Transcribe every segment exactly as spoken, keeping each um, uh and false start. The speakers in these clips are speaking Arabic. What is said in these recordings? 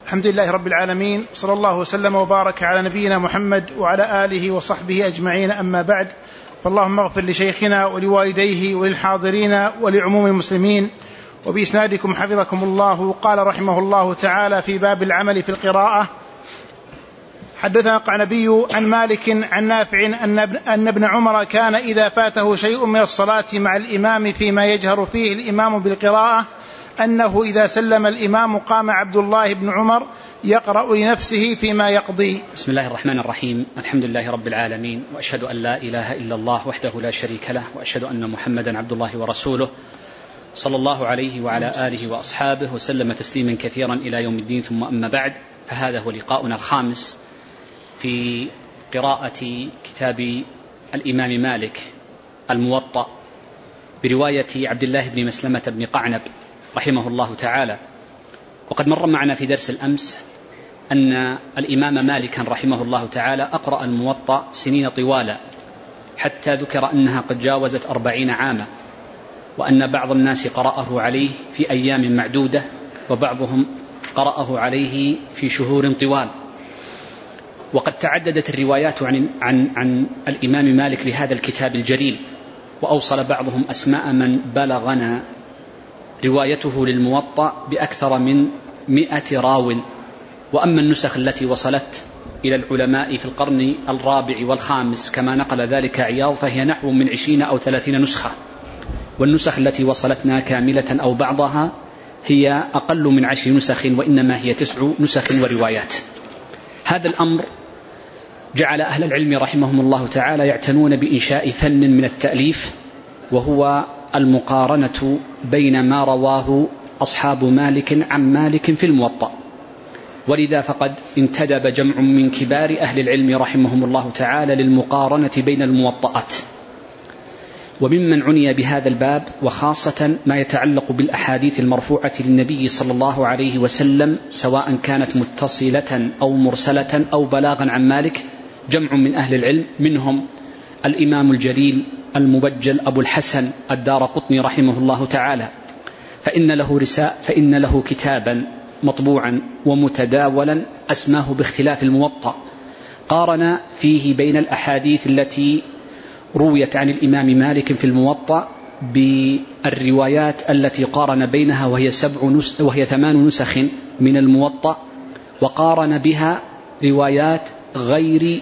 الحمد لله رب العالمين، صلى الله وسلم وبارك على نبينا محمد وعلى آله وصحبه أجمعين، أما بعد، فاللهم اغفر لشيخنا ولوالديه وللحاضرين ولعموم المسلمين. وبإسنادكم حفظكم الله. قال رحمه الله تعالى في باب العمل في القراءة: حدثنا القعنبي عن مالك عن نافع أن ابن عمر كان إذا فاته شيء من الصلاة مع الإمام فيما يجهر فيه الإمام بالقراءة أنه إذا سلم الإمام قام عبد الله بن عمر يقرأ لنفسه فيما يقضي. بسم الله الرحمن الرحيم. الحمد لله رب العالمين، وأشهد أن لا إله إلا الله وحده لا شريك له، وأشهد أن محمدا عبد الله ورسوله، صلى الله عليه وعلى آله وأصحابه وسلم تسليما كثيرا إلى يوم الدين. ثم أما بعد، فهذا هو لقاؤنا الخامس في قراءة كتاب الإمام مالك الموطأ برواية عبد الله بن مسلمة بن قعنب رحمه الله تعالى. وقد مر معنا في درس الأمس أن الإمام مالكا رحمه الله تعالى أقرأ الموطأ سنين طوالى، حتى ذكر أنها قد جاوزت أربعين عاما، وأن بعض الناس قرأه عليه في أيام معدودة، وبعضهم قرأه عليه في شهور طوال. وقد تعددت الروايات عن, عن, عن الإمام مالك لهذا الكتاب الجليل، وأوصل بعضهم أسماء من بلغنا روايته للموطأ بأكثر من مئة راو. وأما النسخ التي وصلت إلى العلماء في القرن الرابع والخامس كما نقل ذلك عياض فهي نحو من عشرين أو ثلاثين نسخة، والنسخ التي وصلتنا كاملة أو بعضها هي أقل من عشر نسخ، وإنما هي تسع نسخ وروايات. هذا الأمر جعل أهل العلم رحمهم الله تعالى يعتنون بإنشاء فن من التأليف، وهو المقارنة بين ما رواه أصحاب مالك عن مالك في الموطأ. ولذا فقد انتدب جمع من كبار أهل العلم رحمهم الله تعالى للمقارنة بين الموطئات. وممن عني بهذا الباب وخاصة ما يتعلق بالأحاديث المرفوعة للنبي صلى الله عليه وسلم، سواء كانت متصلة أو مرسلة أو بلاغا عن مالك، جمع من أهل العلم، منهم الإمام الجليل المبجل أبو الحسن الدارقطني رحمه الله تعالى، فإن له رساء فإن له كتابا مطبوعا ومتداولا أسماه باختلاف الموطأ، قارن فيه بين الأحاديث التي رويت عن الإمام مالك في الموطأ بالروايات التي قارن بينها، وهي, سبع نس وهي ثمان نسخ من الموطأ، وقارن بها روايات غير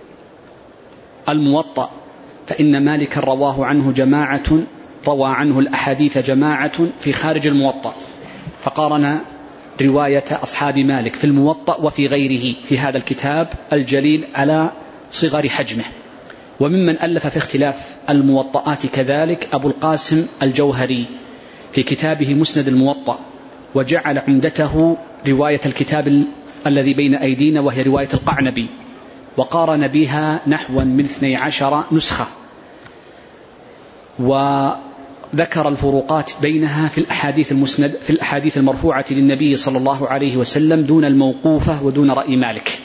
الموطأ، فإن مالك رواه عنه جماعة روى عنه الأحاديث جماعة في خارج الموطأ، فقارن رواية أصحاب مالك في الموطأ وفي غيره في هذا الكتاب الجليل على صغر حجمه. وممن ألف في اختلاف الموطئات كذلك أبو القاسم الجوهري في كتابه مسند الموطأ، وجعل عمدته رواية الكتاب الذي بين أيدينا وهي رواية القعنبي، وقارن بها نحو من اثني عشر نسخة، وذكر الفروقات بينها في الأحاديث المسند في الأحاديث المرفوعة للنبي صلى الله عليه وسلم دون الموقوفة ودون رأي مالك.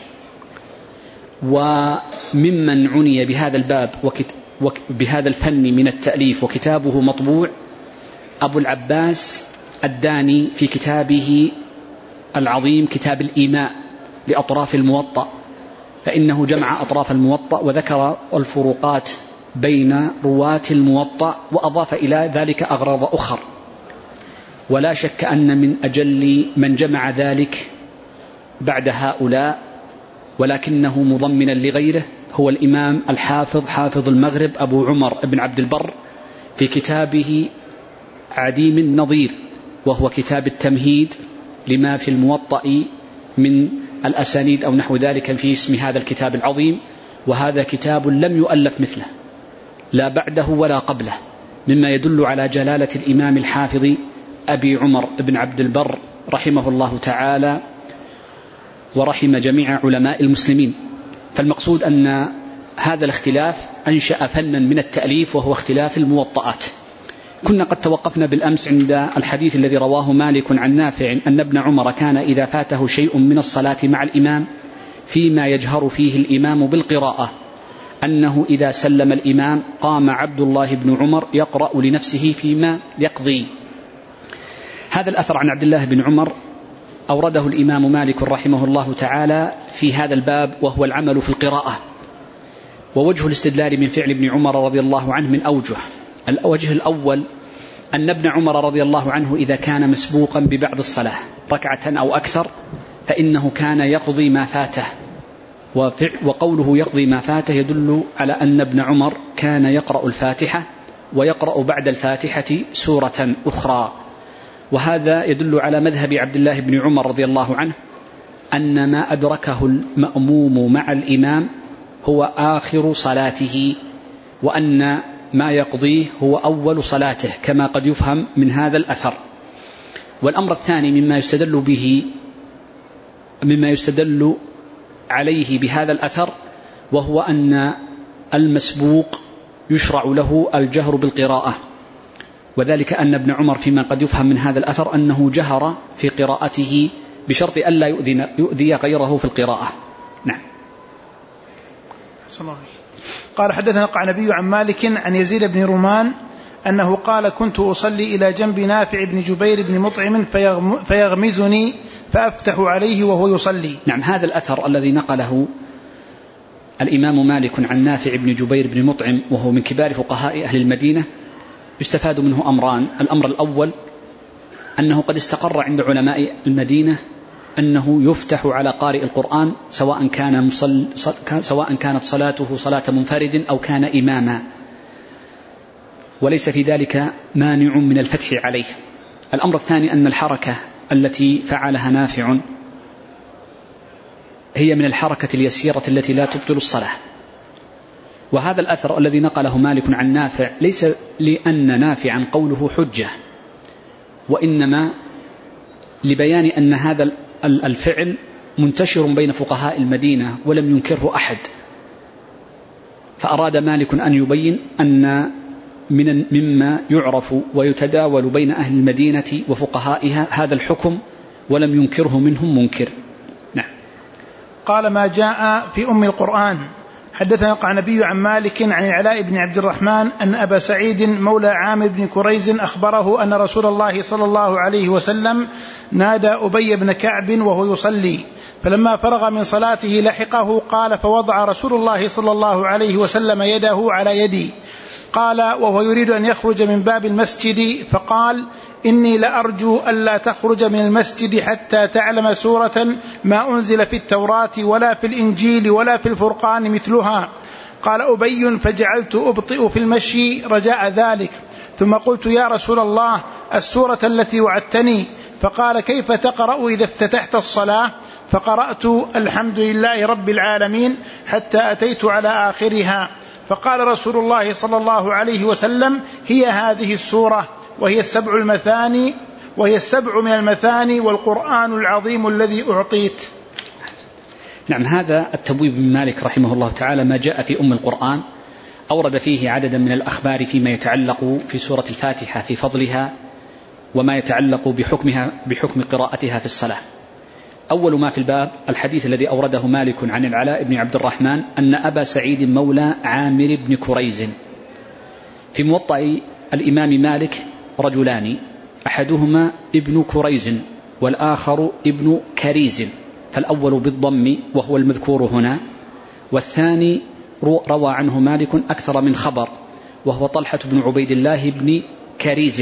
وممن عني بهذا الباب وبهذا الفن من التأليف وكتابه مطبوع أبو العباس الداني في كتابه العظيم كتاب الإيماء لأطراف الموطأ، فإنه جمع أطراف الموطأ وذكر الفروقات بين رواة الموطأ، وأضاف إلى ذلك أغراض أخر. ولا شك أن من أجل من جمع ذلك بعد هؤلاء ولكنه مضمنا لغيره هو الإمام الحافظ حافظ المغرب أبو عمر بن عبد البر في كتابه عديم النظير، وهو كتاب التمهيد لما في الموطأ من الأسانيد أو نحو ذلك في اسم هذا الكتاب العظيم. وهذا كتاب لم يؤلف مثله لا بعده ولا قبله، مما يدل على جلالة الإمام الحافظ أبي عمر بن عبد البر رحمه الله تعالى ورحم جميع علماء المسلمين. فالمقصود أن هذا الاختلاف أنشأ فنا من التأليف، وهو اختلاف الموطئات. كنا قد توقفنا بالأمس عند الحديث الذي رواه مالك عن نافع أن ابن عمر كان إذا فاته شيء من الصلاة مع الإمام فيما يجهر فيه الإمام بالقراءة أنه إذا سلم الإمام قام عبد الله بن عمر يقرأ لنفسه فيما يقضي. هذا الأثر عن عبد الله بن عمر أورده الإمام مالك رحمه الله تعالى في هذا الباب، وهو العمل في القراءة. ووجه الاستدلال من فعل ابن عمر رضي الله عنه من أوجه. الوجه الأول أن ابن عمر رضي الله عنه إذا كان مسبوقا ببعض الصلاة ركعة أو أكثر فإنه كان يقضي ما فاته، وقوله يقضي ما فاته يدل على أن ابن عمر كان يقرأ الفاتحة ويقرأ بعد الفاتحة سورة أخرى. وهذا يدل على مذهب عبد الله بن عمر رضي الله عنه أن ما أدركه المأموم مع الإمام هو آخر صلاته، وأن ما يقضيه هو أول صلاته، كما قد يفهم من هذا الأثر. والأمر الثاني مما يستدل به مما يستدل عليه بهذا الأثر، وهو أن المسبوق يشرع له الجهر بالقراءة، وذلك أن ابن عمر فيما قد يفهم من هذا الأثر أنه جهر في قراءته بشرط ألا يؤذي غيره في القراءة. نعم. قال حدثنا القعنبي عن مالك عن يزيد بن رومان أنه قال كنت أصلي إلى جنب نافع بن جبير بن مطعم فيغمزني فأفتح عليه وهو يصلي. نعم، هذا الأثر الذي نقله الإمام مالك عن نافع بن جبير بن مطعم وهو من كبار فقهاء أهل المدينة يستفاد منه أمران. الأمر الأول أنه قد استقر عند علماء المدينة أنه يفتح على قارئ القرآن سواء كان مصل سواء كانت صلاته صلاة منفرد أو كان إماما، وليس في ذلك مانع من الفتح عليه. الأمر الثاني أن الحركة التي فعلها نافع هي من الحركة اليسيرة التي لا تبطل الصلاة. وهذا الأثر الذي نقله مالك عن نافع ليس لأن نافعا قوله حجة، وإنما لبيان أن هذا الفعل منتشر بين فقهاء المدينة ولم ينكره أحد، فأراد مالك أن يبين أن من مما يعرف ويتداول بين أهل المدينة وفقهائها هذا الحكم ولم ينكره منهم منكر. نعم. قال ما جاء في أم القرآن. حدثنا القعنبي عن مالك عن العلاء بن عبد الرحمن أن أبا سعيد مولى عامر بن كريز أخبره أن رسول الله صلى الله عليه وسلم نادى أبي بن كعب وهو يصلي، فلما فرغ من صلاته لحقه قال فوضع رسول الله صلى الله عليه وسلم يده على يدي، قال وهو يريد أن يخرج من باب المسجد فقال إني لأرجو ألا تخرج من المسجد حتى تعلم سورة ما أنزل في التوراة ولا في الإنجيل ولا في الفرقان مثلها. قال أبي فجعلت أبطئ في المشي رجاء ذلك، ثم قلت يا رسول الله السورة التي وعدتني، فقال كيف تقرأ إذا افتتحت الصلاة؟ فقرأت الحمد لله رب العالمين حتى أتيت على آخرها، فقال رسول الله صلى الله عليه وسلم هي هذه السورة وهي السبع المثاني وهي السبع من المثاني والقرآن العظيم الذي أعطيت. نعم، هذا التبويب من مالك رحمه الله تعالى ما جاء في أم القرآن أورد فيه عددا من الأخبار فيما يتعلق في سورة الفاتحة في فضلها وما يتعلق بحكمها بحكم قراءتها في الصلاة. أول ما في الباب الحديث الذي أورده مالك عن العلاء بن عبد الرحمن أن أبا سعيد مولى عامر بن كريز. في موطأ الإمام مالك رجلان أحدهما ابن كريز والآخر ابن كريز، فالأول بالضم وهو المذكور هنا، والثاني روى عنه مالك أكثر من خبر وهو طلحة بن عبيد الله بن كريز.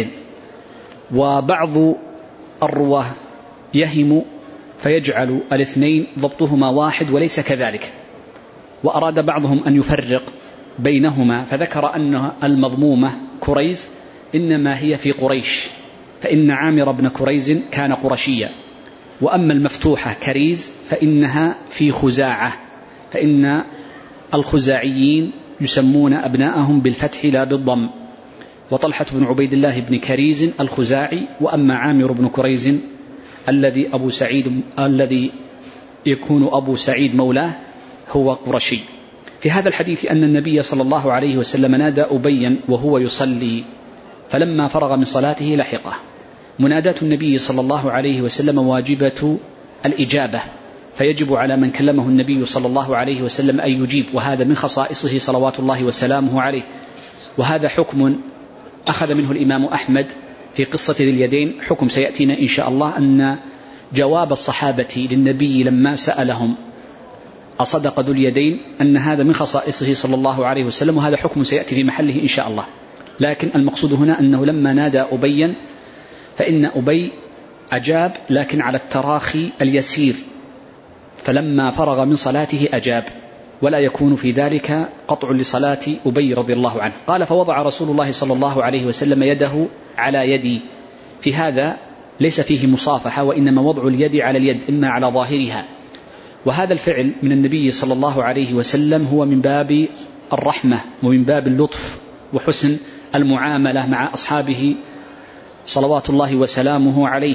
وبعض الرواه يهم فيجعل الاثنين ضبطهما واحد وليس كذلك، وأراد بعضهم أن يفرق بينهما فذكر أن المضمومة كريز إنما هي في قريش، فإن عامر بن كريز كان قرشيا، وأما المفتوحة كريز فإنها في خزاعة، فإن الخزاعيين يسمون أبناءهم بالفتح لا بالضم، وطلحة بن عبيد الله بن كريز الخزاعي، وأما عامر بن كريز الذي أبو سعيد الذي يكون أبو سعيد مولاه هو قرشي. في هذا الحديث أن النبي صلى الله عليه وسلم نادى أبيا وهو يصلي، فلما فرغ من صلاته لحقه. مناداة النبي صلى الله عليه وسلم واجبة الإجابة، فيجب على من كلمه النبي صلى الله عليه وسلم أن يجيب، وهذا من خصائصه صلوات الله وسلامه عليه. وهذا حكم أخذ منه الإمام أحمد في قصة ذي اليدين، حكم سيأتينا إن شاء الله أن جواب الصحابة للنبي لما سألهم أصدق ذو اليدين أن هذا من خصائصه صلى الله عليه وسلم، وهذا حكم سيأتي في محله إن شاء الله. لكن المقصود هنا أنه لما نادى أبيا فإن أبي أجاب لكن على التراخي اليسير، فلما فرغ من صلاته أجاب، ولا يكون في ذلك قطع لصلاة أبي رضي الله عنه. قال فوضع رسول الله صلى الله عليه وسلم يده على يدي. في هذا ليس فيه مصافحة، وإنما وضع اليد على اليد إما على ظاهرها، وهذا الفعل من النبي صلى الله عليه وسلم هو من باب الرحمة ومن باب اللطف وحسن المعاملة مع أصحابه صلوات الله وسلامه عليه.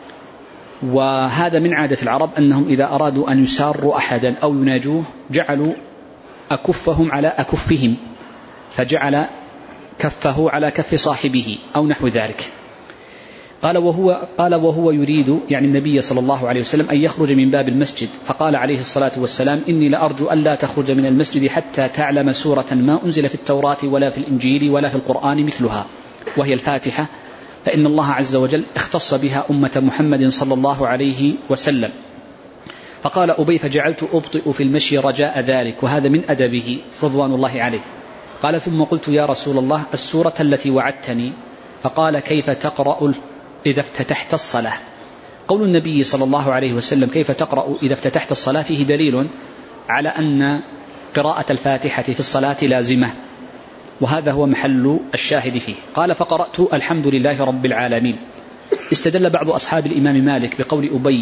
وهذا من عادة العرب أنهم إذا أرادوا أن يساروا أحدا أو يناجوه جعلوا أكفهم على أكفهم، فجعل كفه على كف صاحبه أو نحو ذلك. قال وهو, قال وهو يريد يعني النبي صلى الله عليه وسلم أن يخرج من باب المسجد، فقال عليه الصلاة والسلام إني لأرجو أن لا تخرج من المسجد حتى تعلم سورة ما أنزل في التوراة ولا في الإنجيل ولا في القرآن مثلها، وهي الفاتحة، فإن الله عز وجل اختص بها أمة محمد صلى الله عليه وسلم. فقال أبي فجعلت أبطئ في المشي رجاء ذلك، وهذا من أدبه رضوان الله عليه. قال ثم قلت يا رسول الله السورة التي وعدتني، فقال كيف تقرأ إذا افتتحت الصلاة. قول النبي صلى الله عليه وسلم كيف تقرأ إذا افتتحت الصلاة فيه دليل على أن قراءة الفاتحة في الصلاة لازمة، وهذا هو محل الشاهد فيه. قال فقرأت الحمد لله رب العالمين. استدل بعض أصحاب الإمام مالك بقول أبي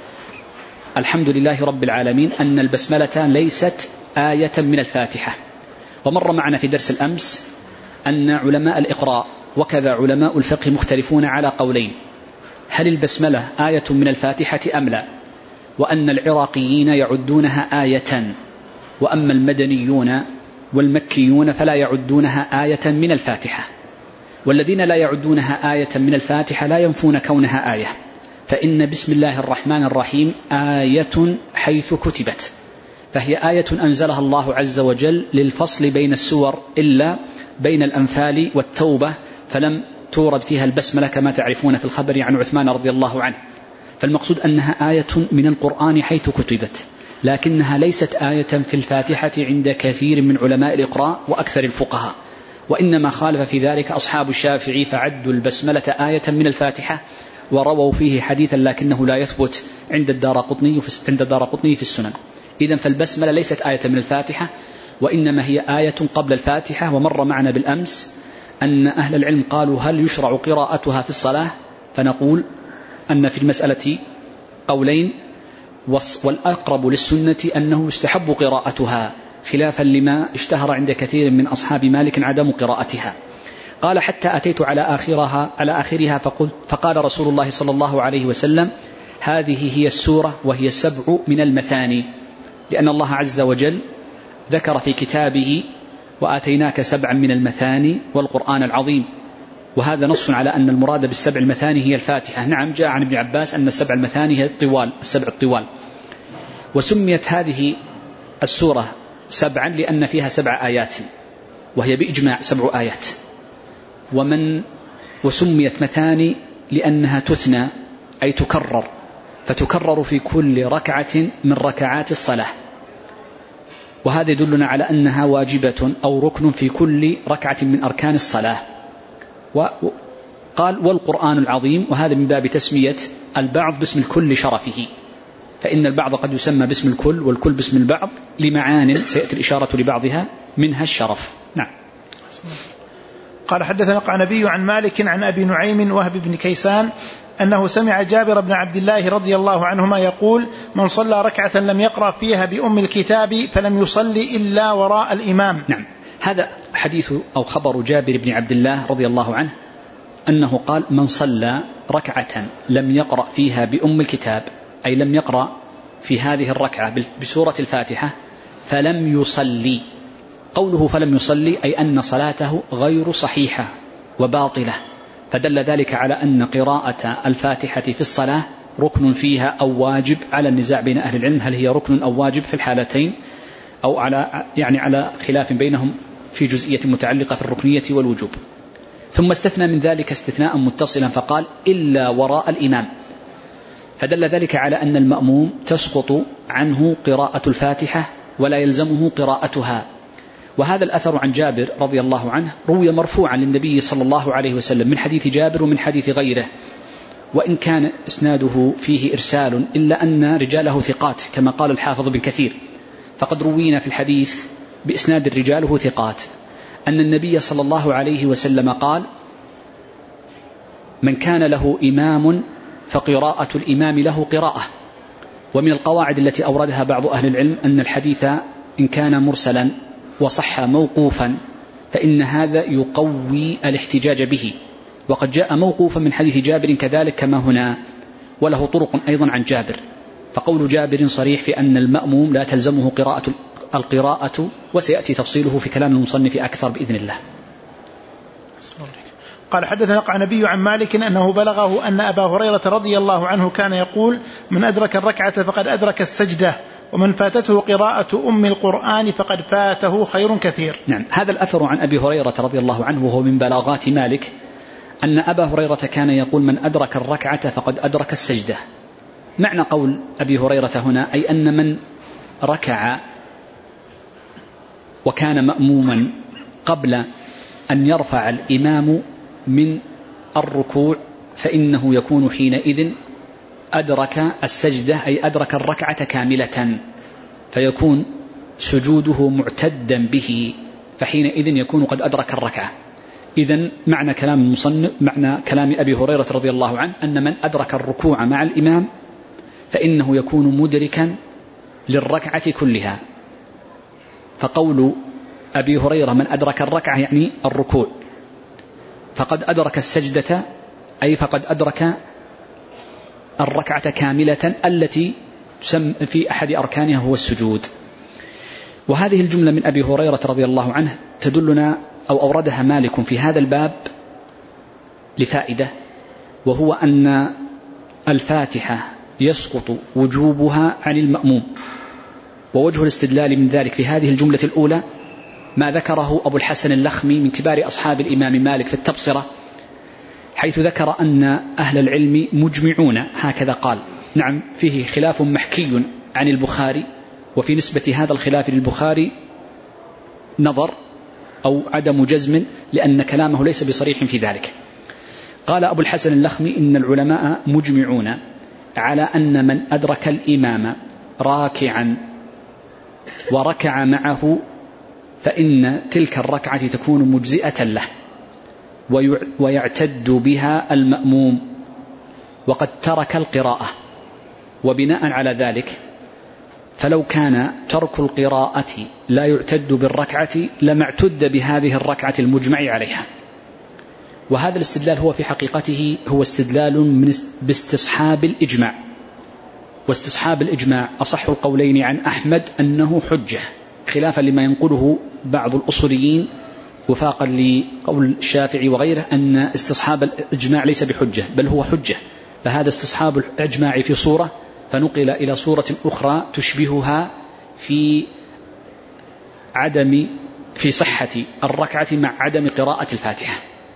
الحمد لله رب العالمين أن البسملة ليست آية من الفاتحة. ومر معنا في درس الأمس أن علماء الإقراء وكذا علماء الفقه مختلفون على قولين: هل البسملة آية من الفاتحة أم لا؟ وأن العراقيين يعدونها آية، وأما المدنيون والمكيون فلا يعدونها آية من الفاتحة. والذين لا يعدونها آية من الفاتحة لا ينفون كونها آية، فإن بسم الله الرحمن الرحيم آية حيث كتبت، فهي آية أنزلها الله عز وجل للفصل بين السور إلا بين الأنفال والتوبة، فلم تورد فيها البسملة كما تعرفون في الخبر عن عثمان رضي الله عنه. فالمقصود أنها آية من القرآن حيث كتبت، لكنها ليست آية في الفاتحة عند كثير من علماء الإقراء وأكثر الفقهاء، وإنما خالف في ذلك أصحاب الشافعي فعدوا البسملة آية من الفاتحة، ورووا فيه حديثا لكنه لا يثبت عند الدارقطني عند الدارقطني في السنن. إذن فالبسملة ليست آية من الفاتحة، وإنما هي آية قبل الفاتحة. ومر معنا بالأمس أن أهل العلم قالوا هل يشرع قراءتها في الصلاة؟ فنقول أن في المسألة قولين، والأقرب للسنة أنه يستحب قراءتها، خلافا لما اشتهر عند كثير من أصحاب مالك عدم قراءتها. قال حتى أتيت على آخرها, على آخرها فقلت فقال رسول الله صلى الله عليه وسلم هذه هي السورة وهي السبع من المثاني، لأن الله عز وجل ذكر في كتابه وآتيناك سبعا من المثاني والقرآن العظيم، وهذا نص على أن المراد بالسبع المثاني هي الفاتحة. نعم، جاء عن ابن عباس أن السبع المثاني هي الطوال، السبع الطوال. وسميت هذه السورة سبعا لأن فيها سبع آيات، وهي بإجماع سبع آيات. ومن وسميت مثاني لأنها تثنى أي تكرر، فتكرر في كل ركعة من ركعات الصلاة، وهذا يدلنا على أنها واجبة أو ركن في كل ركعة من أركان الصلاة. وقال والقرآن العظيم، وهذا من باب تسمية البعض باسم الكل شرفه، فإن البعض قد يسمى باسم الكل والكل باسم البعض لمعان سيأتي الإشارة لبعضها منها الشرف. نعم. قال حدثنا القعنبي عن مالك عن أبي نعيم وهب بن كيسان أنه سمع جابر بن عبد الله رضي الله عنهما يقول: من صلى ركعة لم يقرأ فيها بأم الكتاب فلم يصلي إلا وراء الإمام. نعم، هذا حديث أو خبر جابر بن عبد الله رضي الله عنه أنه قال: من صلى ركعة لم يقرأ فيها بأم الكتاب، أي لم يقرأ في هذه الركعة بسورة الفاتحة، فلم يصلي. قوله فلم يصلي أي أن صلاته غير صحيحة وباطلة، فدل ذلك على أن قراءة الفاتحة في الصلاة ركن فيها أو واجب، على النزاع بين أهل العلم هل هي ركن أو واجب في الحالتين، أو على يعني على خلاف بينهم في جزئية متعلقة في الركنية والوجوب. ثم استثنى من ذلك استثناء متصلا فقال: إلا وراء الإمام. فدل ذلك على أن المأموم تسقط عنه قراءة الفاتحة ولا يلزمه قراءتها. وهذا الأثر عن جابر رضي الله عنه روي مرفوعا للنبي صلى الله عليه وسلم من حديث جابر ومن حديث غيره، وإن كان إسناده فيه إرسال إلا أن رجاله ثقات كما قال الحافظ بن كثير، فقد روينا في الحديث بإسناد رجاله ثقات أن النبي صلى الله عليه وسلم قال: من كان له إمام فقراءة الإمام له قراءة. ومن القواعد التي أوردها بعض أهل العلم أن الحديث إن كان مرسلا وصح موقوفا فإن هذا يقوي الاحتجاج به، وقد جاء موقوفا من حديث جابر كذلك كما هنا، وله طرق أيضا عن جابر. فقول جابر صريح في أن المأموم لا تلزمه قراءة القراءة، وسيأتي تفصيله في كلام المصنف أكثر بإذن الله. قال: حدثنا النبي عن مالك أنه بلغه أن أبا هريرة رضي الله عنه كان يقول: من أدرك الركعة فقد أدرك السجدة، ومن فاتته قراءة أم القرآن فقد فاته خير كثير. نعم، هذا الأثر عن أبي هريرة رضي الله عنه وهو من بلاغات مالك أن أبا هريرة كان يقول: من أدرك الركعة فقد أدرك السجدة. معنى قول أبي هريرة هنا أي أن من ركع وكان مأموما قبل أن يرفع الإمام من الركوع فإنه يكون حينئذ أدرك السجدة، أي أدرك الركعة كاملة، فيكون سجوده معتدا به، فحينئذ يكون قد أدرك الركعة. إذن معنى كلام المصنف، معنى كلام أبي هريرة رضي الله عنه أن من أدرك الركوع مع الإمام فإنه يكون مدركا للركعة كلها. فقول أبي هريرة من أدرك الركعة يعني الركوع، فقد أدرك السجدة أي فقد أدرك الركعة كاملة التي في أحد أركانها هو السجود. وهذه الجملة من أبي هريرة رضي الله عنه تدلنا أو أوردها مالك في هذا الباب لفائدة، وهو أن الفاتحة يسقط وجوبها عن المأموم. ووجه الاستدلال من ذلك في هذه الجملة الأولى ما ذكره أبو الحسن اللخمي من كبار أصحاب الإمام مالك في التبصرة، حيث ذكر أن أهل العلم مجمعون، هكذا قال. نعم، فيه خلاف محكي عن البخاري، وفي نسبة هذا الخلاف للبخاري نظر أو عدم جزم، لأن كلامه ليس بصريح في ذلك. قال أبو الحسن اللخمي إن العلماء مجمعون على أن من أدرك الإمام راكعا وركع معه فإن تلك الركعة تكون مجزئة له ويعتد بها المأموم وقد ترك القراءة. وبناء على ذلك فلو كان ترك القراءة لا يعتد بالركعة لما اعتد بهذه الركعة المجمع عليها. وهذا الاستدلال هو في حقيقته هو استدلال من باستصحاب الإجماع، واستصحاب الإجماع أصح القولين عن أحمد أنه حجة، خلافا لما ينقله بعض الأصوليين وفاقا لقول الشافعي وغيره أن استصحاب الإجماع ليس بحجة بل هو حجة. فهذا استصحاب الإجماع في صورة فنقل إلى صورة أخرى تشبهها في عدم في صحة الركعة مع عدم قراءة الفاتحة.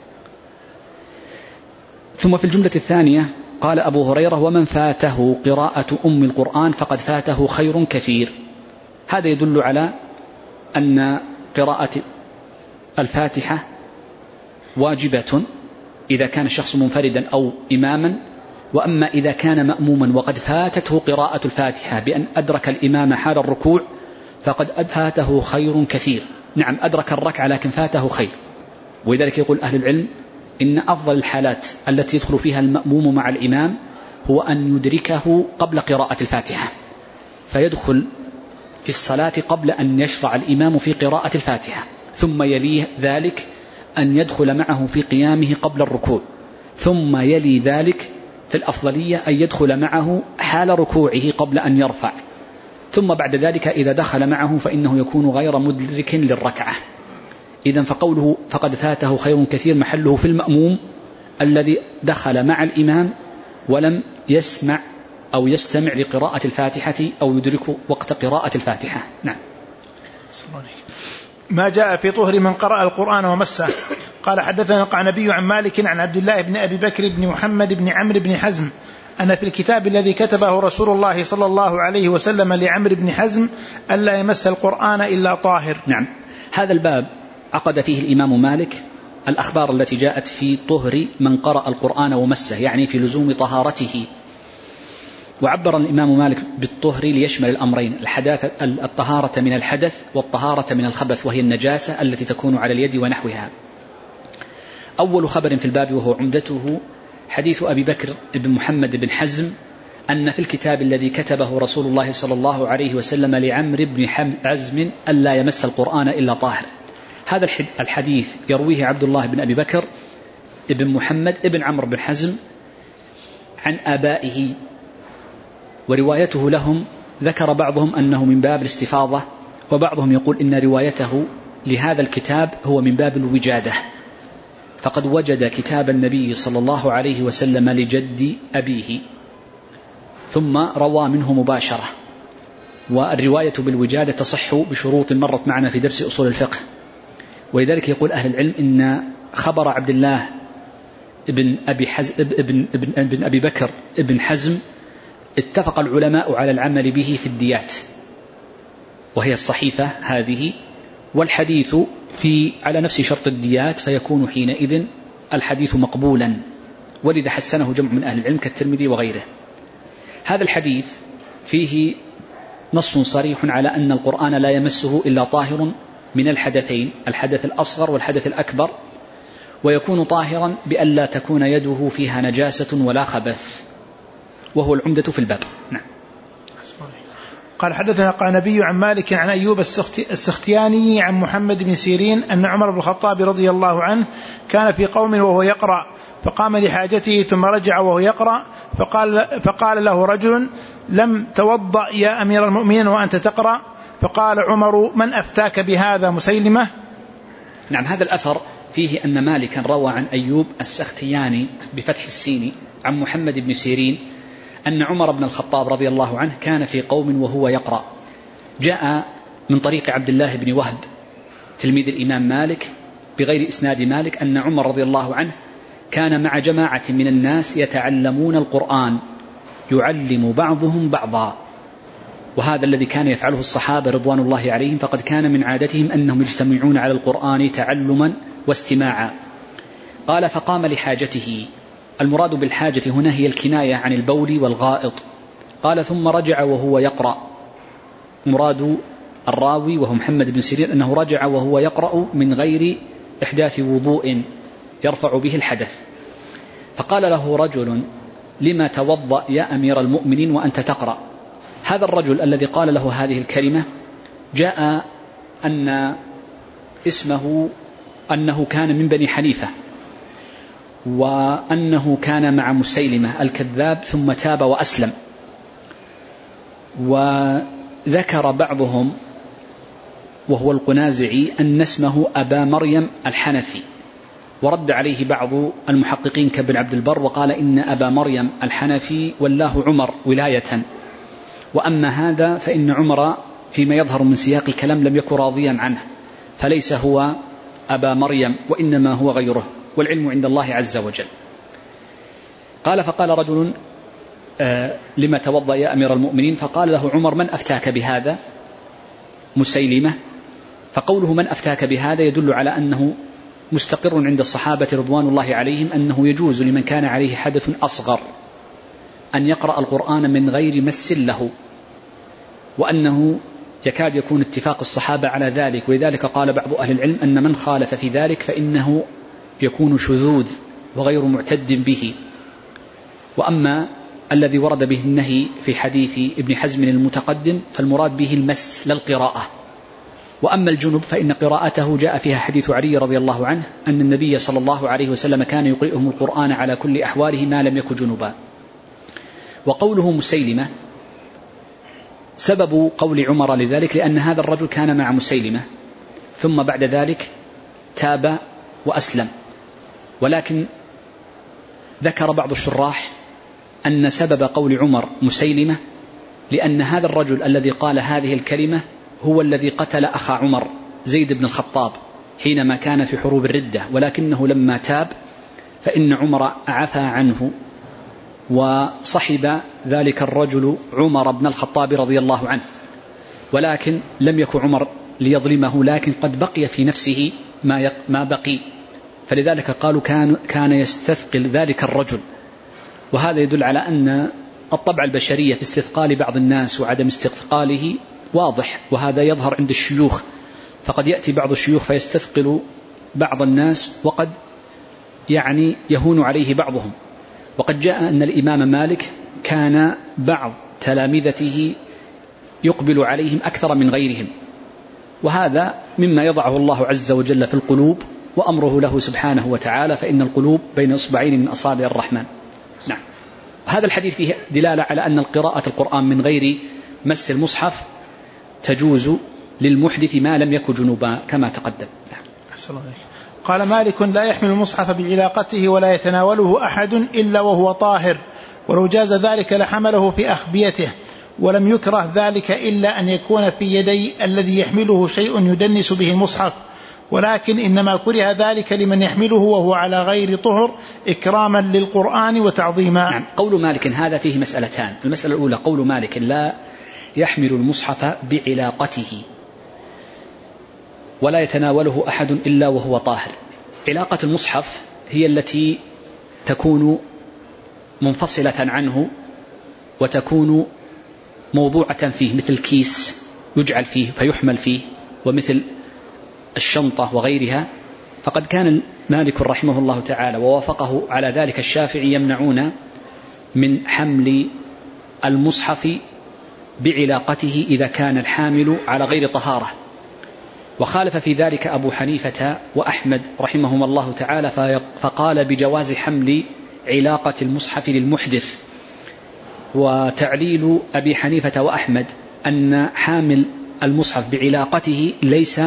ثم في الجملة الثانية قال أبو هريرة: ومن فاته قراءة أم القرآن فقد فاته خير كثير. هذا يدل على أن قراءة الفاتحة واجبة إذا كان الشخص منفردا أو إماما، وأما إذا كان مأموما وقد فاتته قراءة الفاتحة بأن أدرك الإمام حال الركوع فقد فاته خير كثير. نعم، أدرك الركعة لكن فاته خير. ولذلك يقول أهل العلم إن أفضل الحالات التي يدخل فيها المأموم مع الإمام هو أن يدركه قبل قراءة الفاتحة، فيدخل في الصلاة قبل أن يشرع الإمام في قراءة الفاتحة، ثم يليه ذلك أن يدخل معه في قيامه قبل الركوع، ثم يلي ذلك في الأفضلية أن يدخل معه حال ركوعه قبل أن يرفع، ثم بعد ذلك إذا دخل معه فإنه يكون غير مدرك للركعة. إذن فقوله فقد فاته خير كثير محله في المأموم الذي دخل مع الإمام ولم يسمع أو يستمع لقراءة الفاتحة أو يدرك وقت قراءة الفاتحة. نعم. ما جاء في طهر من قرأ القرآن ومسه. قال: حدثنا القعنبي عن مالك عن عبد الله بن أبي بكر بن محمد بن عمرو بن حزم أن في الكتاب الذي كتبه رسول الله صلى الله عليه وسلم لعمرو بن حزم ألا يمس القرآن إلا طاهر. نعم، هذا الباب عقد فيه الإمام مالك الأخبار التي جاءت في طهر من قرأ القرآن ومسه، يعني في لزوم طهارته. وعبر الإمام مالك بالطهر ليشمل الأمرين، الحداثة الطهارة من الحدث والطهارة من الخبث، وهي النجاسة التي تكون على اليد ونحوها. أول خبر في الباب وهو عمدته حديث أبي بكر بن محمد بن حزم أن في الكتاب الذي كتبه رسول الله صلى الله عليه وسلم لعمرو بن حزم ألا يمس القرآن إلا طاهر. هذا الحديث يرويه عبد الله بن أبي بكر بن محمد بن عمرو بن حزم عن آبائه، وروايته لهم ذكر بعضهم أنه من باب الاستفاضة، وبعضهم يقول إن روايته لهذا الكتاب هو من باب الوجادة، فقد وجد كتاب النبي صلى الله عليه وسلم لجد أبيه ثم روى منه مباشرة. والرواية بالوجادة تصح بشروط مرت معنا في درس أصول الفقه، ولذلك يقول أهل العلم إن خبر عبد الله ابن أبي, حز... ابن... ابن... ابن أبي بكر ابن حزم اتفق العلماء على العمل به في الديات، وهي الصحيفة هذه، والحديث في على نفس شرط الديات، فيكون حينئذ الحديث مقبولا، ولذا حسنه جمع من أهل العلم كالترمذي وغيره. هذا الحديث فيه نص صريح على أن القرآن لا يمسه إلا طاهر من الحدثين، الحدث الأصغر والحدث الأكبر، ويكون طاهرا بأن لا تكون يده فيها نجاسة ولا خبث، وهو العمدة في الباب. نعم. قال حدثنا قعنبي عن مالك عن أيوب السختياني عن محمد بن سيرين أن عمر بن الخطاب رضي الله عنه كان في قوم وهو يقرأ فقام لحاجته ثم رجع وهو يقرأ فقال, فقال له رجل: لم توضأ يا أمير المؤمنين وأنت تقرأ؟ فقال عمر: من أفتاك بهذا؟ مسيلمة. نعم، هذا الأثر فيه أن مالكا روى عن أيوب السختياني بفتح السين عن محمد بن سيرين أن عمر بن الخطاب رضي الله عنه كان في قوم وهو يقرأ. جاء من طريق عبد الله بن وهب تلميذ الإمام مالك بغير إسناد مالك أن عمر رضي الله عنه كان مع جماعة من الناس يتعلمون القرآن، يعلم بعضهم بعضا، وهذا الذي كان يفعله الصحابة رضوان الله عليهم، فقد كان من عادتهم أنهم يجتمعون على القرآن تعلما واستماعا. قال: فقام لحاجته، المراد بالحاجة هنا هي الكناية عن البول والغائط. قال: ثم رجع وهو يقرأ، مراد الراوي وهو محمد بن سيرين أنه رجع وهو يقرأ من غير إحداث وضوء يرفع به الحدث. فقال له رجل: لما توضأ يا أمير المؤمنين وأنت تقرأ؟ هذا الرجل الذي قال له هذه الكلمة جاء أن اسمه أنه كان من بني حنيفة، وأنه كان مع مسيلمة الكذاب ثم تاب وأسلم. وذكر بعضهم وهو القنازعي أن اسمه أبا مريم الحنفي، ورد عليه بعض المحققين كابن عبد البر وقال إن أبا مريم الحنفي ولاه عمر ولاية، وأما هذا فإن عمر فيما يظهر من سياق الكلام لم يكن راضيا عنه، فليس هو أبا مريم وإنما هو غيره، والعلم عند الله عز وجل. قال: فقال رجل: آه لما توضأ يا أمير المؤمنين؟ فقال له عمر: من أفتاك بهذا؟ مسيلمة. فقوله من أفتاك بهذا يدل على أنه مستقر عند الصحابة رضوان الله عليهم أنه يجوز لمن كان عليه حدث أصغر أن يقرأ القرآن من غير مس له، وأنه يكاد يكون اتفاق الصحابة على ذلك، ولذلك قال بعض أهل العلم أن من خالف في ذلك فإنه يكون شذوذ وغير معتد به. وأما الذي ورد به النهي في حديث ابن حزم المتقدم فالمراد به المس لا القراءة. وأما الجنب فإن قراءته جاء فيها حديث علي رضي الله عنه أن النبي صلى الله عليه وسلم كان يقرئهم القرآن على كل أحواله ما لم يكن جنبا. وقوله مسيلمة سبب قول عمر لذلك لأن هذا الرجل كان مع مسيلمة ثم بعد ذلك تاب وأسلم، ولكن ذكر بعض الشراح أن سبب قول عمر مسيلمة لأن هذا الرجل الذي قال هذه الكلمة هو الذي قتل أخا عمر زيد بن الخطاب حينما كان في حروب الردة، ولكنه لما تاب فإن عمر عفى عنه وصحب ذلك الرجل عمر بن الخطاب رضي الله عنه، ولكن لم يكن عمر ليظلمه، لكن قد بقي في نفسه ما ما بقي، فلذلك قالوا كان كان يستثقل ذلك الرجل. وهذا يدل على أن الطبع البشرية في استثقال بعض الناس وعدم استثقاله واضح، وهذا يظهر عند الشيوخ، فقد يأتي بعض الشيوخ فيستثقل بعض الناس وقد يعني يهون عليه بعضهم. وقد جاء أن الإمام مالك كان بعض تلامذته يقبل عليهم أكثر من غيرهم، وهذا مما يضعه الله عز وجل في القلوب، وأمره له سبحانه وتعالى، فإن القلوب بين إصبعين من أصابع الرحمن. نعم. هذا الحديث فيه دلالة على أن القراءة القرآن من غير مس المصحف تجوز للمحدث ما لم يكن جنوبا كما تقدم. نعم. قال مالك: لا يحمل المصحف بعلاقته ولا يتناوله أحد إلا وهو طاهر، ولو جاز ذلك لحمله في أخبيته، ولم يكره ذلك إلا أن يكون في يدي الذي يحمله شيء يدنس به المصحف، ولكن إنما كره ذلك لمن يحمله وهو على غير طهر إكراما للقرآن وتعظيما. نعم. قول مالك هذا فيه مسألتان. المسألة الأولى قول مالك: لا يحمل المصحف بعلاقته ولا يتناوله أحد إلا وهو طاهر. علاقة المصحف هي التي تكون منفصلة عنه وتكون موضوعة فيه، مثل كيس يجعل فيه فيحمل فيه، ومثل الشنطة وغيرها. فقد كان مالك رحمه الله تعالى ووافقه على ذلك الشافعي يمنعون من حمل المصحف بعلاقته إذا كان الحامل على غير طهارة، وخالف في ذلك أبو حنيفة وأحمد رحمهما الله تعالى، فقال بجواز حمل علاقة المصحف للمحدث. وتعليل أبي حنيفة وأحمد أن حامل المصحف بعلاقته ليس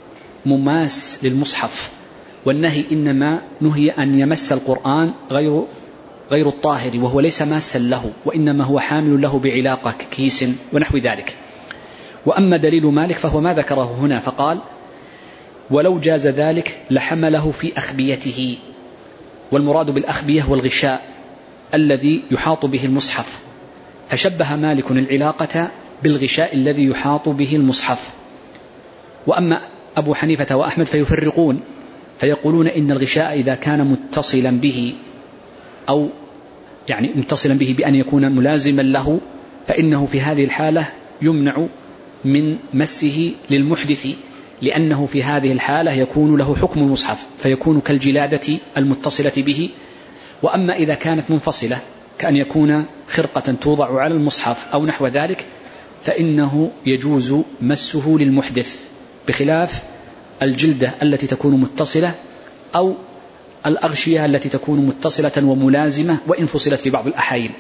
مماس للمصحف، والنهي إنما نهي أن يمس القرآن غير غير الطاهر، وهو ليس ماسا له، وإنما هو حامل له بعلاقة كيس ونحو ذلك. وأما دليل مالك فهو ما ذكره هنا، فقال: ولو جاز ذلك لحمله في أخبيته. والمراد بالأخبية والغشاء الذي يحاط به المصحف، فشبه مالك العلاقة بالغشاء الذي يحاط به المصحف. وأما أبو حنيفة وأحمد فيفرقون، فيقولون إن الغشاء إذا كان متصلا به أو يعني متصلا به بأن يكون ملازما له، فإنه في هذه الحالة يمنع من مسه للمحدث، لأنه في هذه الحالة يكون له حكم المصحف، فيكون كالجلادة المتصلة به. وأما إذا كانت منفصلة كأن يكون خرقة توضع على المصحف أو نحو ذلك، فإنه يجوز مسه للمحدث، بخلاف الجلدة التي تكون متصلة أو الأغشية التي تكون متصلة وملازمة وإن فصلت في بعض الأحايين.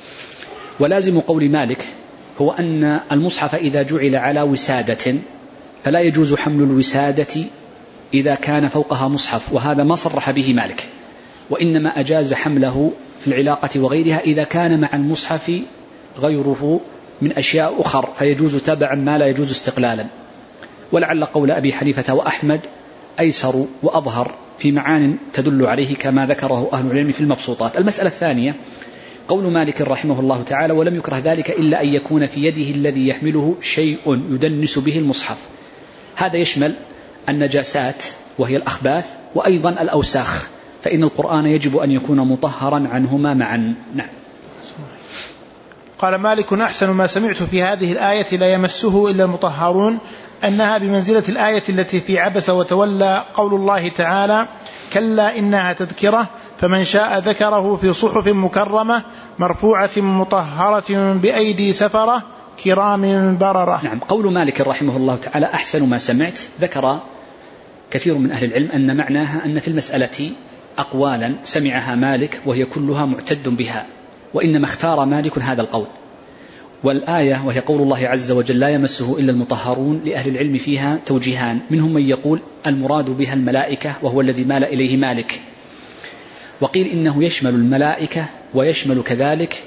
ولازم قول مالك هو أن المصحف إذا جعل على وسادة فلا يجوز حمل الوسادة إذا كان فوقها مصحف، وهذا ما صرح به مالك، وإنما أجاز حمله في العلاقة وغيرها إذا كان مع المصحف غيره من أشياء أخر، فيجوز تبعا ما لا يجوز استقلالا. ولعل قول أبي حنيفة وأحمد أيسر وأظهر في معان تدل عليه كما ذكره أهل العلم في المبسوطات. المسألة الثانية قول مالك رحمه الله تعالى: ولم يكره ذلك إلا أن يكون في يده الذي يحمله شيء يدنس به المصحف. هذا يشمل النجاسات وهي الأخباث، وأيضا الأوساخ، فإن القرآن يجب أن يكون مطهرا عنهما معا. نعم. قال مالك: أحسن ما سمعت في هذه الآية لا يمسه إلا المطهرون أنها بمنزلة الآية التي في عبس وتولى قول الله تعالى: كلا إنها تذكرة فمن شاء ذكره في صحف مكرمة مرفوعة مطهرة بأيدي سفرة كرام بررة. نعم. قول مالك رحمه الله تعالى أحسن ما سمعت، ذكر كثير من أهل العلم أن معناها أن في المسألة أقوالا سمعها مالك وهي كلها معتد بها، وإنما اختار مالك هذا القول. والآية وهي قول الله عز وجل: لا يمسه إلا المطهرون، لأهل العلم فيها توجيهان، منهم من يقول المراد بها الملائكة وهو الذي مال إليه مالك، وقيل إنه يشمل الملائكة ويشمل كذلك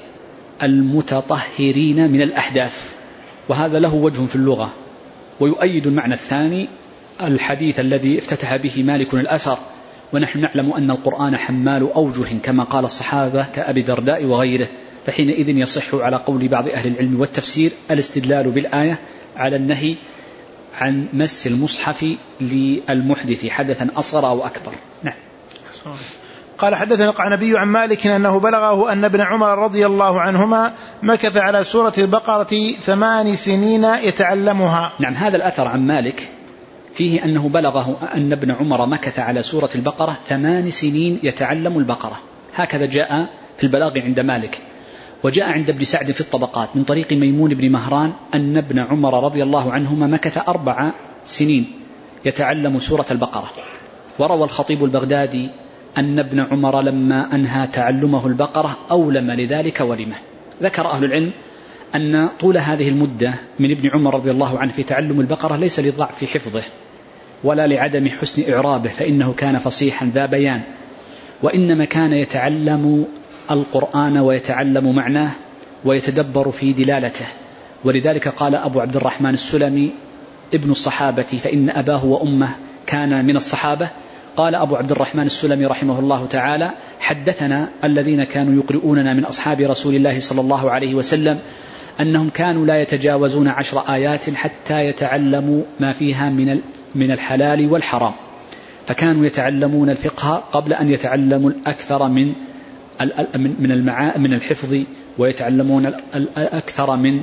المتطهرين من الأحداث، وهذا له وجه في اللغة. ويؤيد المعنى الثاني الحديث الذي افتتح به مالك الأثر: ونحن نعلم أن القرآن حمال أوجه كما قال الصحابة كأبي درداء وغيره، فحينئذ يصح على قول بعض أهل العلم والتفسير الاستدلال بالآية على النهي عن مس المصحف للمحدث حدثا أصغر أو أكبر. نعم. قال حدثنا القعنبي عن مالك أنه بلغه أن ابن عمر رضي الله عنهما مكث على سورة البقرة ثمان سنين يتعلمها. نعم، هذا الأثر عن مالك فيه أنه بلغه أن ابن عمر مكث على سورة البقرة ثمان سنين يتعلم البقرة، هكذا جاء في البلاغ عند مالك. وجاء عند ابن سعد في الطبقات من طريق ميمون بن مهران أن ابن عمر رضي الله عنهما مكث أربع سنين يتعلم سورة البقرة. وروى الخطيب البغدادي أن ابن عمر لما أنهى تعلمه البقرة أولم لذلك ولمه. ذكر أهل العلم أن طول هذه المدة من ابن عمر رضي الله عنه في تعلم البقرة ليس لضعف حفظه ولا لعدم حسن إعرابه، فإنه كان فصيحا ذا بيان، وإنما كان يتعلم القرآن ويتعلم معناه ويتدبر في دلالته. ولذلك قال أبو عبد الرحمن السلمي ابن الصحابة فإن أباه وأمه كان من الصحابة، قال أبو عبد الرحمن السلمي رحمه الله تعالى: حدثنا الذين كانوا يقرؤوننا من أصحاب رسول الله صلى الله عليه وسلم أنهم كانوا لا يتجاوزون عشر آيات حتى يتعلموا ما فيها من من الحلال والحرام، فكانوا يتعلمون الفقه قبل أن يتعلموا الأكثر من من المعا من الحفظ، ويتعلمون الأكثر من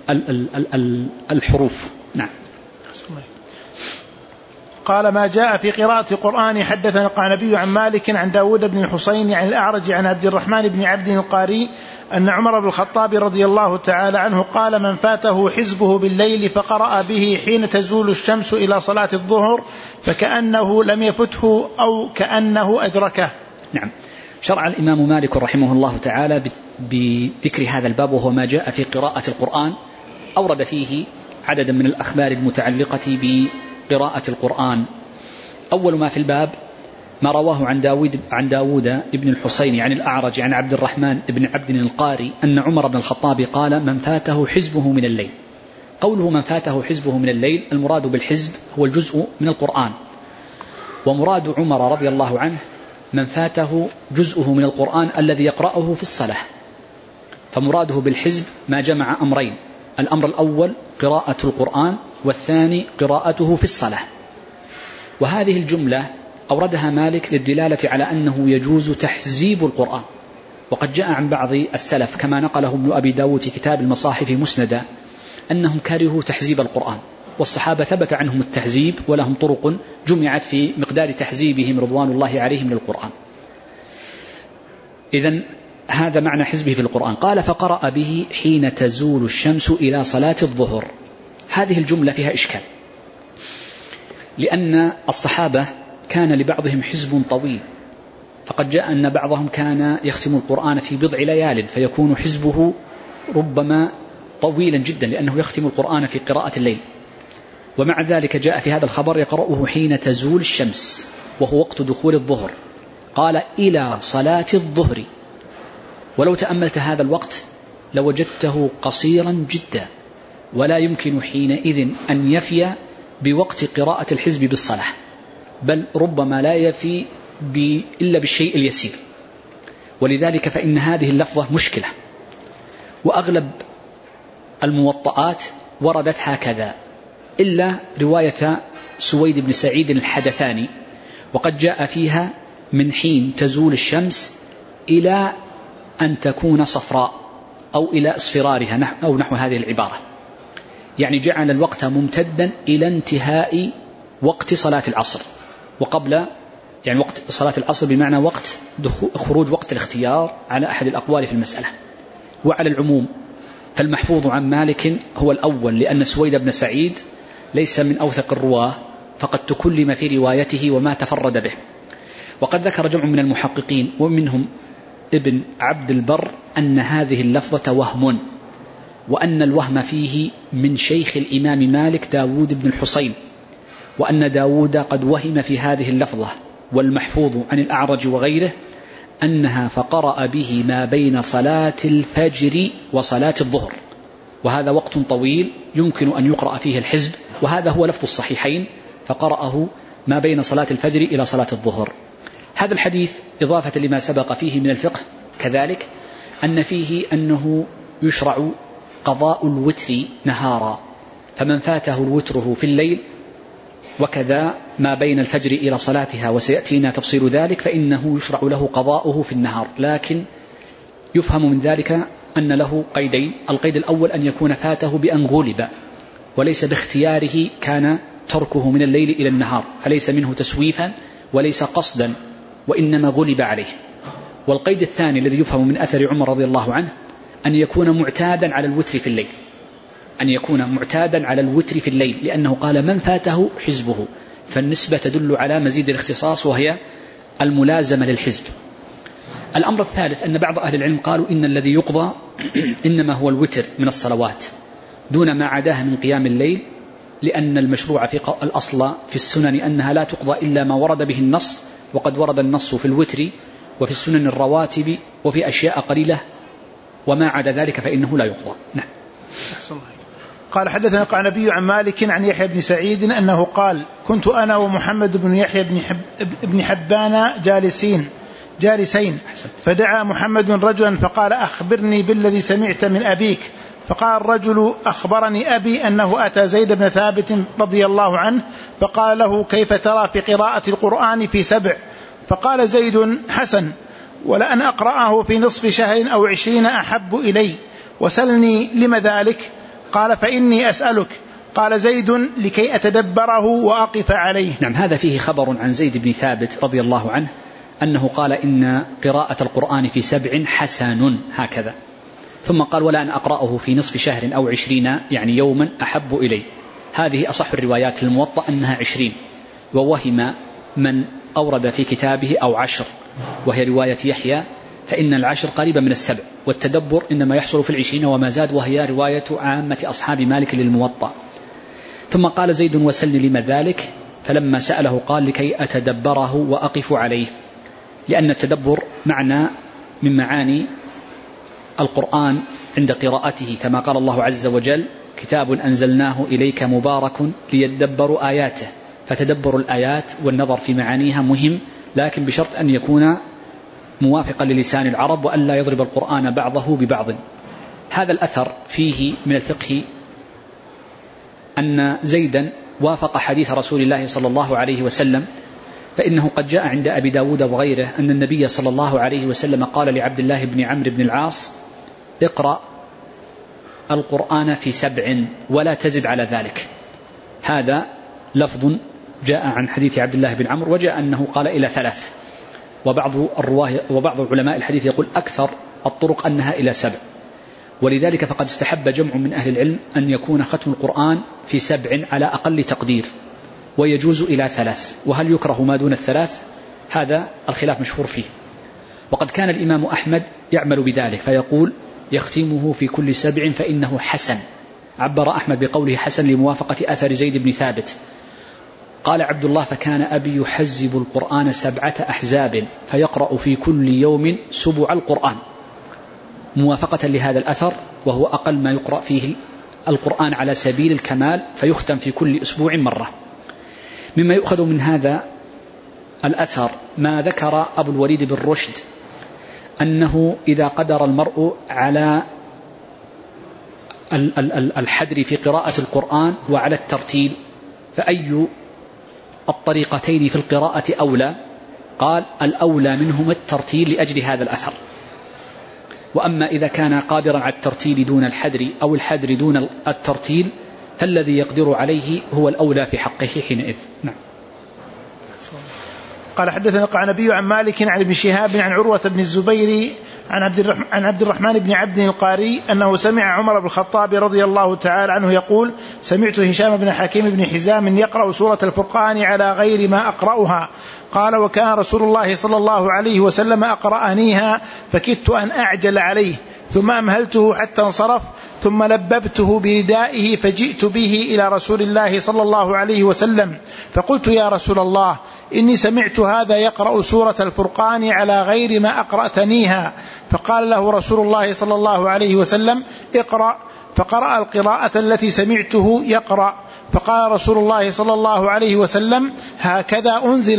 الحروف. نعم. قال: ما جاء في قراءة القرآن. حدثنا القعنبي عن مالك عن داود بن الحصين عن الأعرج عن عبد الرحمن بن عبد القاري أن عمر بن الخطاب رضي الله تعالى عنه قال: من فاته حزبه بالليل فقرأ به حين تزول الشمس إلى صلاة الظهر فكأنه لم يفته أو كأنه أدركه. نعم. شرع الإمام مالك رحمه الله تعالى بذكر هذا الباب وهو ما جاء في قراءة القرآن. أورد فيه عددا من الأخبار المتعلقة بقراءة القرآن. أول ما في الباب ما رواه عن داود عن داود ابن الحسين عن الأعرج عن عبد الرحمن بن عبد القاري أن عمر بن الخطاب قال: من فاته حزبه من الليل. قوله من فاته حزبه من الليل، المراد بالحزب هو الجزء من القرآن، ومراد عمر رضي الله عنه من فاته جزءه من القرآن الذي يقرأه في الصلاة. فمراده بالحزب ما جمع أمرين: الأمر الأول قراءة القرآن، والثاني قراءته في الصلاة. وهذه الجملة أوردها مالك للدلالة على أنه يجوز تحزيب القرآن. وقد جاء عن بعض السلف كما نقله ابن أبي داود في كتاب المصاحف مسندا أنهم كرهوا تحزيب القرآن، والصحابة ثبت عنهم التحزيب ولهم طرق جمعت في مقدار تحزيبهم رضوان الله عليهم للقرآن. إذن هذا معنى حزبه في القرآن. قال: فقرأ به حين تزول الشمس إلى صلاة الظهر. هذه الجملة فيها إشكال، لأن الصحابة كان لبعضهم حزب طويل، فقد جاء أن بعضهم كان يختم القرآن في بضع ليال، فيكون حزبه ربما طويلا جدا لأنه يختم القرآن في قراءة الليل. ومع ذلك جاء في هذا الخبر يقرأه حين تزول الشمس وهو وقت دخول الظهر. قال: إلى صلاة الظهر. ولو تأملت هذا الوقت لوجدته قصيرا جدا، ولا يمكن حينئذ أن يفي بوقت قراءة الحزب بالصلاة، بل ربما لا يفي إلا بالشيء اليسير. ولذلك فإن هذه اللفظة مشكلة، وأغلب الموطئات وردت هكذا إلا رواية سويد بن سعيد الحدثاني، وقد جاء فيها من حين تزول الشمس إلى أن تكون صفراء أو إلى اصفرارها أو نحو هذه العبارة، يعني جعل الوقت ممتدا إلى انتهاء وقت صلاة العصر، وقبل يعني وقت صلاة العصر بمعنى وقت خروج وقت الاختيار على أحد الأقوال في المسألة. وعلى العموم فالمحفوظ عن مالك هو الأول، لأن سويد بن سعيد ليس من أوثق الرواه، فقد تكلم في روايته وما تفرد به. وقد ذكر جمع من المحققين ومنهم ابن عبد البر أن هذه اللفظة وهم، وأن الوهم فيه من شيخ الإمام مالك داود بن الحصين، وأن داود قد وهم في هذه اللفظة. والمحفوظ عن الأعرج وغيره أنها فقرأ به ما بين صلاة الفجر وصلاة الظهر، وهذا وقت طويل يمكن أن يقرأ فيه الحزب، وهذا هو لفظ الصحيحين: فقرأه ما بين صلاة الفجر إلى صلاة الظهر. هذا الحديث إضافة لما سبق فيه من الفقه كذلك أن فيه أنه يشرع قضاء الوتر نهارا، فمن فاته الوتره في الليل وكذا ما بين الفجر إلى صلاتها وسيأتينا تفصيل ذلك فإنه يشرع له قضاؤه في النهار، لكن يفهم من ذلك أن له قيدين. القيد الأول أن يكون فاته بأن غلب وليس باختياره كان تركه من الليل إلى النهار، فليس منه تسويفا وليس قصدا وإنما غلب عليه. والقيد الثاني الذي يفهم من أثر عمر رضي الله عنه أن يكون معتادا على الوتر في الليل، أن يكون معتادا على الوتر في الليل، لأنه قال من فاته حزبه، فالنسبة تدل على مزيد الاختصاص وهي الملازمة للحزب. الأمر الثالث أن بعض أهل العلم قالوا إن الذي يقضى إنما هو الوتر من الصلوات دون ما عداها من قيام الليل، لأن المشروع في الأصل في السنن أنها لا تقضى إلا ما ورد به النص، وقد ورد النص في الوتر وفي السنن الرواتب وفي أشياء قليلة، وما عدا ذلك فإنه لا يقضى. نعم. قال حدثنا القعنبي عن مالك عن يحيى بن سعيد أنه قال كنت أنا ومحمد بن يحيى بن, حب بن حبان جالسين جالسين فدعا محمد رجلا فقال أخبرني بالذي سمعت من أبيك. فقال الرجل أخبرني أبي أنه أتى زيد بن ثابت رضي الله عنه فقال له كيف ترى في قراءة القرآن في سبع؟ فقال زيد حسن، ولأن أقرأه في نصف شهر أو عشرين أحب إلي، وسلني لم ذلك؟ قال فإني أسألك. قال زيد لكي أتدبره وأقف عليه. نعم، هذا فيه خبر عن زيد بن ثابت رضي الله عنه أنه قال إن قراءة القرآن في سبع حسن هكذا، ثم قال ولا أن أقرأه في نصف شهر أو عشرين يعني يوما أحب إلي. هذه أصح الروايات الموطأ أنها عشرين، ووهم من أورد في كتابه أو عشر، وهي رواية يحيى، فإن العشر قريبا من السبع، والتدبر إنما يحصل في العشرين وما زاد، وهي رواية عامة أصحاب مالك للموطأ. ثم قال زيد وسلني لما ذلك؟ فلما سأله قال لكي أتدبره وأقف عليه، لأن التدبر معنى من معاني القرآن عند قراءته، كما قال الله عز وجل كتاب أنزلناه إليك مبارك ليدبروا آياته، فتدبر الآيات والنظر في معانيها مهم، لكن بشرط أن يكون موافقا للسان العرب وأن لا يضرب القرآن بعضه ببعض. هذا الأثر فيه من الفقه أن زيدا وافق حديث رسول الله صلى الله عليه وسلم، فإنه قد جاء عند أبي داود وغيره أن النبي صلى الله عليه وسلم قال لعبد الله بن عمرو بن العاص اقرأ القرآن في سبع ولا تزد على ذلك. هذا لفظ جاء عن حديث عبد الله بن عمرو، وجاء أنه قال إلى ثلاث، وبعض الرواه وبعض علماء الحديث يقول أكثر الطرق أنها إلى سبع، ولذلك فقد استحب جمع من أهل العلم أن يكون ختم القرآن في سبع على أقل تقدير، ويجوز إلى ثلاث، وهل يكره ما دون الثلاث؟ هذا الخلاف مشهور فيه. وقد كان الإمام أحمد يعمل بذلك فيقول يختمه في كل سبع فإنه حسن، عبر أحمد بقوله حسن لموافقة أثر زيد بن ثابت. قال عبد الله فكان أبي يحزب القرآن سبعة أحزاب فيقرأ في كل يوم سبع القرآن، موافقة لهذا الأثر، وهو أقل ما يقرأ فيه القرآن على سبيل الكمال، فيختم في كل أسبوع مرة. مما يؤخذ من هذا الأثر ما ذكر أبو الوليد بن رشد أنه إذا قدر المرء على الحدر في قراءة القرآن وعلى الترتيل فأي الطريقتين في القراءة أولى؟ قال الأولى منهما الترتيل لأجل هذا الأثر. وأما إذا كان قادرا على الترتيل دون الحدر أو الحدر دون الترتيل فالذي يقدر عليه هو الأولى في حقه حينئذ. نعم. قال حدثنا القعنبي عن مالك عن ابن شهاب عن عروة بن الزبير عن عبد الرحمن, عن عبد الرحمن بن عبد القاري أنه سمع عمر بن الخطاب رضي الله تعالى عنه يقول سمعت هشام بن حكيم بن حزام يقرأ سورة الفرقان على غير ما أقرأها. قال وكان رسول الله صلى الله عليه وسلم أقرأنيها فكدت أن أعجل عليه، ثم أمهلته حتى انصرف، ثم لببته بردائه فجئت به إلى رسول الله صلى الله عليه وسلم فقلت يا رسول الله إني سمعت هذا يقرأ سورة الفرقان على غير ما أقرأتنيها. فقال له رسول الله صلى الله عليه وسلم اقرأ، فقرأ القراءة التي سمعته يقرأ. فقال رسول الله صلى الله عليه وسلم هكذا أنزلت،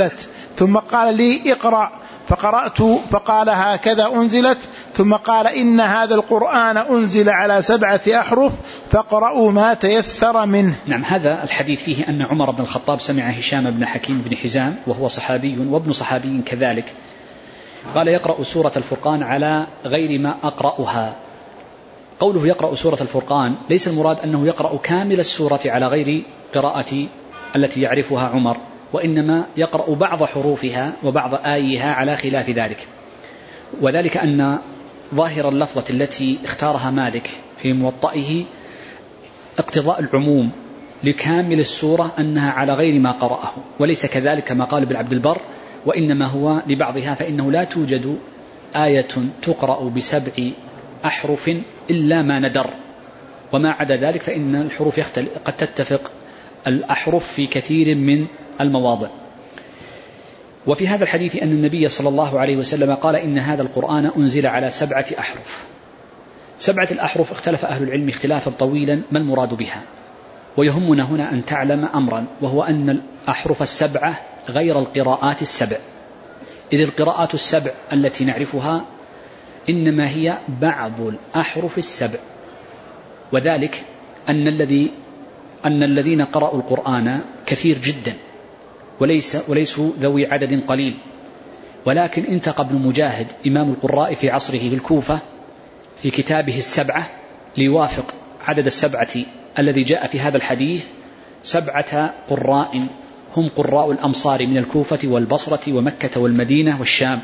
ثم قال لي اقرأ، فقرأت فقال هكذا أنزلت، ثم قال إن هذا القرآن أنزل على سبعة أحرف فاقرأوا ما تيسر منه. نعم، هذا الحديث فيه أن عمر بن الخطاب سمع هشام بن حكيم بن حزام وهو صحابي وابن صحابي كذلك قال يقرأ سورة الفرقان على غير ما أقرأها. قوله يقرأ سورة الفرقان ليس المراد أنه يقرأ كامل السورة على غير قراءة التي يعرفها عمر، وإنما يقرأ بعض حروفها وبعض آيها على خلاف ذلك، وذلك أن ظاهر اللفظة التي اختارها مالك في موطئه اقتضاء العموم لكامل السورة أنها على غير ما قرأه، وليس كذلك كما قال ابن عبد البر، وإنما هو لبعضها، فإنه لا توجد آية تقرأ بسبع أحرف إلا ما ندر، وما عدا ذلك فإن الحروف قد تتفق الأحرف في كثير من المواضع. وفي هذا الحديث أن النبي صلى الله عليه وسلم قال إن هذا القرآن أنزل على سبعة أحرف. سبعة الأحرف اختلف أهل العلم اختلافا طويلا ما المراد بها، ويهمنا هنا أن تعلم أمرا، وهو أن الأحرف السبعة غير القراءات السبع، إذ القراءات السبع التي نعرفها إنما هي بعض الأحرف السبع، وذلك أن الذي أن الذين قرأوا القرآن كثير جدا وليس وليسوا ذوي عدد قليل، ولكن انتقى ابن مجاهد إمام القراء في عصره في الكوفة في كتابه السبعة ليوافق عدد السبعة الذي جاء في هذا الحديث سبعة قراء هم قراء الأمصار من الكوفة والبصرة ومكة والمدينة والشام،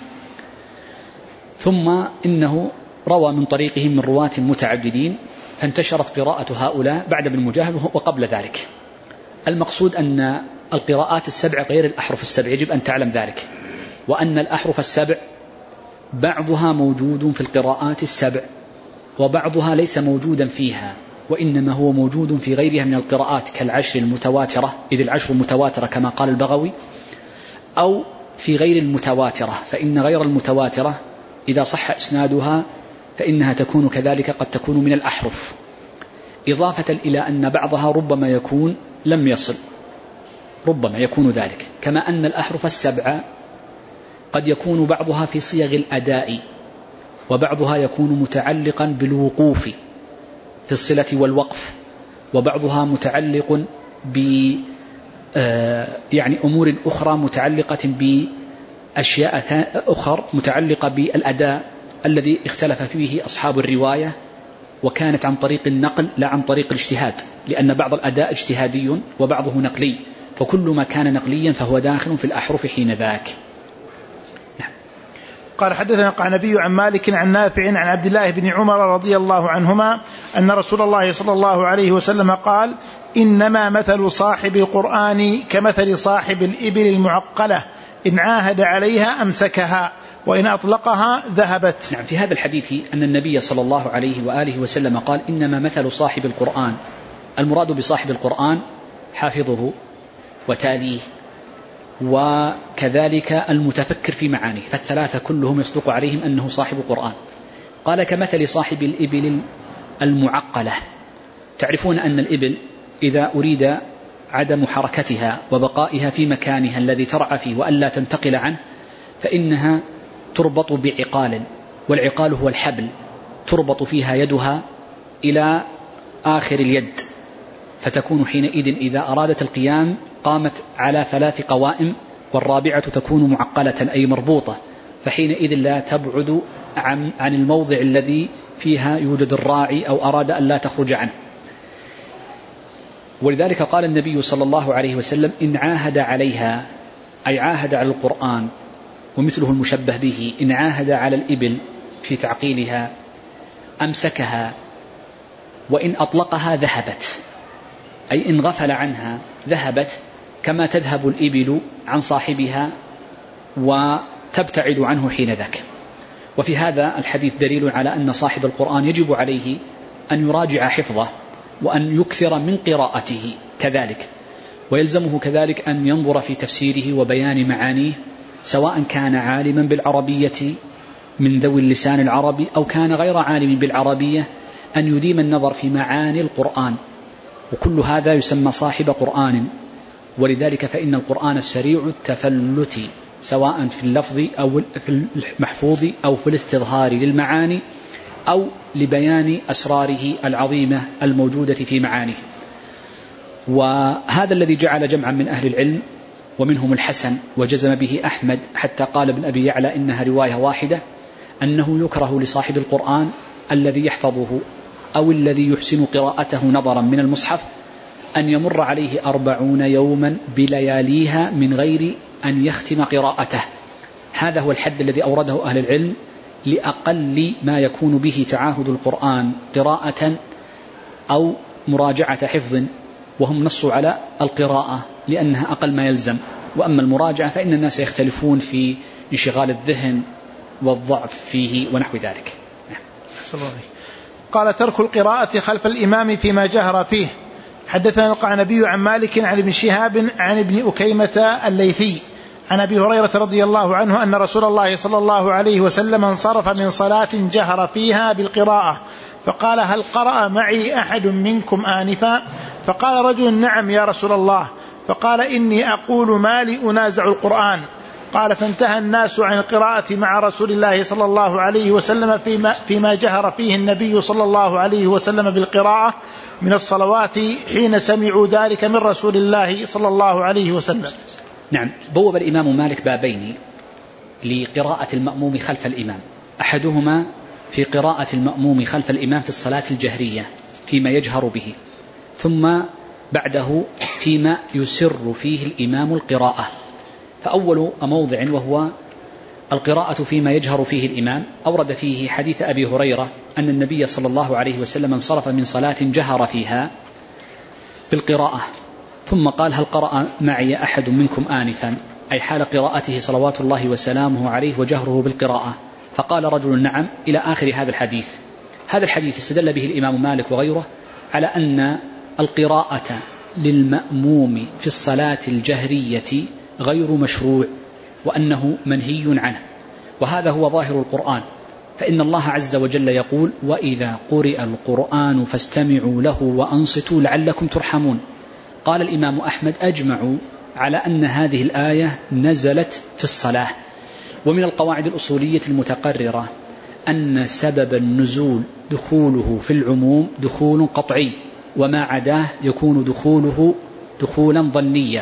ثم إنه روى من طريقهم من رواة متعددين فانتشرت قراءة هؤلاء بعد ابن مجاهد وقبل ذلك. المقصود أن القراءات السبع غير الأحرف السبع، يجب أن تعلم ذلك، وأن الأحرف السبع بعضها موجود في القراءات السبع وبعضها ليس موجودا فيها، وإنما هو موجود في غيرها من القراءات كالعشر المتواترة، إذ العشر متواترة كما قال البغوي، أو في غير المتواترة، فإن غير المتواترة إذا صح إسنادها فإنها تكون كذلك قد تكون من الأحرف، إضافة إلى أن بعضها ربما يكون لم يصل، ربما يكون ذلك، كما أن الأحرف السبعة قد يكون بعضها في صيغ الأداء، وبعضها يكون متعلقا بالوقوف في الصلة والوقف، وبعضها متعلق ب يعني أمور أخرى متعلقة بأشياء أخرى متعلقة بالأداء الذي اختلف فيه أصحاب الرواية، وكانت عن طريق النقل لا عن طريق الاجتهاد، لأن بعض الأداء اجتهادي وبعضه نقلي، فكل ما كان نقليا فهو داخل في الأحرف حين ذاك. نعم. قال حدثنا القعنبي عن مالك عن نافع عن عبد الله بن عمر رضي الله عنهما أن رسول الله صلى الله عليه وسلم قال إنما مثل صاحب القرآن كمثل صاحب الإبل المعقلة إن عاهد عليها أمسكها وإن أطلقها ذهبت. نعم. في هذا الحديث أن النبي صلى الله عليه وآله وسلم قال إنما مثل صاحب القرآن، المراد بصاحب القرآن حافظه وتاليه وكذلك المتفكر في معانيه، فالثلاثة كلهم يصدق عليهم أنه صاحب القرآن. قال كمثل صاحب الإبل المعقلة. تعرفون أن الإبل إذا أريد عدم حركتها وبقائها في مكانها الذي ترعى فيه وألا تنتقل عنه فإنها تربط بعقال، والعقال هو الحبل، تربط فيها يدها إلى آخر اليد، فتكون حينئذ إذا أرادت القيام قامت على ثلاث قوائم، والرابعة تكون معقلة أي مربوطة، فحينئذ لا تبعد عن, عن الموضع الذي فيها يوجد الراعي أو أراد أن لا تخرج عنه. ولذلك قال النبي صلى الله عليه وسلم إن عاهد عليها، أي عاهد على القرآن، ومثله المشبه به إن عاهد على الإبل في تعقيلها أمسكها وإن أطلقها ذهبت، أي إن غفل عنها ذهبت كما تذهب الإبل عن صاحبها وتبتعد عنه حين ذاك. وفي هذا الحديث دليل على أن صاحب القرآن يجب عليه أن يراجع حفظه وأن يكثر من قراءته كذلك، ويلزمه كذلك أن ينظر في تفسيره وبيان معانيه، سواء كان عالما بالعربية من ذوي اللسان العربي أو كان غير عالم بالعربية، أن يديم النظر في معاني القرآن، وكل هذا يسمى صاحب قرآن. ولذلك فإن القرآن سريع التفلت سواء في اللفظ أو في المحفوظ أو في الاستظهار للمعاني أو لبيان أسراره العظيمة الموجودة في معانيه. وهذا الذي جعل جمعا من أهل العلم ومنهم الحسن وجزم به أحمد حتى قال ابن أبي يعلى إنها رواية واحدة، أنه يكره لصاحب القرآن الذي يحفظه أو الذي يحسن قراءته نظرا من المصحف أن يمر عليه أربعون يوما بلياليها من غير أن يختم قراءته. هذا هو الحد الذي أورده أهل العلم لأقل ما يكون به تعاهد القرآن قراءة أو مراجعة حفظ، وهم نصوا على القراءة لأنها أقل ما يلزم، وأما المراجعة فإن الناس يختلفون في انشغال الذهن والضعف فيه ونحو ذلك. قال ترك القراءة خلف الإمام فيما جهر فيه. حدثنا القعنبي عن مالك عن ابن شهاب عن ابن أكيمة الليثي عن أبي هريرة رضي الله عنه أن رسول الله صلى الله عليه وسلم انصرف من صلاة جهر فيها بالقراءة فقال هل قرأ معي أحد منكم آنفا؟ فقال رجل نعم يا رسول الله. فقال إني أقول ما لي أنازع القرآن. قال فانتهى الناس عن القراءة مع رسول الله صلى الله عليه وسلم فيما, فيما جهر فيه النبي صلى الله عليه وسلم بالقراءة من الصلوات حين سمعوا ذلك من رسول الله صلى الله عليه وسلم. نعم. بوب الإمام مالك بابين لقراءة المأموم خلف الإمام، أحدهما في قراءة المأموم خلف الإمام في الصلاة الجهرية فيما يجهر به، ثم بعده فيما يسر فيه الإمام القراءة. فأول موضع وهو القراءة فيما يجهر فيه الإمام أورد فيه حديث أبي هريرة أن النبي صلى الله عليه وسلم انصرف من صلاة جهر فيها بالقراءة ثم قال هل قرأ معي أحد منكم آنفا، أي حال قراءته صلوات الله وسلامه عليه وجهره بالقراءة. فقال رجل نعم إلى آخر هذا الحديث. هذا الحديث استدل به الإمام مالك وغيره على أن القراءة للمأموم في الصلاة الجهرية غير مشروع وأنه منهي عنه، وهذا هو ظاهر القرآن، فإن الله عز وجل يقول وإذا قرئ القرآن فاستمعوا له وأنصتوا لعلكم ترحمون. قال الإمام أحمد أجمعوا على أن هذه الآية نزلت في الصلاة. ومن القواعد الأصولية المتقررة أن سبب النزول دخوله في العموم دخول قطعي، وما عداه يكون دخوله دخولا ظنيا،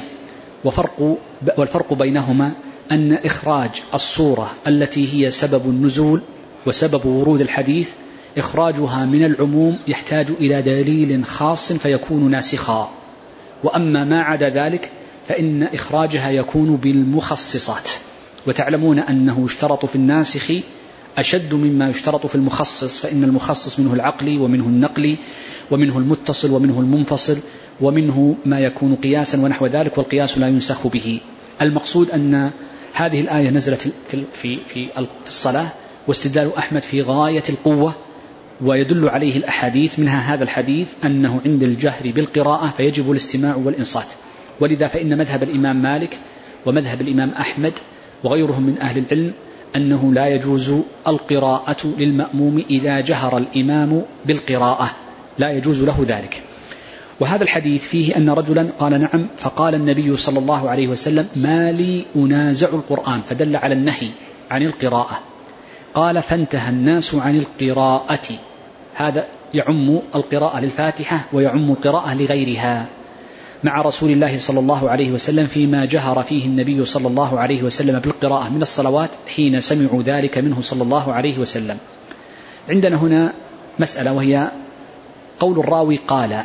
وفرق والفرق بينهما أن إخراج الصورة التي هي سبب النزول وسبب ورود الحديث إخراجها من العموم يحتاج إلى دليل خاص فيكون ناسخا، وأما ما عدا ذلك فإن إخراجها يكون بالمخصصات. وتعلمون أنه يشترط في الناسخ أشد مما يشترط في المخصص، فإن المخصص منه العقلي ومنه النقلي ومنه المتصل ومنه المنفصل ومنه ما يكون قياسا ونحو ذلك، والقياس لا ينسخ به. المقصود أن هذه الآية نزلت في, في, في الصلاة، واستدلال أحمد في غاية القوة، ويدل عليه الأحاديث منها هذا الحديث أنه عند الجهر بالقراءة فيجب الاستماع والإنصات. ولذا فإن مذهب الإمام مالك ومذهب الإمام أحمد وغيرهم من أهل العلم أنه لا يجوز القراءة للمأموم إذا جهر الإمام بالقراءة، لا يجوز له ذلك. وهذا الحديث فيه أن رجلا قال نعم، فقال النبي صلى الله عليه وسلم ما لي أنازع القرآن، فدل على النهي عن القراءة. قال فانتهى الناس عن القراءة، هذا يعم القراءة للفاتحة ويعم القراءة لغيرها مع رسول الله صلى الله عليه وسلم فيما جهر فيه النبي صلى الله عليه وسلم بالقراءة من الصلوات حين سمعوا ذلك منه صلى الله عليه وسلم. عندنا هنا مسألة، وهي قول الراوي قال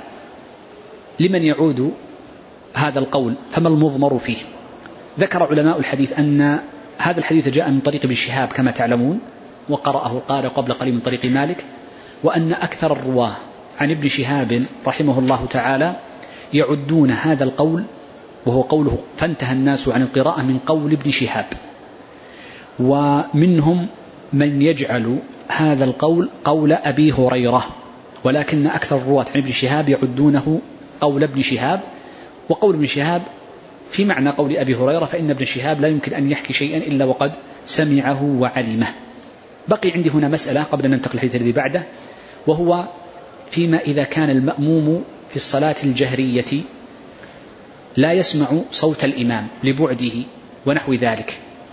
لمن يعود هذا القول، فما المضمر فيه؟ ذكر علماء الحديث أن هذا الحديث جاء من طريق ابن شهاب كما تعلمون، وقرأه القارئ قبل قليل من طريق مالك، وأن أكثر الرواه عن ابن شهاب رحمه الله تعالى يعدون هذا القول وهو قوله فانتهى الناس عن القراءة من قول ابن شهاب، ومنهم من يجعل هذا القول قول أبي هريرة، ولكن أكثر الرواة عن ابن شهاب يعدونه قول ابن شهاب. وقول ابن شهاب في معنى قول أبي هريرة، فإن ابن شهاب لا يمكن أن يحكي شيئا إلا وقد سمعه وعلمه. بقي عندي هنا مسألة قبل أن ننتقل الحديث الذي بعده، وهو فيما إذا كان المأموم في الصلاة الجهرية لا يسمع صوت الإمام لبعده ونحو ذلك،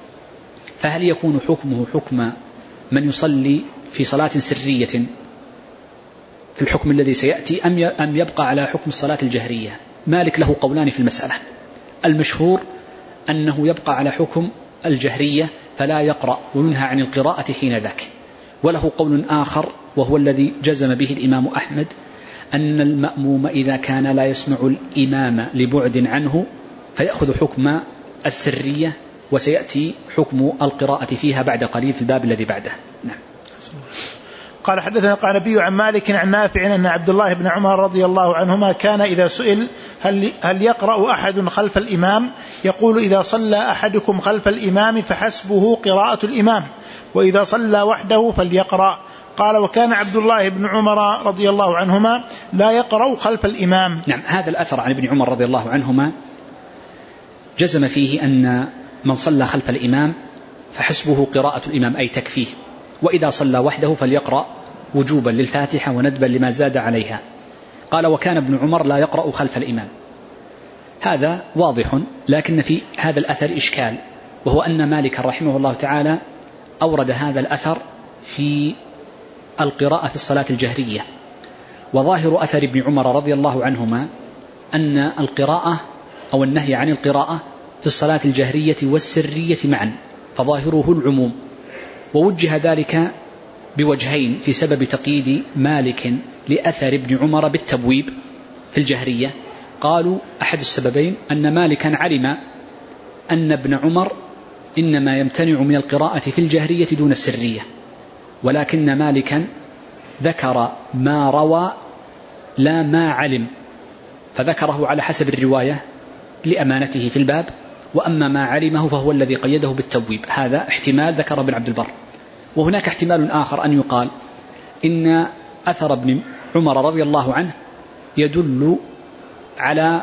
فهل يكون حكمه حكم من يصلي في صلاة سرية في الحكم الذي سيأتي أم يبقى على حكم الصلاة الجهرية؟ مالك له قولان في المسألة. المشهور أنه يبقى على حكم الجهرية فلا يقرأ وينهى عن القراءة حين ذاك. وله قول آخر وهو الذي جزم به الإمام أحمد، أن المأموم إذا كان لا يسمع الإمام لبعد عنه فيأخذ حكم السرية، وسيأتي حكم القراءة فيها بعد قليل في الباب الذي بعده. نعم. قال حدثنا القعنبي عن مالك عن نافع أن عبد الله بن عمر رضي الله عنهما كان إذا سئل هل, هل يقرأ أحد خلف الإمام يقول إذا صلى أحدكم خلف الإمام فحسبه قراءة الإمام، وإذا صلى وحده فليقرأ. قال وكان عبد الله بن عمر رضي الله عنهما لا يقرأ خلف الإمام. نعم. هذا الأثر عن ابن عمر رضي الله عنهما جزم فيه أن من صلى خلف الإمام فحسبه قراءة الإمام أي تكفيه، وإذا صلى وحده فليقرأ وجوبا للفاتحة وندبا لما زاد عليها. قال وكان ابن عمر لا يقرأ خلف الإمام. هذا واضح، لكن في هذا الأثر إشكال، وهو أن مالك رحمه الله تعالى أورد هذا الأثر في القراءة في الصلاة الجهرية، وظاهر أثر ابن عمر رضي الله عنهما أن القراءة أو النهي عن القراءة في الصلاة الجهرية والسرية معا، فظاهره العموم. ووجه ذلك بوجهين في سبب تقييد مالك لأثر ابن عمر بالتبويب في الجهرية. قالوا أحد السببين أن مالكا علم أن ابن عمر إنما يمتنع من القراءة في الجهرية دون السرية، ولكن مالكا ذكر ما روى لا ما علم، فذكره على حسب الرواية لأمانته في الباب، وأما ما علمه فهو الذي قيده بالتبويب. هذا احتمال ذكر ابن عبد البر. وهناك احتمال آخر أن يقال إن أثر ابن عمر رضي الله عنه يدل على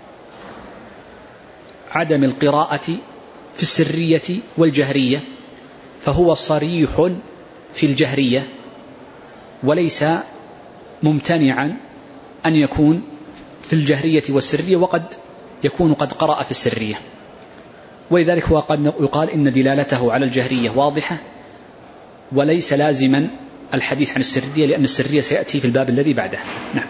عدم القراءة في السرية والجهرية، فهو صريح في الجهرية وليس ممتنعا أن يكون في الجهرية والسرية، وقد يكون قد قرأ في السرية. ولذلك هو قد يقال إن دلالته على الجهرية واضحة، وليس لازما الحديث عن السرية، لأن السرية سيأتي في الباب الذي بعده. نعم.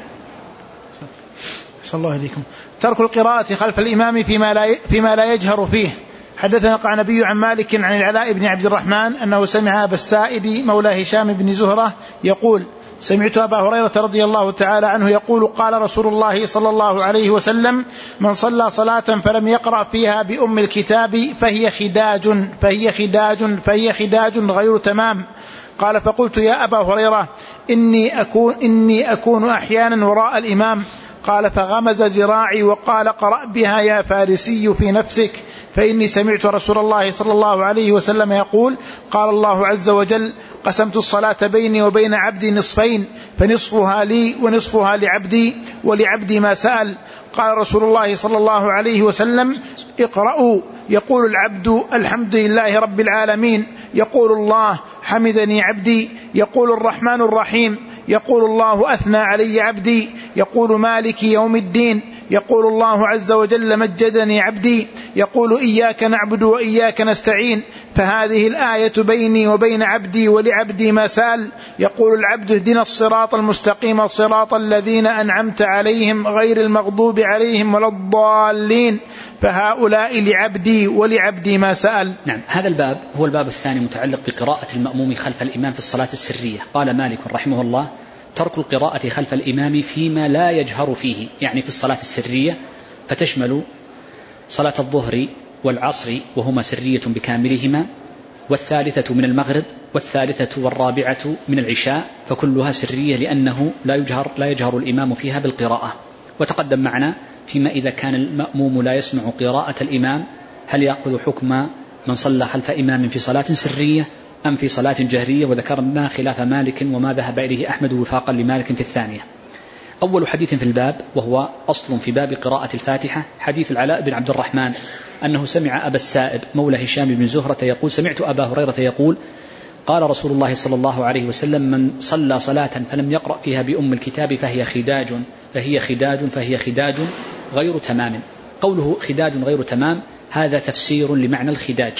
صلى الله عليكم. ترك القراءة خلف الإمام فيما لا فيما لا يجهر فيه. حدثنا القعنبي عن مالك عن العلاء بن عبد الرحمن أنه سمع أبا السائب مولى هشام بن زهرة يقول سمعت أبا هريرة رضي الله تعالى عنه يقول قال رسول الله صلى الله عليه وسلم من صلى صلاة فلم يقرأ فيها بأم الكتاب فهي خداج فهي خداج فهي خداج غير تمام. قال فقلت يا أبا هريرة إني أكون, إني أكون أحيانا وراء الإمام. قال فغمز ذراعي وقال قرأ بها يا فارسي في نفسك، فإني سمعت رسول الله صلى الله عليه وسلم يقول قال الله عز وجل قسمت الصلاة بيني وبين عبدي نصفين، فنصفها لي ونصفها لعبدي ولعبدي ما سأل. قال رسول الله صلى الله عليه وسلم اقرأوا. يقول العبد الحمد لله رب العالمين، يقول الله حمدني عبدي، يقول الرحمن الرحيم، يقول الله أثنى علي عبدي، يقول مالك يوم الدين، يقول الله عز وجل مجدني عبدي، يقول إياك نعبد وإياك نستعين، فهذه الآية بيني وبين عبدي ولعبدي ما سأل. يقول العبد اهدنا الصراط المستقيم صراط الذين أنعمت عليهم غير المغضوب عليهم ولا الضالين، فهؤلاء لعبدي ولعبدي ما سأل. نعم. هذا الباب هو الباب الثاني متعلق بقراءة المأموم خلف الإمام في الصلاة السرية. قال مالك رحمه الله ترك القراءة خلف الإمام فيما لا يجهر فيه، يعني في الصلاة السرية، فتشمل صلاة الظهر والعصر وهما سرية بكاملهما، والثالثة من المغرب، والثالثة والرابعة من العشاء، فكلها سرية لأنه لا يجهر, لا يجهر الإمام فيها بالقراءة. وتقدم معنا فيما إذا كان المأموم لا يسمع قراءة الإمام هل يأخذ حكم من صلى خلف إمام في صلاة سرية أم في صلاة جهرية، وذكرنا خلاف مالك وما ذهب إليه أحمد وفاقا لمالك في الثانية. أول حديث في الباب وهو أصل في باب قراءة الفاتحة حديث العلاء بن عبد الرحمن أنه سمع أبا السائب مولى هشام بن زهرة يقول سمعت أبا هريرة يقول قال رسول الله صلى الله عليه وسلم من صلى صلاة فلم يقرأ فيها بأم الكتاب فهي خداج فهي خداج فهي خداج غير تمام. قوله خداج غير تمام هذا تفسير لمعنى الخداج،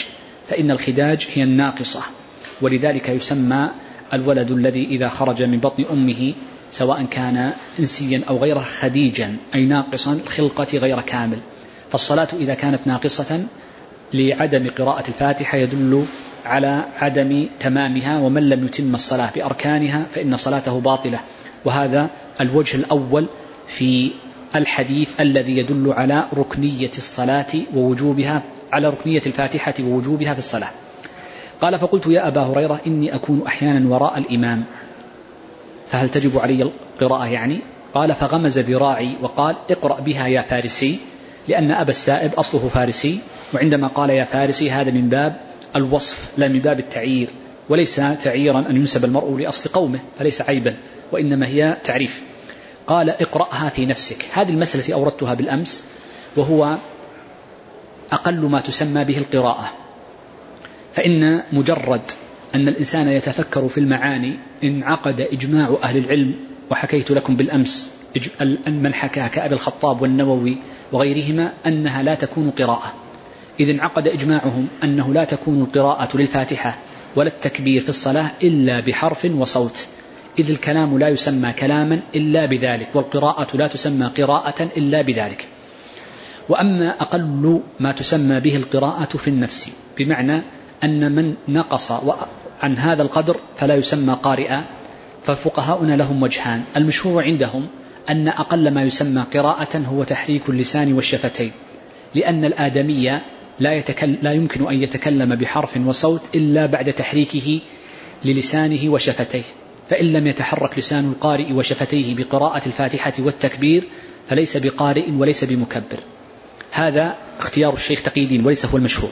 فإن الخداج هي الناقصة، ولذلك يسمى الولد الذي إذا خرج من بطن أمه سواء كان إنسيا أو غير خديجا أي ناقصا الخلقة غير كامل. فالصلاة إذا كانت ناقصة لعدم قراءة الفاتحة يدل على عدم تمامها، ومن لم يتم الصلاة بأركانها فإن صلاته باطلة. وهذا الوجه الأول في الحديث الذي يدل على ركنية الصلاة ووجوبها، على ركنية الفاتحة ووجوبها في الصلاة. قال فقلت يا أبا هريرة إني أكون أحيانا وراء الإمام فهل تجب علي القراءة يعني؟ قال فغمز ذراعي وقال اقرأ بها يا فارسي، لأن أبا السائب أصله فارسي، وعندما قال يا فارسي هذا من باب الوصف لا من باب التعيير، وليس تعييرا أن ينسب المرء لأصل قومه فليس عيبا، وإنما هي تعريف. قال اقرأها في نفسك. هذه المسألة أوردتها بالأمس، وهو أقل ما تسمى به القراءة. فإن مجرد أن الإنسان يتفكر في المعاني انعقد إجماع أهل العلم، وحكيت لكم بالأمس من حكى كأبي الخطاب والنووي وغيرهما أنها لا تكون قراءة، إذ انعقد إجماعهم أنه لا تكون القراءة للفاتحة ولا التكبير في الصلاة إلا بحرف وصوت، إذ الكلام لا يسمى كلاما إلا بذلك، والقراءة لا تسمى قراءة إلا بذلك. وأما أقل ما تسمى به القراءة في النفس، بمعنى أن من نقص عن هذا القدر فلا يسمى قارئا. ففقهاؤنا لهم وجهان، المشهور عندهم أن أقل ما يسمى قراءة هو تحريك اللسان والشفتين، لأن الآدمي لا, يتكلم لا يمكن أن يتكلم بحرف وصوت إلا بعد تحريكه للسانه وشفتيه، فإن لم يتحرك لسان القارئ وشفتيه بقراءة الفاتحة والتكبير فليس بقارئ وليس بمكبر. هذا اختيار الشيخ تقي الدين وليس هو المشهور.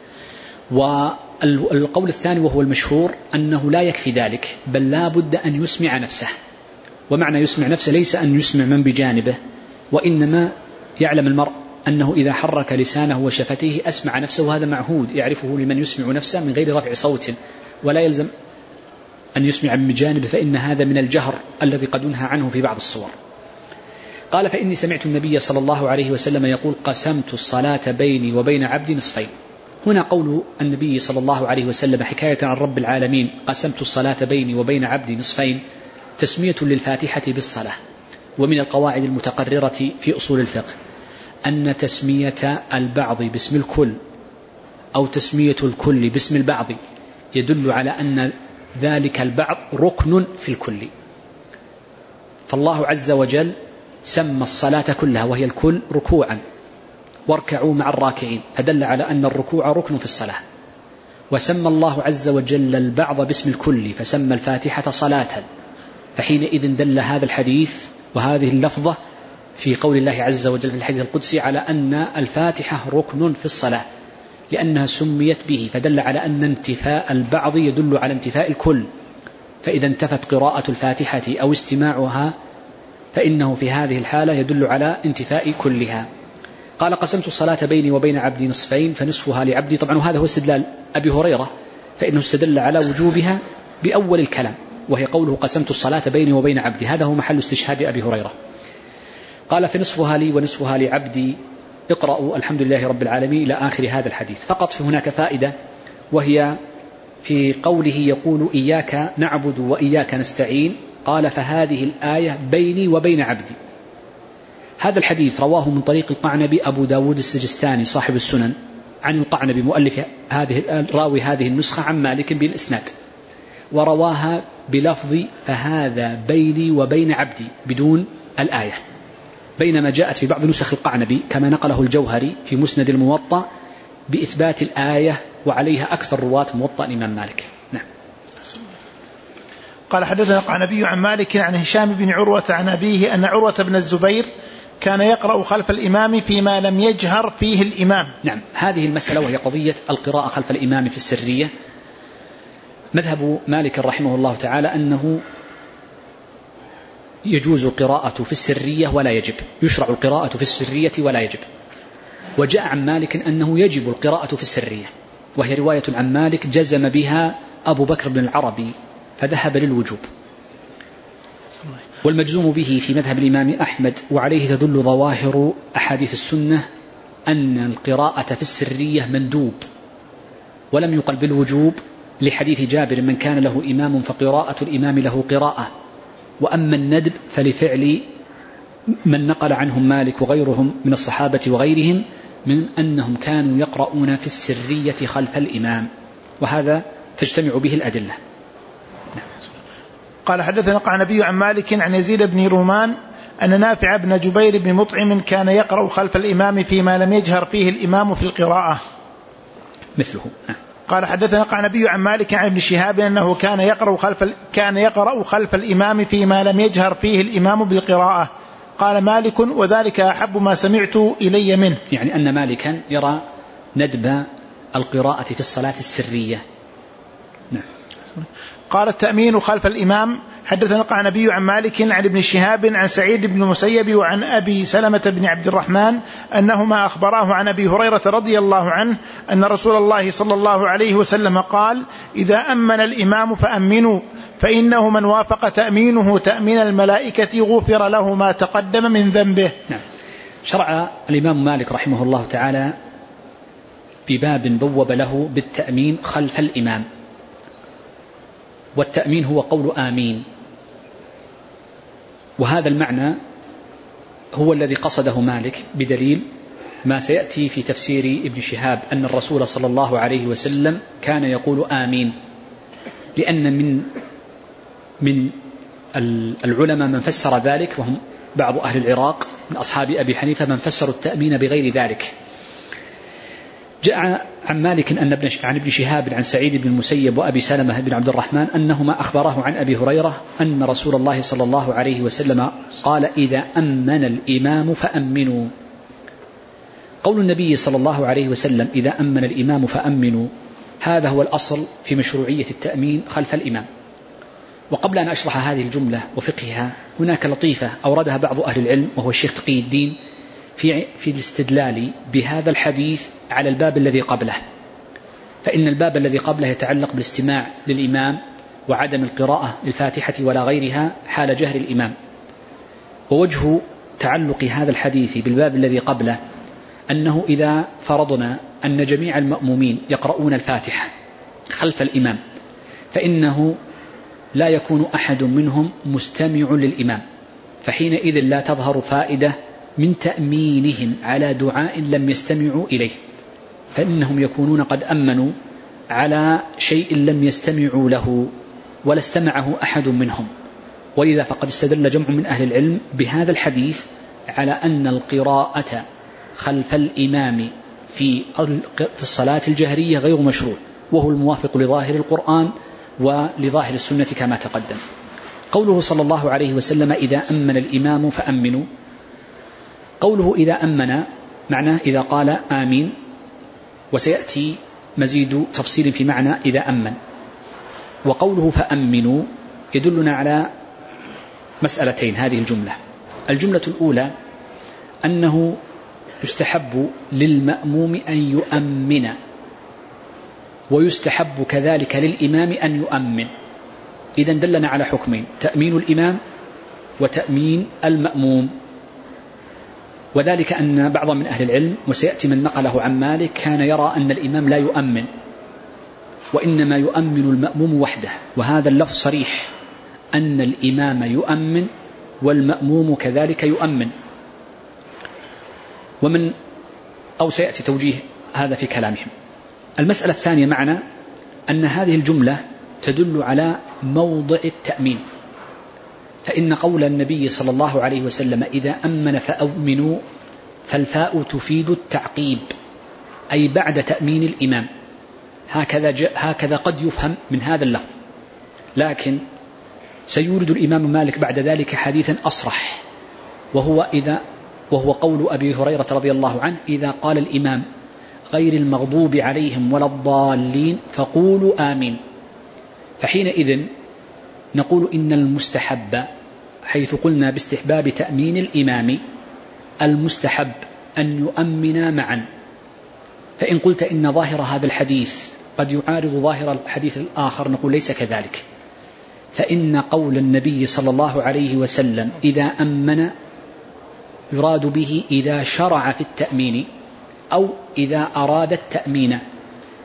والقول الثاني وهو المشهور أنه لا يكفي ذلك، بل لا بد أن يسمع نفسه. ومعنى يسمع نفسه ليس أن يسمع من بجانبه، وإنما يعلم المرء أنه إذا حرك لسانه وشفتيه أسمع نفسه، وهذا معهود يعرفه لمن يسمع نفسه من غير رفع صوت، ولا يلزم أن يسمع من بجانبه، فإن هذا من الجهر الذي قد ينهى عنه في بعض الصور. قال فإني سمعت النبي صلى الله عليه وسلم يقول قسمت الصلاة بيني وبين عبدي نصفين. هنا قول النبي صلى الله عليه وسلم حكاية عن رب العالمين قسمت الصلاة بيني وبين عبدي نصفين تسمية للفاتحة بالصلاة. ومن القواعد المتقررة في أصول الفقه أن تسمية البعض باسم الكل أو تسمية الكل باسم البعض يدل على أن ذلك البعض ركن في الكل. فالله عز وجل سمى الصلاة كلها وهي الكل ركوعا، واركعوا مع الراكعين، فدل على أن الركوع ركن في الصلاة. وسمى الله عز وجل البعض باسم الكل فسمى الفاتحة صلاة، فحينئذ دل هذا الحديث وهذه اللفظة في قول الله عز وجل في الحديث القدسي على أن الفاتحة ركن في الصلاة لأنها سميت به، فدل على أن انتفاء البعض يدل على انتفاء الكل. فإذا انتفت قراءة الفاتحة أو استماعها فإنه في هذه الحالة يدل على انتفاء كلها. قال قسمت الصلاة بيني وبين عبدي نصفين فنصفها لعبدي. طبعا وهذا هو استدلال أبي هريرة، فإنه استدل على وجوبها بأول الكلام وهي قوله قسمت الصلاة بيني وبين عبدي، هذا هو محل استشهاد أبي هريرة. قال فنصفها لي ونصفها لعبدي، اقرأوا الحمد لله رب العالمين إلى آخر هذا الحديث. فقط في هناك فائدة، وهي في قوله يقول إياك نعبد وإياك نستعين، قال فهذه الآية بيني وبين عبدي. هذا الحديث رواه من طريق القعنبي أبو داود السجستاني صاحب السنن عن القعنبي مؤلف هذه راوي هذه النسخة عن مالك بالإسناد، ورواها بلفظ فهذا بيني وبين عبدي بدون الآية، بينما جاءت في بعض نسخ القعنبي كما نقله الجوهري في مسند الموطأ بإثبات الآية، وعليها أكثر رواة موطأ الإمام مالك. نعم. قال حدثنا القعنبي عن مالك عن هشام بن عروة عن أبيه أن عروة بن الزبير كان يقرأ خلف الإمام فيما لم يجهر فيه الإمام. نعم، هذه المسألة وهي قضية القراءة خلف الإمام في السرية. مذهب مالك رحمه الله تعالى أنه يجوز القراءة في السرية ولا يجب، يشرع القراءة في السرية ولا يجب. وجاء عن مالك أنه يجب القراءة في السرية، وهي رواية عن مالك جزم بها أبو بكر بن العربي فذهب للوجوب. والمجزوم به في مذهب الإمام أحمد، وعليه تدل ظواهر أحاديث السنة، أن القراءة في السرية مندوب ولم يقل بالوجوب لحديث جابر من كان له إمام فقراءة الإمام له قراءة. وأما الندب فلفعل من نقل عنهم مالك وغيرهم من الصحابة وغيرهم من أنهم كانوا يقرؤون في السرية خلف الإمام، وهذا تجتمع به الأدلة. قال حدثنا القعنبي عن مالك عن يزيد بن رومان أن نافع بن جبير بن مطعم كان يقرأ خلف الإمام فيما لم يجهر فيه الإمام في القراءة مثله. قال حدثنا القعنبي عن مالك عن ابن شهاب أنه كان يقرأ خلف كان يقرأ خلف الإمام فيما لم يجهر فيه الإمام بالقراءة. قال مالك وذلك أحب ما سمعت إلي منه، يعني أن مالكا يرى ندب القراءة في الصلاة السرية. نعم. قال التأمين خلف الإمام. حدثنا القعنبي عن مالك عن ابن شهاب عن سعيد بن المسيب وعن أبي سلمة بن عبد الرحمن أنهما أخبراه عن أبي هريرة رضي الله عنه أن رسول الله صلى الله عليه وسلم قال إذا أمن الإمام فأمنوا فإنه من وافق تأمينه تأمين الملائكة غفر له ما تقدم من ذنبه. نعم. شرع الإمام مالك رحمه الله تعالى بباب بوب له بالتأمين خلف الإمام، والتأمين هو قول آمين، وهذا المعنى هو الذي قصده مالك بدليل ما سيأتي في تفسير ابن شهاب أن الرسول صلى الله عليه وسلم كان يقول آمين، لأن من من العلماء من فسر ذلك وهم بعض أهل العراق من أصحاب أبي حنيفة من فسروا التأمين بغير ذلك. جاء عن مالك أن ابن عن ابن شهاب عن سعيد بن المسيب وأبي سلمة بن عبد الرحمن أنهما أخبراه عن أبي هريرة أن رسول الله صلى الله عليه وسلم قال إذا أمن الإمام فأمنوا. قول النبي صلى الله عليه وسلم إذا أمن الإمام فأمنوا هذا هو الأصل في مشروعية التأمين خلف الإمام. وقبل أن أشرح هذه الجملة وفقهها هناك لطيفة أوردها بعض أهل العلم وهو الشيخ تقي الدين في في الاستدلال بهذا الحديث على الباب الذي قبله، فإن الباب الذي قبله يتعلق بالاستماع للإمام وعدم القراءة للفاتحة ولا غيرها حال جهر الإمام. ووجه تعلق هذا الحديث بالباب الذي قبله أنه إذا فرضنا أن جميع المأمومين يقرؤون الفاتحة خلف الإمام فإنه لا يكون أحد منهم مستمع للإمام، فحينئذ لا تظهر فائدة من تأمينهم على دعاء لم يستمعوا إليه، فإنهم يكونون قد أمنوا على شيء لم يستمعوا له ولا استمعه أحد منهم. ولذا فقد استدل جمع من أهل العلم بهذا الحديث على أن القراءة خلف الإمام في الصلاة الجهرية غير مشروع، وهو الموافق لظاهر القرآن ولظاهر السنة كما تقدم. قوله صلى الله عليه وسلم إذا أمن الإمام فأمنوا، قوله إذا أمن معناه إذا قال آمين، وسيأتي مزيد تفصيل في معنى إذا أمن. وقوله فأمنوا يدلنا على مسألتين هذه الجملة. الجملة الأولى أنه يستحب للمأموم أن يؤمن، ويستحب كذلك للإمام أن يؤمن. إذن دلنا على حكمين: تأمين الإمام وتأمين المأموم. وذلك أن بعض من أهل العلم وسيأتي من نقله عن مالك كان يرى أن الإمام لا يؤمن وإنما يؤمن المأموم وحده، وهذا اللفظ صريح أن الإمام يؤمن والمأموم كذلك يؤمن. ومن أو سيأتي توجيه هذا في كلامهم. المسألة الثانية معنا أن هذه الجملة تدل على موضع التأمين، فإن قول النبي صلى الله عليه وسلم إذا أمن فأؤمنوا فالفاء تفيد التعقيب، أي بعد تأمين الإمام. هكذا, هكذا قد يفهم من هذا اللفظ، لكن سيورد الإمام مالك بعد ذلك حديثا أصرح، وهو, إذا وهو قول أبي هريرة رضي الله عنه إذا قال الإمام غير المغضوب عليهم ولا الضالين فقولوا آمين. فحينئذ نقول إن المستحب، حيث قلنا باستحباب تأمين الإمام، المستحب أن يؤمنا معا. فإن قلت إن ظاهر هذا الحديث قد يعارض ظاهر الحديث الآخر، نقول ليس كذلك، فإن قول النبي صلى الله عليه وسلم إذا أمن يراد به إذا شرع في التأمين أو إذا أراد التأمين،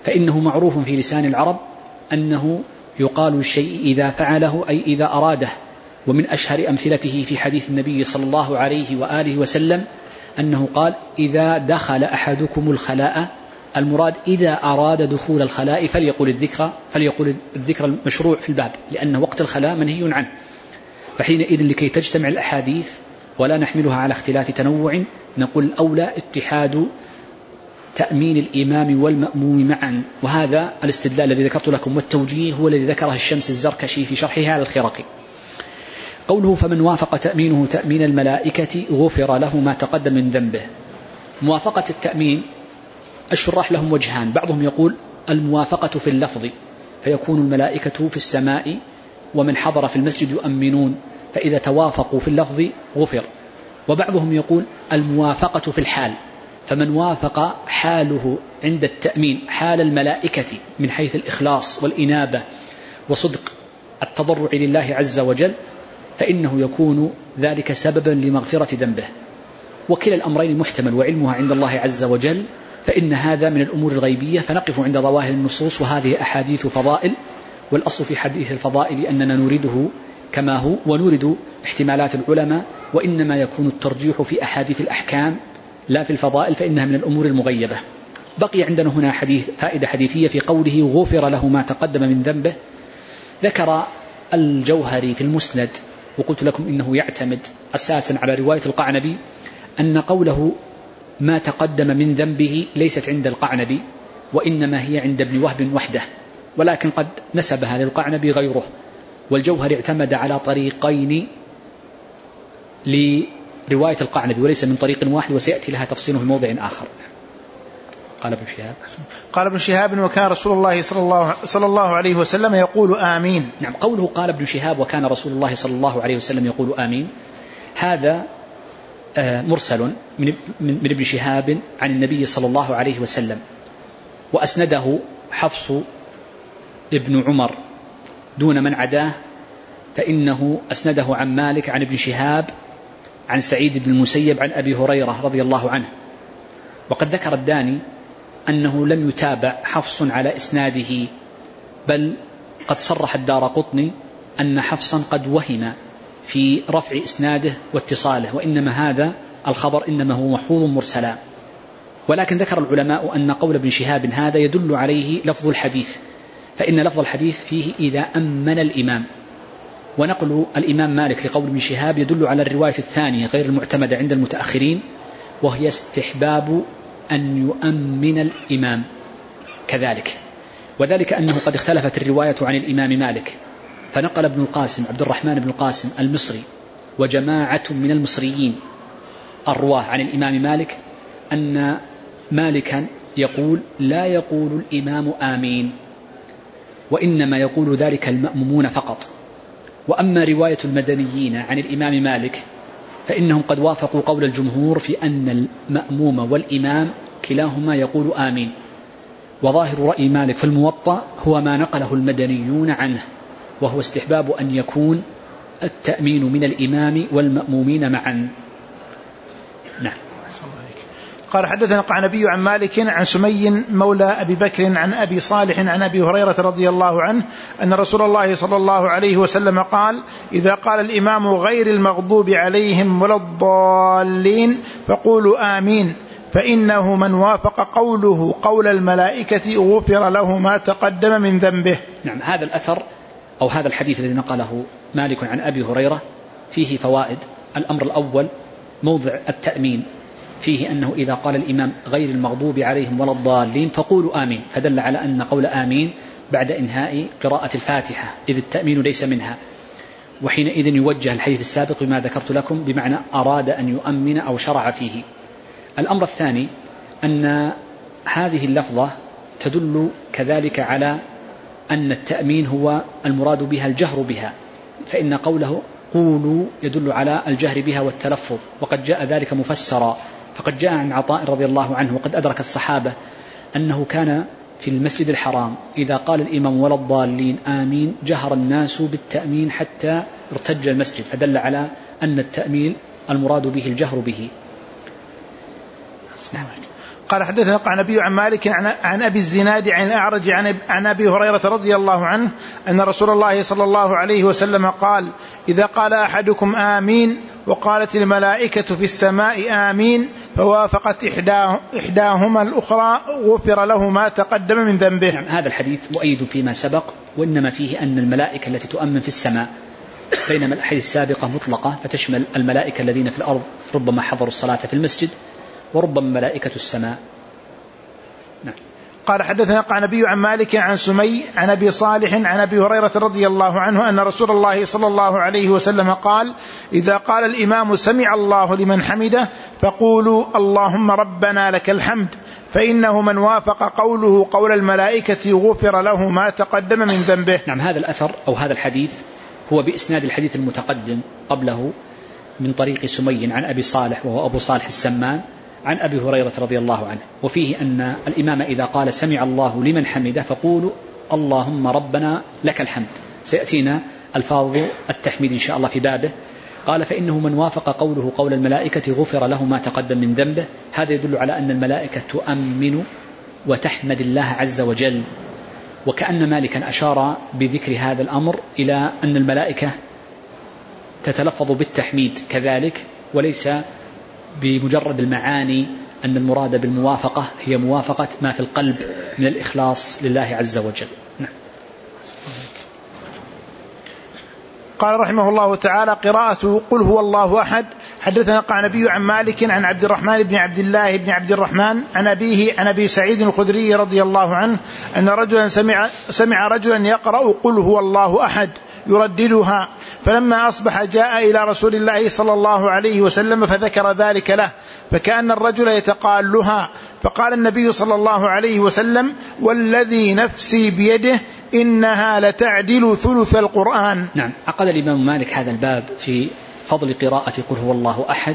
فإنه معروف في لسان العرب أنه يقال الشيء إذا فعله أي إذا أراده. ومن أشهر أمثلته في حديث النبي صلى الله عليه وآله وسلم أنه قال إذا دخل أحدكم الخلاء، المراد إذا أراد دخول الخلاء فليقل الذكر فليقل الذكر المشروع في الباب، لأن وقت الخلاء منهي عنه. فحينئذ لكي تجتمع الأحاديث ولا نحملها على اختلاف تنوع نقول أولى اتحاد تأمين الإمام والمأموم معا. وهذا الاستدلال الذي ذكرت لكم والتوجيه هو الذي ذكره الشمس الزركشي في شرحه على الخرقي. قوله فمن وافق تأمينه تأمين الملائكة غفر له ما تقدم من ذنبه. موافقة التأمين الشراح لهم وجهان، بعضهم يقول الموافقة في اللفظ فيكون الملائكة في السماء ومن حضر في المسجد يؤمنون، فإذا توافقوا في اللفظ غفر. وبعضهم يقول الموافقة في الحال، فمن وافق حاله عند التأمين حال الملائكة من حيث الإخلاص والإنابة وصدق التضرع لله عز وجل فإنه يكون ذلك سببا لمغفرة ذنبه. وكلا الأمرين محتمل وعلمها عند الله عز وجل، فإن هذا من الأمور الغيبية، فنقف عند ظواهر النصوص، وهذه أحاديث فضائل، والأصل في حديث الفضائل أننا نريده كما هو ونريد احتمالات العلماء، وإنما يكون الترجيح في أحاديث الأحكام لا في الفضائل، فإنها من الأمور المغيبة. بقي عندنا هنا حديث فائدة حديثية في قوله غفر له ما تقدم من ذنبه. ذكر الجوهري في المسند، وقلت لكم إنه يعتمد أساسا على رواية القعنبي، أن قوله ما تقدم من ذنبه ليست عند القعنبي وإنما هي عند ابن وهب وحده، ولكن قد نسبها للقعنبي غيره. والجوهري اعتمد على طريقين لرواية القعنبي وليس من طريق واحد، وسيأتي لها تفصيله في موضع آخر. قال ابن شهاب قال ابن شهاب وكان رسول الله صلى الله, صلى الله عليه وسلم يقول آمين. نعم، قوله قال ابن شهاب وكان رسول الله صلى الله عليه وسلم يقول آمين، هذا مرسل من من ابن شهاب عن النبي صلى الله عليه وسلم، وأسنده حفص ابن عمر دون من عداه، فإنه أسنده عن مالك عن ابن شهاب عن سعيد بن المسيب عن أبي هريرة رضي الله عنه. وقد ذكر الداني أنه لم يتابع حفص على إسناده، بل قد صرح الدارقطني أن حفصا قد وهم في رفع إسناده واتصاله، وإنما هذا الخبر إنما هو محفوظ مرسلا. ولكن ذكر العلماء أن قول ابن شهاب هذا يدل عليه لفظ الحديث، فإن لفظ الحديث فيه إذا أمن الإمام، ونقل الإمام مالك لقول ابن شهاب يدل على الرواية الثانية غير المعتمدة عند المتأخرين، وهي استحباب أن يؤمن الإمام كذلك، وذلك أنه قد اختلفت الرواية عن الإمام مالك، فنقل ابن القاسم عبد الرحمن بن القاسم المصري وجماعة من المصريين الرواه عن الإمام مالك أن مالكا يقول لا يقول الإمام آمين، وإنما يقول ذلك المأمومون فقط. وأما رواية المدنيين عن الإمام مالك فإنهم قد وافقوا قول الجمهور في أن المأموم والإمام كلاهما يقول آمين. وظاهر رأي مالك في الموطأ هو ما نقله المدنيون عنه، وهو استحباب أن يكون التأمين من الإمام والمأمومين معا. نعم. قال حدثنا القعنبي عن مالك عن سمي مولى أبي بكر عن أبي صالح عن أبي هريرة رضي الله عنه أن رسول الله صلى الله عليه وسلم قال إذا قال الإمام غير المغضوب عليهم ولا الضالين فقولوا آمين، فإنه من وافق قوله قول الملائكة غفر له ما تقدم من ذنبه. نعم، هذا الأثر أو هذا الحديث الذي نقله مالك عن أبي هريرة فيه فوائد. الأمر الأول موضع التأمين، فيه أنه إذا قال الإمام غير المغضوب عليهم ولا الضالين فقولوا آمين، فدل على أن قول آمين بعد إنهاء قراءة الفاتحة، إذ التأمين ليس منها، وحينئذ يوجه الحديث السابق بما ذكرت لكم بمعنى أراد أن يؤمن أو شرع فيه. الأمر الثاني أن هذه اللفظة تدل كذلك على أن التأمين هو المراد بها الجهر بها، فإن قوله قولوا يدل على الجهر بها والتلفظ، وقد جاء ذلك مفسرا، فقد جاء عن عطاء رضي الله عنه وقد أدرك الصحابة أنه كان في المسجد الحرام إذا قال الإمام ولا الضالين آمين جهر الناس بالتأمين حتى ارتج المسجد، فدل على أن التأمين المراد به الجهر به. قال حدثنا القعنبي عن مالك عن أبي الزناد عن الأعرج عن أبي هريرة رضي الله عنه أن رسول الله صلى الله عليه وسلم قال إذا قال أحدكم آمين وقالت الملائكة في السماء آمين فوافقت إحداهما الأخرى غفر له ما تقدم من ذنبه. نعم، هذا الحديث مؤيد فيما سبق، وإنما فيه أن الملائكة التي تؤمن في السماء، بينما الأحاديث السابقة مطلقة فتشمل الملائكة الذين في الأرض ربما حضروا الصلاة في المسجد وربما ملائكة السماء. نعم. قال حدثنا القعنبي عن مالك عن سمي عن أبي صالح عن أبي هريرة رضي الله عنه أن رسول الله صلى الله عليه وسلم قال إذا قال الإمام سمع الله لمن حمده فقولوا اللهم ربنا لك الحمد، فإنه من وافق قوله قول الملائكة غفر له ما تقدم من ذنبه. نعم، هذا الأثر أو هذا الحديث هو بإسناد الحديث المتقدم قبله من طريق سمي عن أبي صالح وهو أبو صالح السمان عن أبي هريرة رضي الله عنه، وفيه أن الإمام إذا قال سمع الله لمن حمده فقولوا اللهم ربنا لك الحمد. سيأتينا الفاظ التحميد إن شاء الله في بابه. قال فإنه من وافق قوله قول الملائكة غفر له ما تقدم من ذنبه. هذا يدل على أن الملائكة تؤمن وتحمد الله عز وجل، وكأن مالكا أشار بذكر هذا الأمر إلى أن الملائكة تتلفظ بالتحميد كذلك، وليس بمجرد المعاني أن المراد بالموافقة هي موافقة ما في القلب من الإخلاص لله عز وجل. نعم. قال رحمه الله تعالى قراءة قل هو الله أحد. حدثنا القعنبي عن مالك عن عبد الرحمن بن عبد الله بن عبد الرحمن عن أبيه عن أبي سعيد الخدري رضي الله عنه أن رجلا سمع, سمع رجلا يقرأ قل هو الله أحد يرددها، فلما أصبح جاء إلى رسول الله صلى الله عليه وسلم فذكر ذلك له، فكأن الرجل يتقالها، فقال النبي صلى الله عليه وسلم والذي نفسي بيده إنها لتعدل ثلث القرآن. نعم، عقد الإمام مالك هذا الباب في فضل قراءة قل هو الله أحد،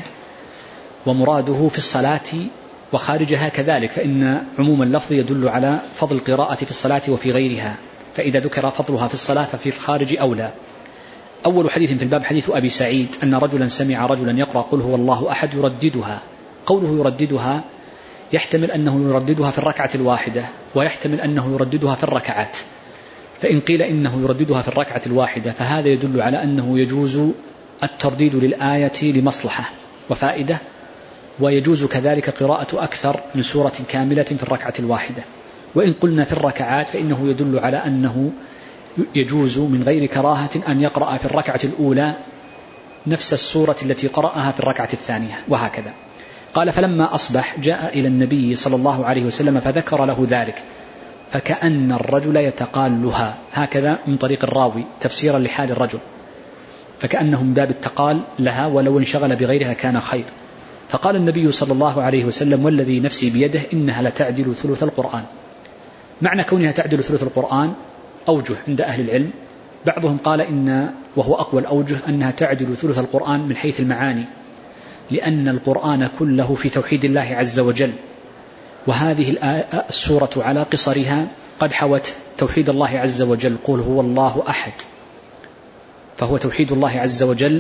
ومراده في الصلاة وخارجها كذلك، فإن عموم اللفظ يدل على فضل القراءة في الصلاة وفي غيرها، فإذا ذكر فضلها في الصلاة ففي الخارج أولى. أول حديث في الباب حديث أبي سعيد أن رجلا سمع رجلا يقرأ قل هو الله أحد يرددها. قوله يرددها يحتمل أنه يرددها في الركعة الواحدة، ويحتمل أنه يرددها في الركعات. فإن قيل إنه يرددها في الركعة الواحدة فهذا يدل على أنه يجوز الترديد للآية لمصلحة وفائدة، ويجوز كذلك قراءة أكثر من سورة كاملة في الركعة الواحدة. وإن قلنا في الركعات فإنه يدل على أنه يجوز من غير كراهة أن يقرأ في الركعة الأولى نفس السورة التي قرأها في الركعة الثانية، وهكذا. قال فلما أصبح جاء إلى النبي صلى الله عليه وسلم فذكر له ذلك، فكأن الرجل يتقالها، هكذا من طريق الراوي تفسيرا لحال الرجل، فكأنه من باب التقال لها ولو انشغل بغيرها كان خير. فقال النبي صلى الله عليه وسلم والذي نفسي بيده إنها لتعدل ثلث القرآن. معنى كونها تعدل ثلث القرآن أوجه عند أهل العلم، بعضهم قال إن وهو أقوى الأوجه أنها تعدل ثلث القرآن من حيث المعاني، لأن القرآن كله في توحيد الله عز وجل، وهذه السورة على قصرها قد حوت توحيد الله عز وجل. قل هو الله أحد، فهو توحيد الله عز وجل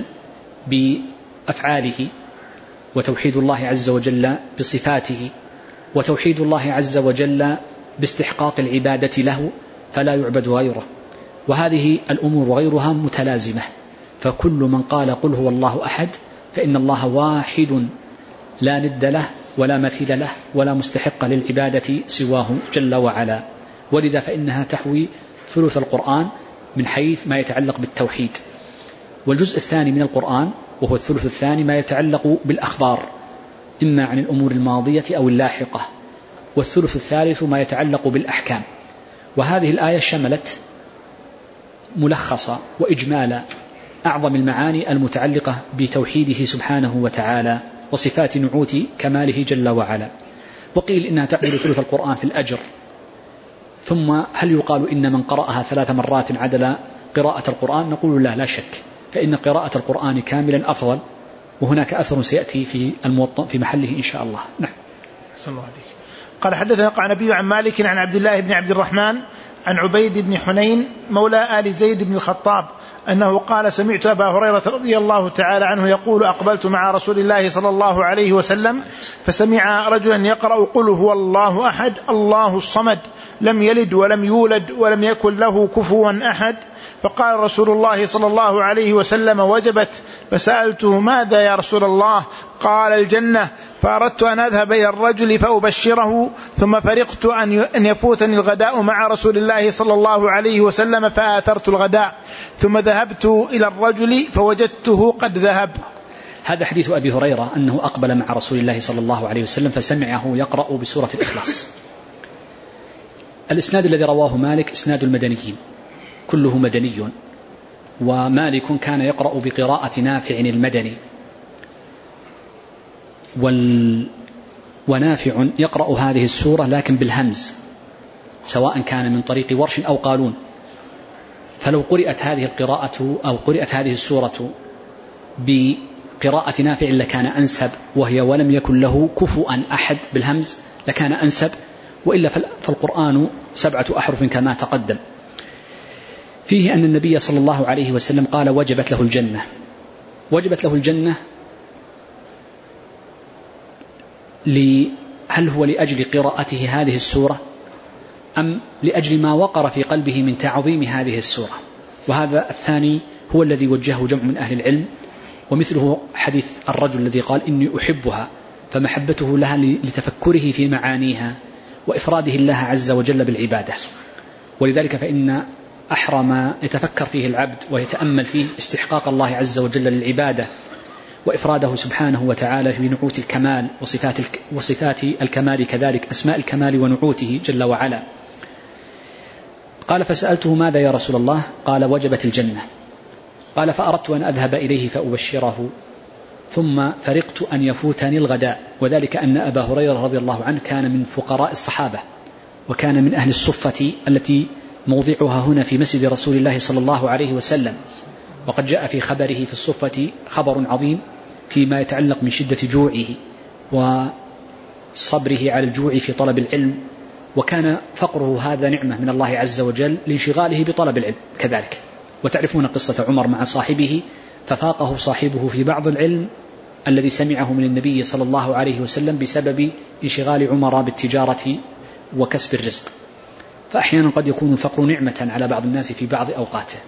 بأفعاله، وتوحيد الله عز وجل بصفاته، وتوحيد الله عز وجل باستحقاق العبادة له فلا يعبد غيره. وهذه الأمور وغيرها متلازمة، فكل من قال قل هو الله أحد فإن الله واحد لا ند له ولا مثيل له ولا مستحق للعبادة سواه جل وعلا، ولذا فإنها تحوي ثلث القرآن من حيث ما يتعلق بالتوحيد. والجزء الثاني من القرآن وهو الثلث الثاني ما يتعلق بالأخبار إما عن الأمور الماضية أو اللاحقة، والثلث الثالث ما يتعلق بالأحكام. وهذه الآية شملت ملخصة وإجمال أعظم المعاني المتعلقة بتوحيده سبحانه وتعالى وصفات نعوت كماله جل وعلا. وقيل إنها تعدل ثلث القرآن في الأجر. ثم هل يقال إن من قرأها ثلاث مرات عدل قراءة القرآن؟ نقول لا، لا شك، فإن قراءة القرآن كاملا أفضل، وهناك أثر سيأتي في الموطأ في محله إن شاء الله. نعم. صلى الله عليه. قال حدثنا القعنبي عن مالك عن عبد الله بن عبد الرحمن عن عبيد بن حنين مولى آل زيد بن الخطاب أنه قال سمعت أبا هريرة رضي الله تعالى عنه يقول أقبلت مع رسول الله صلى الله عليه وسلم فسمع رجلا يقرأ قل هو الله أحد الله الصمد لم يلد ولم يولد ولم يكن له كفوا أحد، فقال رسول الله صلى الله عليه وسلم وجبت، فسألته ماذا يا رسول الله؟ قال الجنة، فأردت أن أذهب إلى الرجل فأبشره، ثم فرقت أن يفوتني الغداء مع رسول الله صلى الله عليه وسلم فآثرت الغداء، ثم ذهبت إلى الرجل فوجدته قد ذهب. هذا حديث أبي هريرة أنه أقبل مع رسول الله صلى الله عليه وسلم فسمعه يقرأ بسورة الإخلاص. الإسناد الذي رواه مالك إسناد المدنيين كله مدني، ومالك كان يقرأ بقراءة نافع المدني، وال... ونافع يقرأ هذه السورة لكن بالهمز سواء كان من طريق ورش أو قالون، فلو قرأت هذه القراءة أو قرأت هذه السورة بقراءة نافع لكان أنسب، وهي ولم يكن له كفوا أحد بالهمز لكان أنسب، وإلا فالقرآن سبعة أحرف كما تقدم. فيه أن النبي صلى الله عليه وسلم قال وجبت له الجنة. وجبت له الجنة هل هو لأجل قراءته هذه السورة أم لأجل ما وقر في قلبه من تعظيم هذه السورة؟ وهذا الثاني هو الذي وجهه جمع من أهل العلم، ومثله حديث الرجل الذي قال إني أحبها، فمحبته لها لتفكره في معانيها وإفراده الله عز وجل بالعبادة. ولذلك فإن أحرى ما يتفكر فيه العبد ويتأمل فيه استحقاق الله عز وجل للعبادة وإفراده سبحانه وتعالى في نعوت الكمال وصفات, وصفات الكمال، كذلك أسماء الكمال ونعوته جل وعلا. قال فسألته ماذا يا رسول الله؟ قال وجبت الجنة. قال فأردت أن أذهب إليه فأبشره، ثم فرقت أن يفوتني الغداء، وذلك أن أبا هريرة رضي الله عنه كان من فقراء الصحابة، وكان من أهل الصفة التي موضعها هنا في مسجد رسول الله صلى الله عليه وسلم، وقد جاء في خبره في الصفة خبر عظيم فيما يتعلق من شدة جوعه وصبره على الجوع في طلب العلم، وكان فقره هذا نعمة من الله عز وجل لانشغاله بطلب العلم كذلك. وتعرفون قصة عمر مع صاحبه، ففاقه صاحبه في بعض العلم الذي سمعه من النبي صلى الله عليه وسلم بسبب انشغال عمر بالتجارة وكسب الرزق. فأحيانا قد يكون الفقر نعمة على بعض الناس في بعض أوقاته.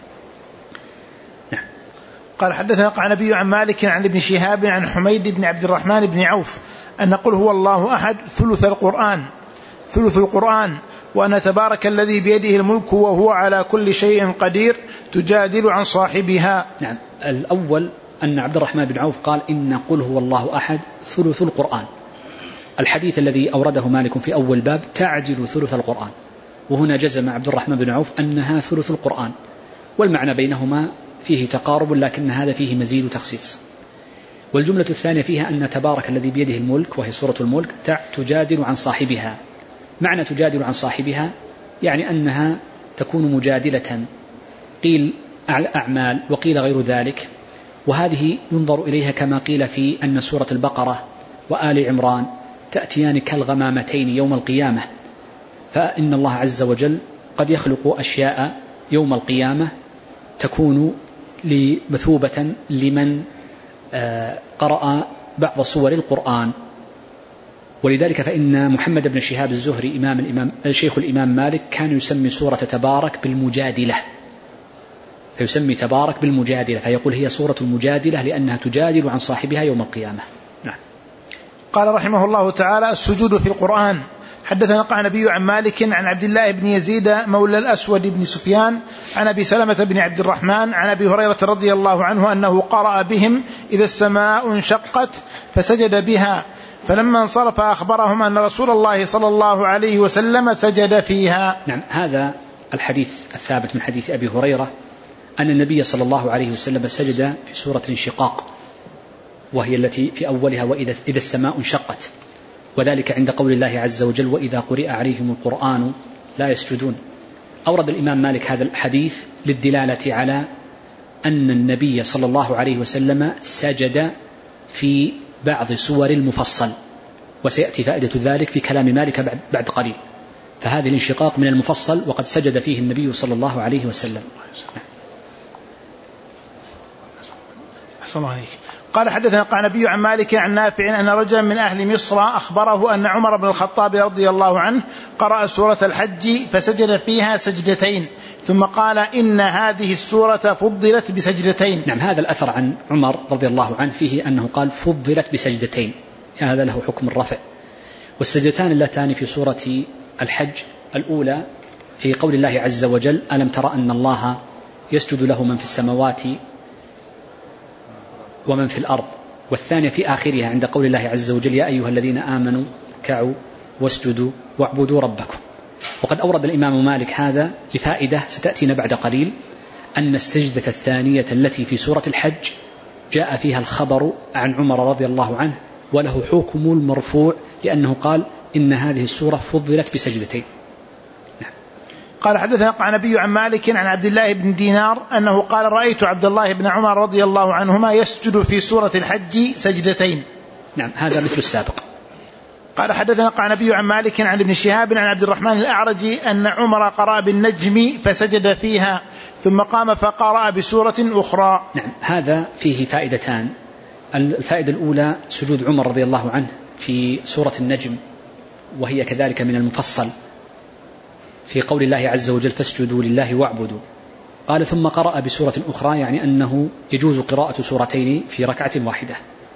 نعم. قال حدثنا قعنبي عن مالك عن ابن شهاب عن حميد بن عبد الرحمن بن عوف أن قل هو الله أحد ثلث القرآن ثلث القرآن وأن تبارك الذي بيده الملك وهو على كل شيء قدير تجادل عن صاحبها. نعم. الأول أن عبد الرحمن بن عوف قال إن قل هو الله أحد ثلث القرآن. الحديث الذي أورده مالك في أول باب تعجل ثلث القرآن، وهنا جزم عبد الرحمن بن عوف أنها ثلث القرآن، والمعنى بينهما فيه تقارب لكن هذا فيه مزيد تخصيص. والجملة الثانية فيها أن تبارك الذي بيده الملك وهي سورة الملك تجادل عن صاحبها. معنى تجادل عن صاحبها يعني أنها تكون مجادلة، قيل أعمال وقيل غير ذلك، وهذه ينظر إليها كما قيل في أن سورة البقرة وآل عمران تأتيان كالغمامتين يوم القيامة، فإن الله عز وجل قد يخلق أشياء يوم القيامة تكون مثوبة لمن قرأ بعض صور القرآن. ولذلك فإن محمد بن شهاب الزهري إمام الإمام شيخ الإمام مالك كان يسمي سورة تبارك بالمجادلة، فيسمي تبارك بالمجادلة، فيقول هي سورة المجادلة لأنها تجادل عن صاحبها يوم القيامة. نعم. قال رحمه الله تعالى السجود في القرآن. حدثنا قعنبي عن مالك عن عبد الله بن يزيد مولى الأسود بن سفيان عن أبي سلمة بن عبد الرحمن عن أبي هريرة رضي الله عنه أنه قرأ بهم إذا السماء انشقت فسجد بها، فلما انصرف أخبرهم أن رسول الله صلى الله عليه وسلم سجد فيها. نعم. هذا الحديث الثابت من حديث أبي هريرة أن النبي صلى الله عليه وسلم سجد في سورة الانشقاق، وهي التي في أولها وإذا إذا السماء انشقت، وذلك عند قول الله عز وجل وإذا قرئ عليهم القرآن لا يسجدون. أورد الإمام مالك هذا الحديث للدلالة على أن النبي صلى الله عليه وسلم سجد في بعض سور المفصل، وسيأتي فائدة ذلك في كلام مالك بعد قليل. فهذه الانشقاق من المفصل وقد سجد فيه النبي صلى الله عليه وسلم. أحسن الله عليك. قال حدثنا القعنبي عن مالك عن نافع أن رجلا من أهل مصر أخبره أن عمر بن الخطاب رضي الله عنه قرأ سورة الحج فسجد فيها سجدتين ثم قال إن هذه السورة فضلت بسجدتين. نعم، هذا الأثر عن عمر رضي الله عنه فيه أنه قال فضلت بسجدتين، هذا له حكم الرفع. والسجدتان اللتان في سورة الحج الأولى في قول الله عز وجل ألم تر أن الله يسجد له من في السماوات ومن في الأرض، والثانية في آخرها عند قول الله عز وجل يا أيها الذين آمنوا كعوا واسجدوا واعبدوا ربكم. وقد أورد الإمام مالك هذا لفائدة ستأتينا بعد قليل، أن السجدة الثانية التي في سورة الحج جاء فيها الخبر عن عمر رضي الله عنه وله حكم المرفوع لأنه قال إن هذه السورة فضلت بسجدتين. نعم. قال حدثنا القعنبي عن مالك عن عبد الله بن دينار أنه قال رأيت عبد الله بن عمر رضي الله عنهما يسجد في سورة الحج سجدتين. نعم، هذا مثل السابق. قال حدثنا القعنبي عن مالك عن ابن شهاب عن عبد الرحمن الأعرج أن عمر قرأ بالنجم فسجد فيها ثم قام فقرأ بسورة أخرى. نعم، هذا فيه فائدتان. الفائدة الأولى سجود عمر رضي الله عنه في سورة النجم، وهي كذلك من المفصل في قول الله عز وجل فاسجدوا لله واعبدوا. قال ثم قرأ بسورة أخرى، يعني أنه يجوز قراءة سورتين في ركعة واحدة.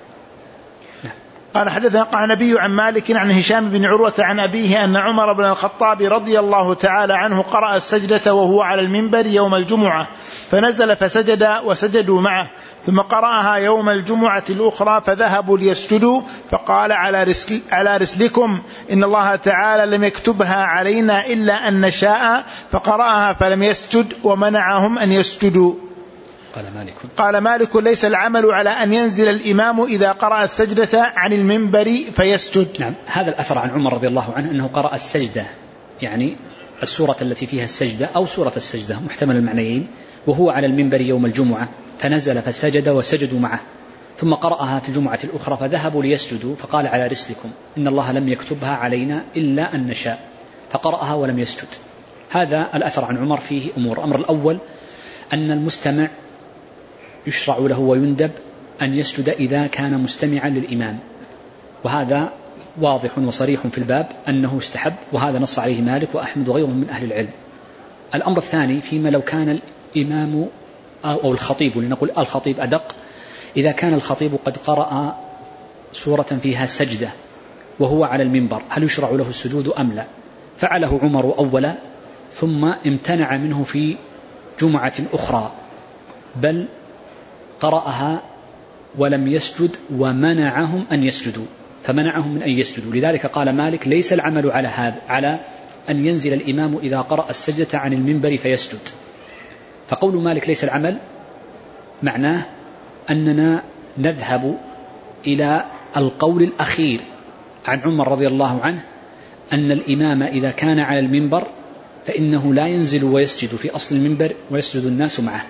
قال حدثنا القعنبي عن مالك عن هشام بن عروة عن أبيه أن عمر بن الخطاب رضي الله تعالى عنه قرأ السجدة وهو على المنبر يوم الجمعة فنزل فسجد وسجدوا معه ثم قرأها يوم الجمعة الأخرى فذهبوا ليسجدوا فقال على, رسل على رسلكم إن الله تعالى لم يكتبها علينا إلا أن نشاء فقرأها فلم يسجد ومنعهم أن يسجدوا. قال مالك قال مالك ليس العمل على أن ينزل الإمام إذا قرأ السجدة عن المنبر فيسجد. نعم، هذا الأثر عن عمر رضي الله عنه أنه قرأ السجدة، يعني السورة التي فيها السجدة أو سورة السجدة محتمل المعنيين، وهو على المنبر يوم الجمعة فنزل فسجد وسجدوا معه ثم قرأها في الجمعة الأخرى فذهبوا ليسجدوا فقال على رسلكم إن الله لم يكتبها علينا إلا أن نشاء فقرأها ولم يسجد. هذا الأثر عن عمر فيه أمور. الأمر الأول أن المستمع يشرع له ويندب أن يسجد إذا كان مستمعا للإمام، وهذا واضح وصريح في الباب أنه استحب، وهذا نص عليه مالك وأحمد وغيرهم من أهل العلم. الأمر الثاني فيما لو كان الإمام أو الخطيب، لنقول الخطيب أدق، إذا كان الخطيب قد قرأ سورة فيها سجدة وهو على المنبر هل يشرع له السجود أم لا؟ فعله عمر أولا ثم امتنع منه في جمعة أخرى، بل قرأها ولم يسجد ومنعهم أن يسجدوا، فمنعهم من أن يسجدوا. لذلك قال مالك ليس العمل على هذا على أن ينزل الإمام إذا قرأ السجدة عن المنبر فيسجد. فقول مالك ليس العمل معناه أننا نذهب إلى القول الأخير عن عمر رضي الله عنه أن الإمام إذا كان على المنبر فإنه لا ينزل ويسجد في أصل المنبر ويسجد الناس معه.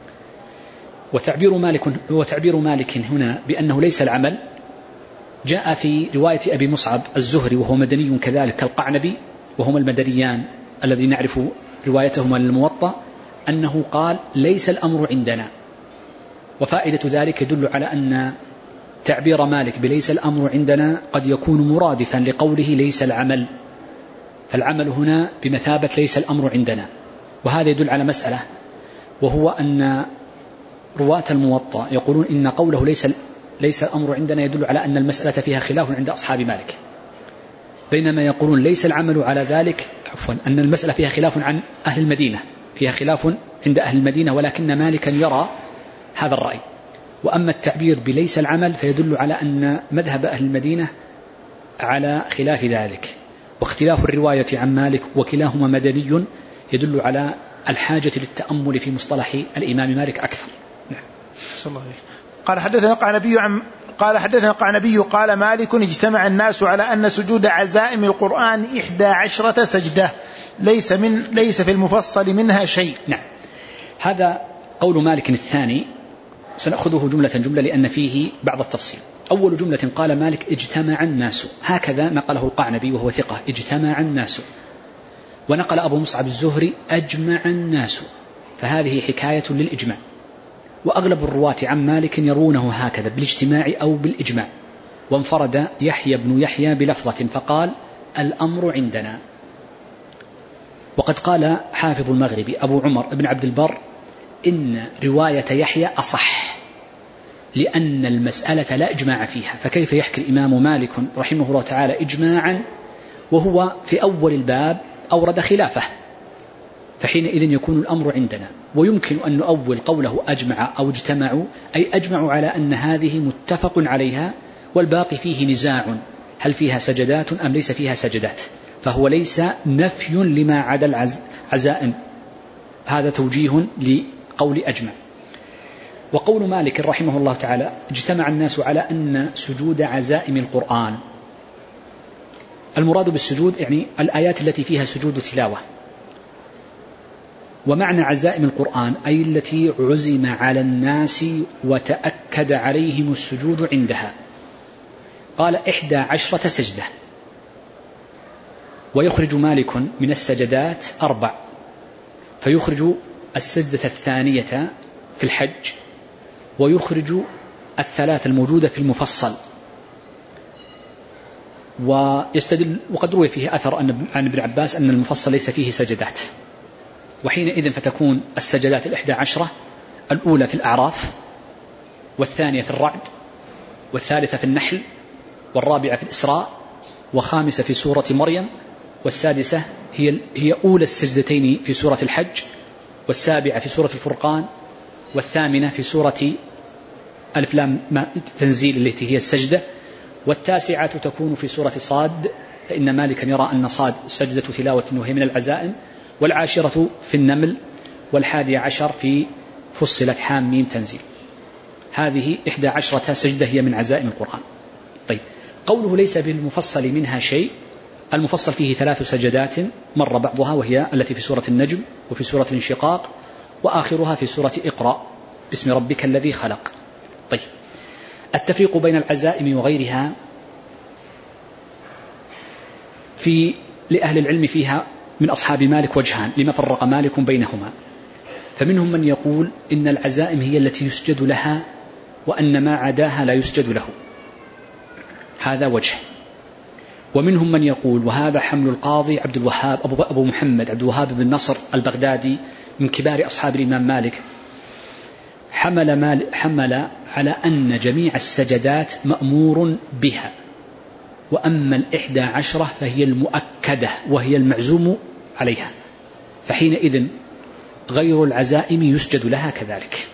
وتعبير مالك, وتعبير مالك هنا بأنه ليس العمل جاء في رواية أبي مصعب الزهري وهو مدني كذلك كالقعنبي، وهما المدنيان الذي نعرف روايتهما للموطأ، أنه قال ليس الأمر عندنا. وفائدة ذلك يدل على أن تعبير مالك بليس الأمر عندنا قد يكون مرادفا لقوله ليس العمل، فالعمل هنا بمثابة ليس الأمر عندنا. وهذا يدل على مسألة، وهو أن رواة الموطأ يقولون إن قوله ليس ليس الأمر عندنا يدل على أن المسألة فيها خلاف عند أصحاب مالك، بينما يقولون ليس العمل على ذلك عفوا أن المسألة فيها خلاف عن أهل المدينة، فيها خلاف عند أهل المدينة، ولكن مالكا يرى هذا الرأي. وأما التعبير بليس العمل فيدل على أن مذهب أهل المدينة على خلاف ذلك. واختلاف الرواية عن مالك وكلاهما مدني يدل على الحاجة للتأمل في مصطلح الإمام مالك أكثر. نعم. قال حدثنا القعنبي عن قال حدثنا القعنبي قال مالك اجتمع الناس على أن سجود عزائم القرآن إحدى عشرة سجدة ليس من ليس في المفصل منها شيء. نعم، هذا قول مالك الثاني، سنأخذه جملة جملة لأن فيه بعض التفصيل. أول جملة قال مالك اجتمع الناس، هكذا نقله القعنبي وهو ثقة، اجتمع الناس. ونقل أبو مصعب الزهري أجمع الناس، فهذه حكاية للإجماع. وأغلب الرواة عن مالك يرونه هكذا بالاجتماع أو بالإجماع. وانفرد يحيى بن يحيى بلفظة فقال الأمر عندنا. وقد قال حافظ المغرب أبو عمر بن عبد البر إن رواية يحيى أصح، لأن المسألة لا إجماع فيها، فكيف يحكي الإمام مالك رحمه الله تعالى إجماعا وهو في أول الباب أورد خلافه؟ فحينئذ يكون الأمر عندنا. ويمكن أن نؤول قوله أجمع أو اجتمعوا، أي أجمعوا على أن هذه متفق عليها والباقي فيه نزاع، هل فيها سجدات أم ليس فيها سجدات، فهو ليس نفي لما عدا العزائم. هذا توجيه لقول أجمع. وقول مالك رحمه الله تعالى اجتمع الناس على أن سجود عزائم القرآن، المراد بالسجود يعني الآيات التي فيها سجود تلاوة. ومعنى عزائم القرآن أي التي عزم على الناس وتأكد عليهم السجود عندها. قال إحدى عشرة سجدة. ويخرج مالك من السجدات أربع، فيخرج السجدة الثانية في الحج، ويخرج الثلاث الموجودة في المفصل. ويستدل وقد روي فيه أثر عن ابن عباس أن المفصل ليس فيه سجدات، وحينئذ فتكون السجدات الإحدى عشرة الأولى في الأعراف، والثانية في الرعد، والثالثة في النحل، والرابعة في الإسراء، وخامسة في سورة مريم، والسادسة هي هي أولى السجدتين في سورة الحج، والسابعة في سورة الفرقان، والثامنة في سورة ألف لام تنزيل التي هي السجدة، والتاسعة تكون في سورة صاد، فإن مالكا يرى أن صاد سجدة تلاوة وهي من العزائم، والعاشرة في النمل، والحادي عشر في فصلت حام ميم تنزيل. هذه إحدى عشرة سجدة هي من عزائم القرآن. طيب، قوله ليس بالمفصل منها شيء، المفصل فيه ثلاث سجدات مر بعضها وهي التي في سورة النجم وفي سورة الانشقاق، وآخرها في سورة اقرأ باسم ربك الذي خلق. طيب، التفريق بين العزائم وغيرها في لأهل العلم فيها من أصحاب مالك وجهان لما فرق مالك بينهما. فمنهم من يقول إن العزائم هي التي يسجد لها، وأن ما عداها لا يسجد له، هذا وجه. ومنهم من يقول، وهذا حمل القاضي عبد الوهاب أبو محمد عبد الوهاب بن نصر البغدادي من كبار أصحاب الإمام مالك، حمل, مال حمل على أن جميع السجدات مأمور بها، وأما الإحدى عشرة فهي المؤكدة وهي المعزوم عليها، فحينئذ غير العزائم يسجد لها كذلك.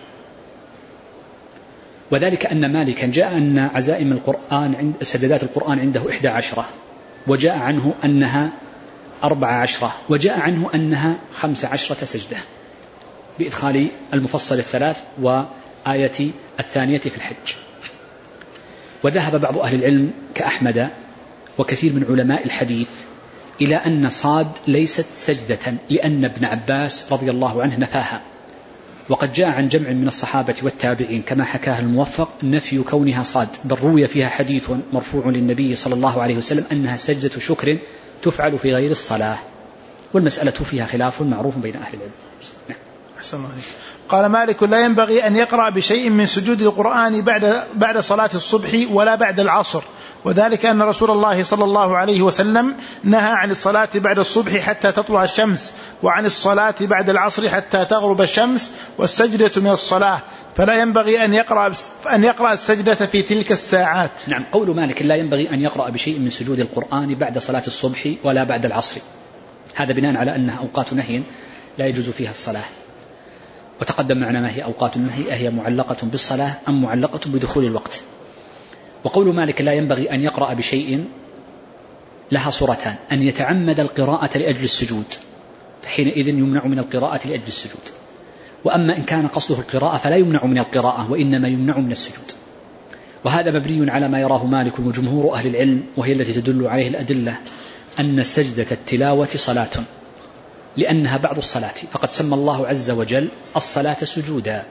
وذلك أن مالكا جاء أن عزائم القرآن عند سجدات القرآن عنده إحدى عشرة، وجاء عنه أنها أربع عشرة، وجاء عنه أنها خمس عشرة سجدة بإدخال المفصل الثلاث وآية الثانية في الحج. وذهب بعض أهل العلم كأحمد وكثير من علماء الحديث إلى أن صاد ليست سجدة، لأن ابن عباس رضي الله عنه نفاها. وقد جاء عن جمع من الصحابة والتابعين كما حكاه الموفق نفي كونها صاد، بل روي فيها حديث مرفوع للنبي صلى الله عليه وسلم أنها سجدة شكر تفعل في غير الصلاة. والمسألة فيها خلاف معروف بين أهل العلم. نعم. أحسن الله عليك. قال مالك لا ينبغي أن يقرأ بشيء من سجود القرآن بعد بعد صلاة الصبح ولا بعد العصر، وذلك أن رسول الله صلى الله عليه وسلم نهى عن الصلاة بعد الصبح حتى تطلع الشمس، وعن الصلاة بعد العصر حتى تغرب الشمس، والسجدة من الصلاة، فلا ينبغي أن يقرأ أن يقرأ السجدة في تلك الساعات. نعم، قول مالك لا ينبغي أن يقرأ بشيء من سجود القرآن بعد صلاة الصبح ولا بعد العصر، هذا بناء على أنها أوقات نهي لا يجوز فيها الصلاة. وتقدم معنا ما هي أوقات النهي، أهي معلقة بالصلاة أم معلقة بدخول الوقت. وقول مالك لا ينبغي أن يقرأ بشيء لها صورتان: أن يتعمد القراءة لأجل السجود، فحينئذ يمنع من القراءة لأجل السجود، وأما إن كان قصده القراءة فلا يمنع من القراءة وإنما يمنع من السجود. وهذا مبني على ما يراه مالك وجمهور أهل العلم، وهي التي تدل عليه الأدلة، أن سجدة التلاوة صلاة، لأنها بعض الصلاة، فقد سمى الله عز وجل الصلاة سجودا،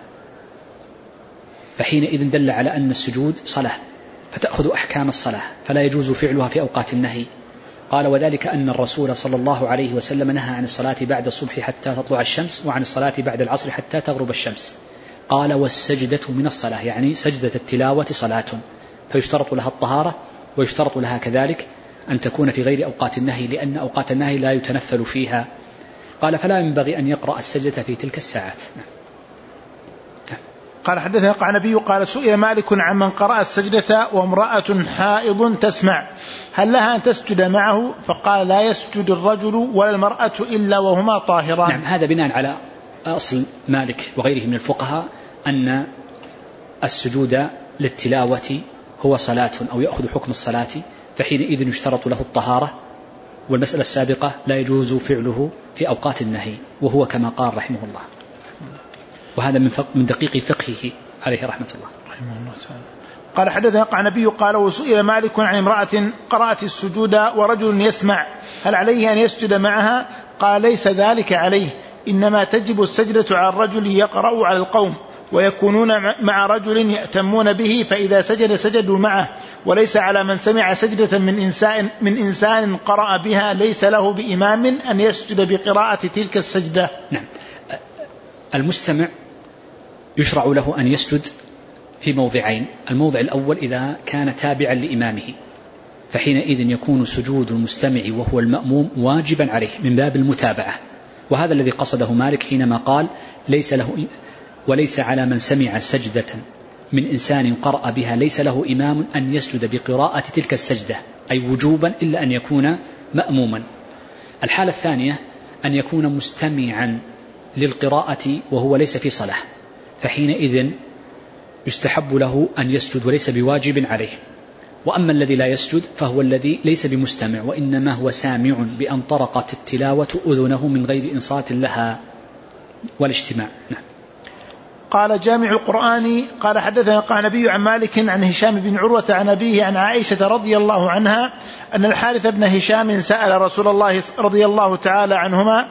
فحينئذ دل على أن السجود صلاة، فتأخذ أحكام الصلاة، فلا يجوز فعلها في أوقات النهي. قال وذلك أن الرسول صلى الله عليه وسلم نهى عن الصلاة بعد الصبح حتى تطلع الشمس، وعن الصلاة بعد العصر حتى تغرب الشمس، قال والسجدة من الصلاة، يعني سجدة التلاوة صلاة، فيشترط لها الطهارة ويشترط لها كذلك أن تكون في غير أوقات النهي، لأن أوقات النهي لا يتنفل فيها. قال فلا ينبغي أن يقرأ السجدة في تلك الساعات. قال حدثنا القعنبي قال سئل مالك عن من قرأ السجدة وامرأة حائض تسمع هل لها أن تسجد معه؟ فقال لا يسجد الرجل ولا المرأة إلا وهما طاهران. نعم، هذا بناء على أصل مالك وغيره من الفقهاء أن السجود للتلاوة هو صلاة أو يأخذ حكم الصلاة، فحينئذ يشترط له الطهارة. والمسألة السابقة لا يجوز فعله في أوقات النهي، وهو كما قال رحمه الله، وهذا من, من دقيق فقهه عليه رحمة الله. قال حدثنا القعنبي قال وسئل مالك عن امرأة قرأت السجود ورجل يسمع هل عليه أن يسجد معها؟ قال ليس ذلك عليه، إنما تجب السجدة على الرجل يقرأ على القوم ويكونون مع رجل يأتمون به، فإذا سجد سجدوا معه، وليس على من سمع سجدة من إنسان, من إنسان قرأ بها ليس له بإمام أن يسجد بقراءة تلك السجدة. نعم، المستمع يشرع له أن يسجد في موضعين. الموضع الأول إذا كان تابعا لإمامه، فحينئذ يكون سجود المستمع وهو المأموم واجبا عليه من باب المتابعة، وهذا الذي قصده مالك حينما قال ليس له وليس على من سمع سجدة من إنسان قرأ بها ليس له إمام أن يسجد بقراءة تلك السجدة، أي وجوبا إلا أن يكون مأموما. الحالة الثانية أن يكون مستمعا للقراءة وهو ليس في صلاة، فحينئذ يستحب له أن يسجد وليس بواجب عليه. وأما الذي لا يسجد فهو الذي ليس بمستمع، وإنما هو سامع بأن طرقت التلاوة أذنه من غير إنصات لها والاجتماع. نعم. قال جامع القرآن قال حدثنا القعنبي عن مالك عن هشام بن عروة عن أبيه عن عائشة رضي الله عنها أن الحارث بن هشام سأل رسول الله رضي الله تعالى عنهما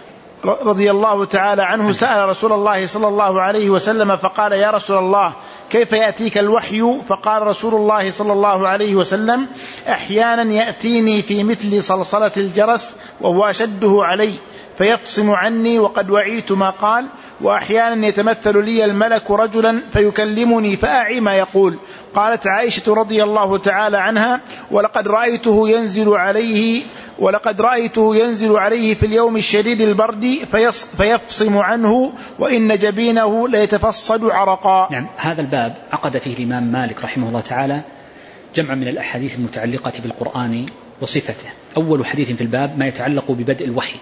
رضي الله تعالى عنه سأل رسول الله صلى الله عليه وسلم فقال يا رسول الله كيف يأتيك الوحي؟ فقال رسول الله صلى الله عليه وسلم أحيانا يأتيني في مثل صلصلة الجرس وهو أشده علي فيفصم عني وقد وعيت ما قال، وأحيانا يتمثل لي الملك رجلا فيكلمني فأعي ما يقول. قالت عائشة رضي الله تعالى عنها ولقد رأيته ينزل عليه ولقد رأيته ينزل عليه في اليوم الشديد البرد فيفصم عنه وإن جبينه ليتفصد عرقا. نعم، هذا الباب عقد فيه الإمام مالك رحمه الله تعالى جمع من الأحاديث المتعلقة بالقرآن وصفته. أول حديث في الباب ما يتعلق ببدء الوحي،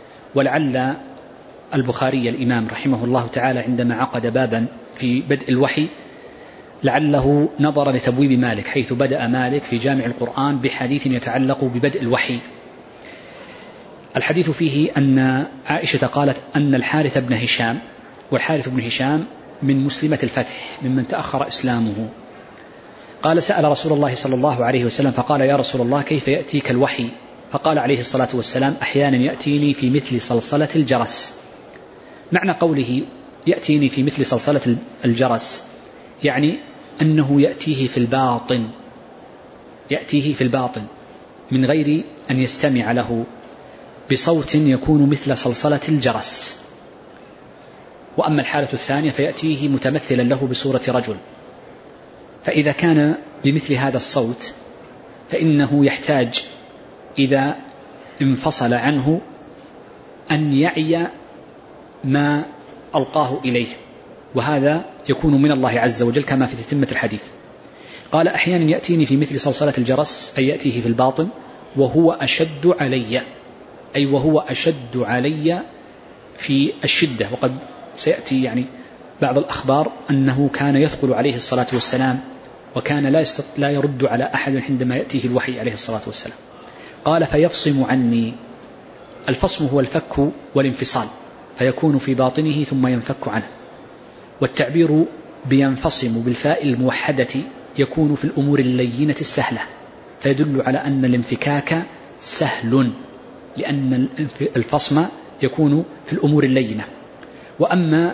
ولعل البخاري الإمام رحمه الله تعالى عندما عقد بابا في بدء الوحي لعله نظر لتبويب مالك، حيث بدأ مالك في جامع القرآن بحديث يتعلق ببدء الوحي. الحديث فيه أن عائشة قالت أن الحارث بن هشام، والحارث بن هشام من مسلمة الفتح ممن تأخر إسلامه، قال سأل رسول الله صلى الله عليه وسلم فقال يا رسول الله كيف يأتيك الوحي؟ فقال عليه الصلاة والسلام أحيانا يأتيني في مثل صلصلة الجرس. معنى قوله يأتيني في مثل صلصلة الجرس يعني أنه يأتيه في الباطن، يأتيه في الباطن من غير أن يستمع له بصوت يكون مثل صلصلة الجرس. وأما الحالة الثانية فيأتيه متمثلا له بصورة رجل، فإذا كان بمثل هذا الصوت فإنه يحتاج إذا انفصل عنه أن يعي ما ألقاه إليه، وهذا يكون من الله عز وجل كما في تتمة الحديث. قال أحيانا يأتيني في مثل صلصلة الجرس أي يأتيه في الباطن وهو أشد علي، أي وهو أشد علي في الشدة. وقد سيأتي يعني بعض الأخبار أنه كان يثقل عليه الصلاة والسلام وكان لا, لا يرد على أحد عندما يأتيه الوحي عليه الصلاة والسلام. قال فيفصم عني، الفصم هو الفك والانفصال، فيكون في باطنه ثم ينفك عنه. والتعبير بينفصم بالفاء الموحدة يكون في الأمور اللينة السهلة، فيدل على أن الانفكاك سهل، لأن الفصم يكون في الأمور اللينة. وأما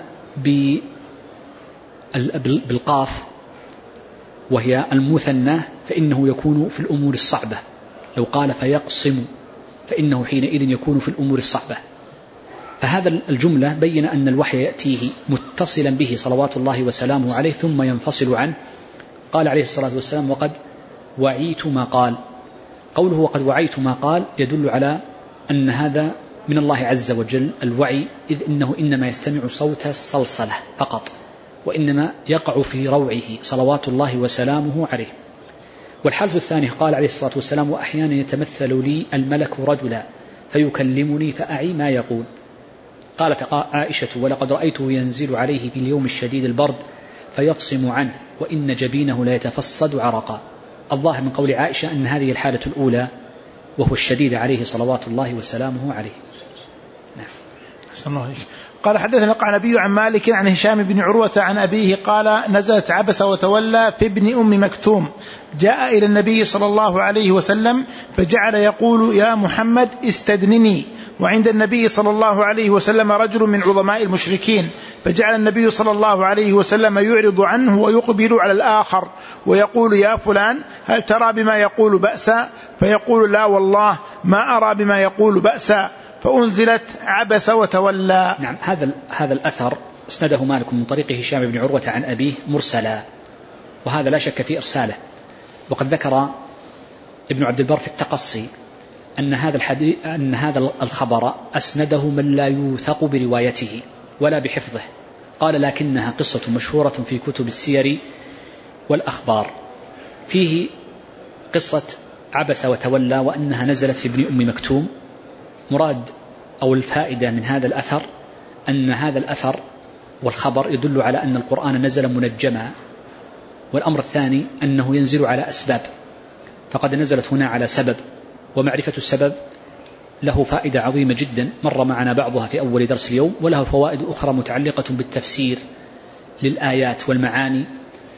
بالقاف وهي المثنى فإنه يكون في الأمور الصعبة، لو قال فيقصم فإنه حينئذ يكون في الأمور الصعبة. فهذا الجملة بين أن الوحي يأتيه متصلا به صلوات الله وسلامه عليه ثم ينفصل عنه. قال عليه الصلاة والسلام وقد وعيت ما قال. قوله وقد وعيت ما قال يدل على أن هذا من الله عز وجل الوعي، إذ إنه إنما يستمع صوت الصلصلة فقط، وإنما يقع في روعه صلوات الله وسلامه عليه. والحالة الثانية قال عليه الصلاة والسلام وأحيانا يتمثل لي الملك رجلا فيكلمني فأعي ما يقول. قالت عائشة ولقد رأيته ينزل عليه في اليوم الشديد البرد فيفصم عنه وإن جبينه لا يتفصد عرقا. الظاهر من قول عائشة أن هذه الحالة الأولى وهو الشديد عليه صلوات الله وسلامه عليه. نعم. أحسن الله عليك. قال حدثنا القعنبي عن مالك عن هشام بن عروة عن أبيه قال نزلت عبس وتولى في ابن أم مكتوم جاء إلى النبي صلى الله عليه وسلم فجعل يقول يا محمد استدنني، وعند النبي صلى الله عليه وسلم رجل من عظماء المشركين فجعل النبي صلى الله عليه وسلم يعرض عنه ويقبل على الآخر ويقول يا فلان هل ترى بما يقول بأسا؟ فيقول لا والله ما أرى بما يقول بأسا، فأنزلت عبس وتولى. نعم. هذا هذا الأثر اسنده مالك من طريق هشام بن عروة عن أبيه مرسلا، وهذا لا شك في إرساله. وقد ذكر ابن عبد البر في التقصي أن هذا الحديث أن هذا الخبر أسنده من لا يوثق بروايته ولا بحفظه. قال لكنها قصة مشهورة في كتب السير والأخبار. فيه قصة عبس وتولى وأنها نزلت في ابن أم مكتوم. مراد أو الفائدة من هذا الأثر أن هذا الأثر والخبر يدل على أن القرآن نزل منجما. والأمر الثاني أنه ينزل على أسباب، فقد نزلت هنا على سبب، ومعرفة السبب له فائدة عظيمة جدا مر معنا بعضها في أول درس اليوم، وله فوائد أخرى متعلقة بالتفسير للآيات والمعاني.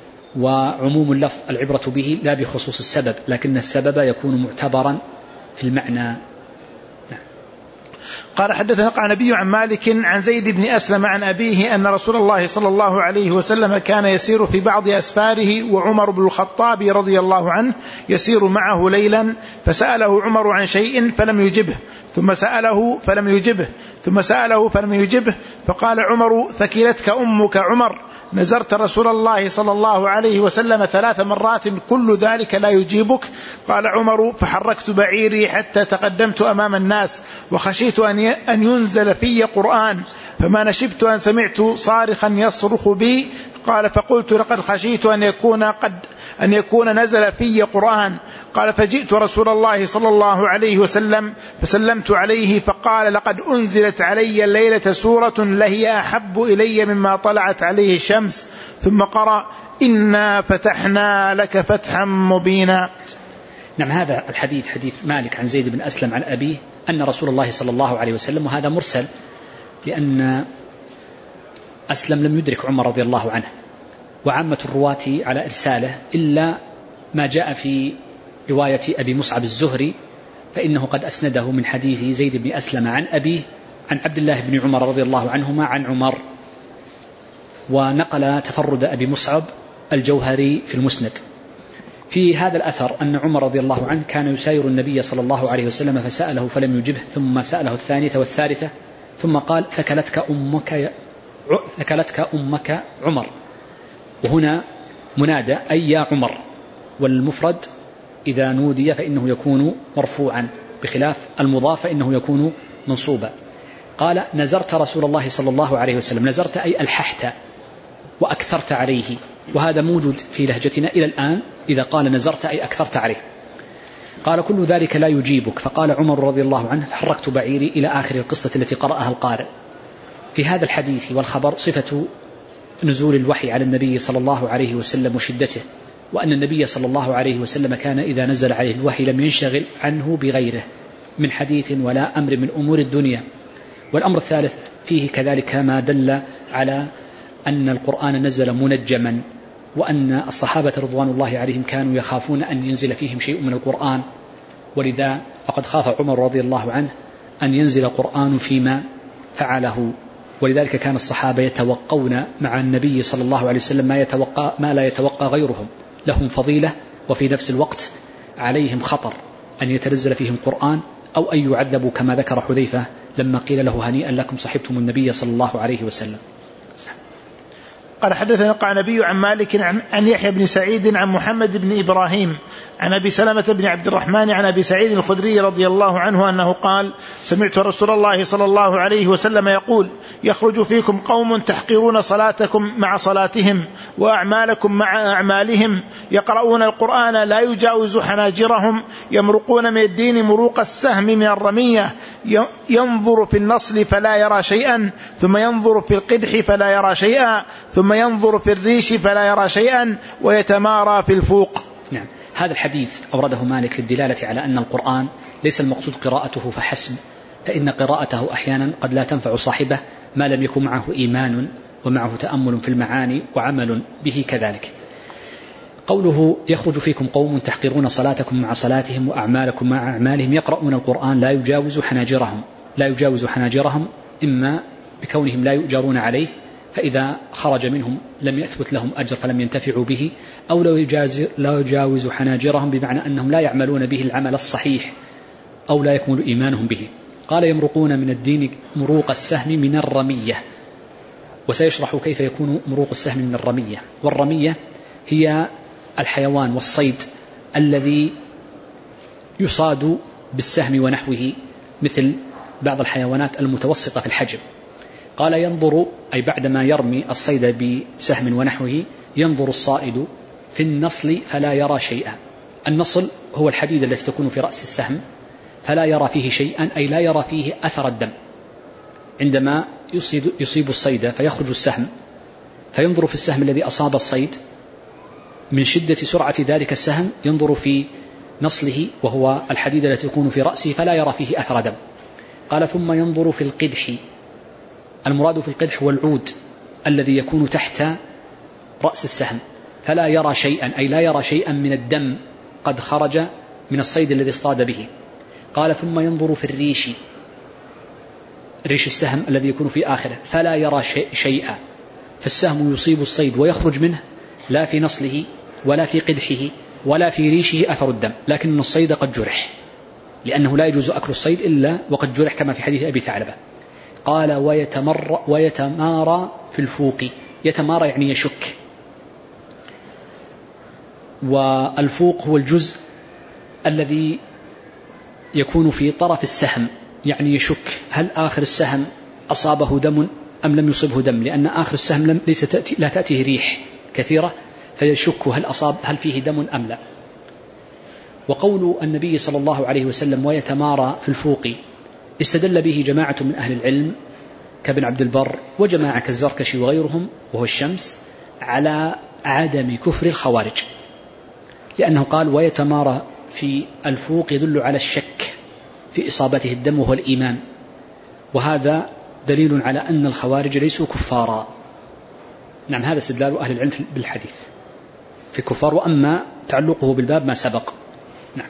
وعموم اللفظ العبرة به لا بخصوص السبب، لكن السبب يكون معتبرا في المعنى. قال حدثنا القعنبي عن مالك عن زيد بن أسلم عن أبيه أن رسول الله صلى الله عليه وسلم كان يسير في بعض أسفاره وعمر بن الخطاب رضي الله عنه يسير معه ليلا، فسأله عمر عن شيء فلم يجبه، ثم سأله فلم يجبه، ثم سأله فلم يجبه، فقال عمر ثكلتك أمك عمر، نزرت رسول الله صلى الله عليه وسلم ثلاث مرات كل ذلك لا يجيبك. قال عمر فحركت بعيري حتى تقدمت أمام الناس وخشيت أن ينزل في قرآن، فما نشبت أن سمعت صارخا يصرخ بي. قال فقلت لقد خشيت أن يكون قد أن يكون نزل في قرآن. قال فجئت رسول الله صلى الله عليه وسلم فسلمت عليه فقال لقد أنزلت علي الليلة سورة لهي أحب إلي مما طلعت عليه الشمس، ثم قرأ إنا فتحنا لك فتحا مبينا. نعم. هذا الحديث حديث مالك عن زيد بن أسلم عن أبيه أن رسول الله صلى الله عليه وسلم، وهذا مرسل لأن أسلم لم يدرك عمر رضي الله عنه، وعامة الرواة على إرساله إلا ما جاء في رواية أبي مصعب الزهري فإنه قد أسنده من حديث زيد بن أسلم عن أبيه عن عبد الله بن عمر رضي الله عنهما عن عمر. ونقل تفرد أبي مصعب الجوهري في المسند. في هذا الأثر أن عمر رضي الله عنه كان يساير النبي صلى الله عليه وسلم فسأله فلم يجبه، ثم سأله الثانية والثالثة، ثم قال ثكلتك أمك ثكلتك أمك عمر. وهنا منادى أي يا عمر، والمفرد إذا نودي فإنه يكون مرفوعا بخلاف المضاف فإنه يكون منصوبا. قال نزرت رسول الله صلى الله عليه وسلم، نزرت أي ألححت وأكثرت عليه، وهذا موجود في لهجتنا إلى الآن إذا قال نزرت أي أكثرت عليه. قال كل ذلك لا يجيبك. فقال عمر رضي الله عنه فحركت بعيري إلى آخر القصة التي قرأها القارئ. في هذا الحديث والخبر صفة نزول الوحي على النبي صلى الله عليه وسلم وشدته، وأن النبي صلى الله عليه وسلم كان إذا نزل عليه الوحي لم ينشغل عنه بغيره من حديث ولا أمر من أمور الدنيا. والأمر الثالث فيه كذلك ما دل على أن القرآن نزل منجما، وأن الصحابة رضوان الله عليهم كانوا يخافون أن ينزل فيهم شيء من القرآن، ولذا فقد خاف عمر رضي الله عنه أن ينزل قرآن فيما فعله. ولذلك كان الصحابة يتوقون مع النبي صلى الله عليه وسلم ما, يتوقع ما لا يتوقع غيرهم، لهم فضيلة وفي نفس الوقت عليهم خطر أن يتنزل فيهم قرآن أو أن يعذبوا كما ذكر حذيفة لما قيل له هنيئا لكم صحبتم النبي صلى الله عليه وسلم. قال حدثنا قال نبي عن مالك عن يحيى بن سعيد عن محمد بن إبراهيم عن أبي سلمة بن عبد الرحمن عن أبي سعيد الخدري رضي الله عنه أنه قال سمعت رسول الله صلى الله عليه وسلم يقول يخرج فيكم قوم تحقرون صلاتكم مع صلاتهم وأعمالكم مع أعمالهم يقرؤون القرآن لا يجاوز حناجرهم يمرقون من الدين مروق السهم من الرمية ينظر في النصل فلا يرى شيئا ثم ينظر في القدح فلا يرى شيئا ثم ينظر في الريش فلا يرى شيئا ويتمارى في الفوق. نعم. هذا الحديث أورده مالك للدلالة على أن القرآن ليس المقصود قراءته فحسب، فإن قراءته أحيانا قد لا تنفع صاحبه ما لم يكن معه إيمان ومعه تأمل في المعاني وعمل به كذلك. قوله يخرج فيكم قوم تحقرون صلاتكم مع صلاتهم وأعمالكم مع أعمالهم يقرؤون القرآن لا يجاوز حناجرهم لا يجاوز حناجرهم إما بكونهم لا يؤجرون عليه فإذا خرج منهم لم يثبت لهم أجر فلم ينتفعوا به، أو لو لا يجاوز حناجرهم بمعنى أنهم لا يعملون به العمل الصحيح أو لا يكمل إيمانهم به. قال يمرقون من الدين مروق السهم من الرمية، وسيشرح كيف يكون مروق السهم من الرمية. والرمية هي الحيوان والصيد الذي يصاد بالسهم ونحوه مثل بعض الحيوانات المتوسطة في الحجم. قال ينظر أي بعدما يرمي الصيد بسهم ونحوه ينظر الصائد في النصل فلا يرى شيئا. النصل هو الحديد التي تكون في رأس السهم، فلا يرى فيه شيئا أي لا يرى فيه أثر الدم. عندما يصيب, يصيب الصيد فيخرج السهم فينظر في السهم الذي أصاب الصيد من شدة سرعة ذلك السهم ينظر في نصله وهو الحديد التي تكون في رأسه فلا يرى فيه أثر دم. قال ثم ينظر في القدح. المراد في القدح هو العود الذي يكون تحت رأس السهم فلا يرى شيئا أي لا يرى شيئا من الدم قد خرج من الصيد الذي اصطاد به. قال ثم ينظر في الريش، ريش السهم الذي يكون في آخره فلا يرى شيئا، فالسهم يصيب الصيد ويخرج منه لا في نصله ولا في قدحه ولا في ريشه أثر الدم، لكن الصيد قد جرح لأنه لا يجوز أكل الصيد إلا وقد جرح كما في حديث أبي ثعلبة. قال ويتمر ويتمارى في الفوق. يتمارى يعني يشك، والفوق هو الجزء الذي يكون في طرف السهم، يعني يشك هل آخر السهم أصابه دم أم لم يصبه دم، لأن آخر السهم لم ليس تأتي لا تأتيه ريح كثيرة فيشك هل أصاب هل فيه دم أم لا. وقول النبي صلى الله عليه وسلم ويتمارى في الفوق استدل به جماعة من أهل العلم كابن عبد البر وجماعة كالزركشي وغيرهم وهو الشمس على عدم كفر الخوارج، لأنه قال ويتمارى في الفوق يدل على الشك في إصابته الدم وهو الإيمان، وهذا دليل على أن الخوارج ليسوا كفارا. نعم، هذا استدلال أهل العلم بالحديث في كفار، وأما تعلقه بالباب ما سبق. نعم.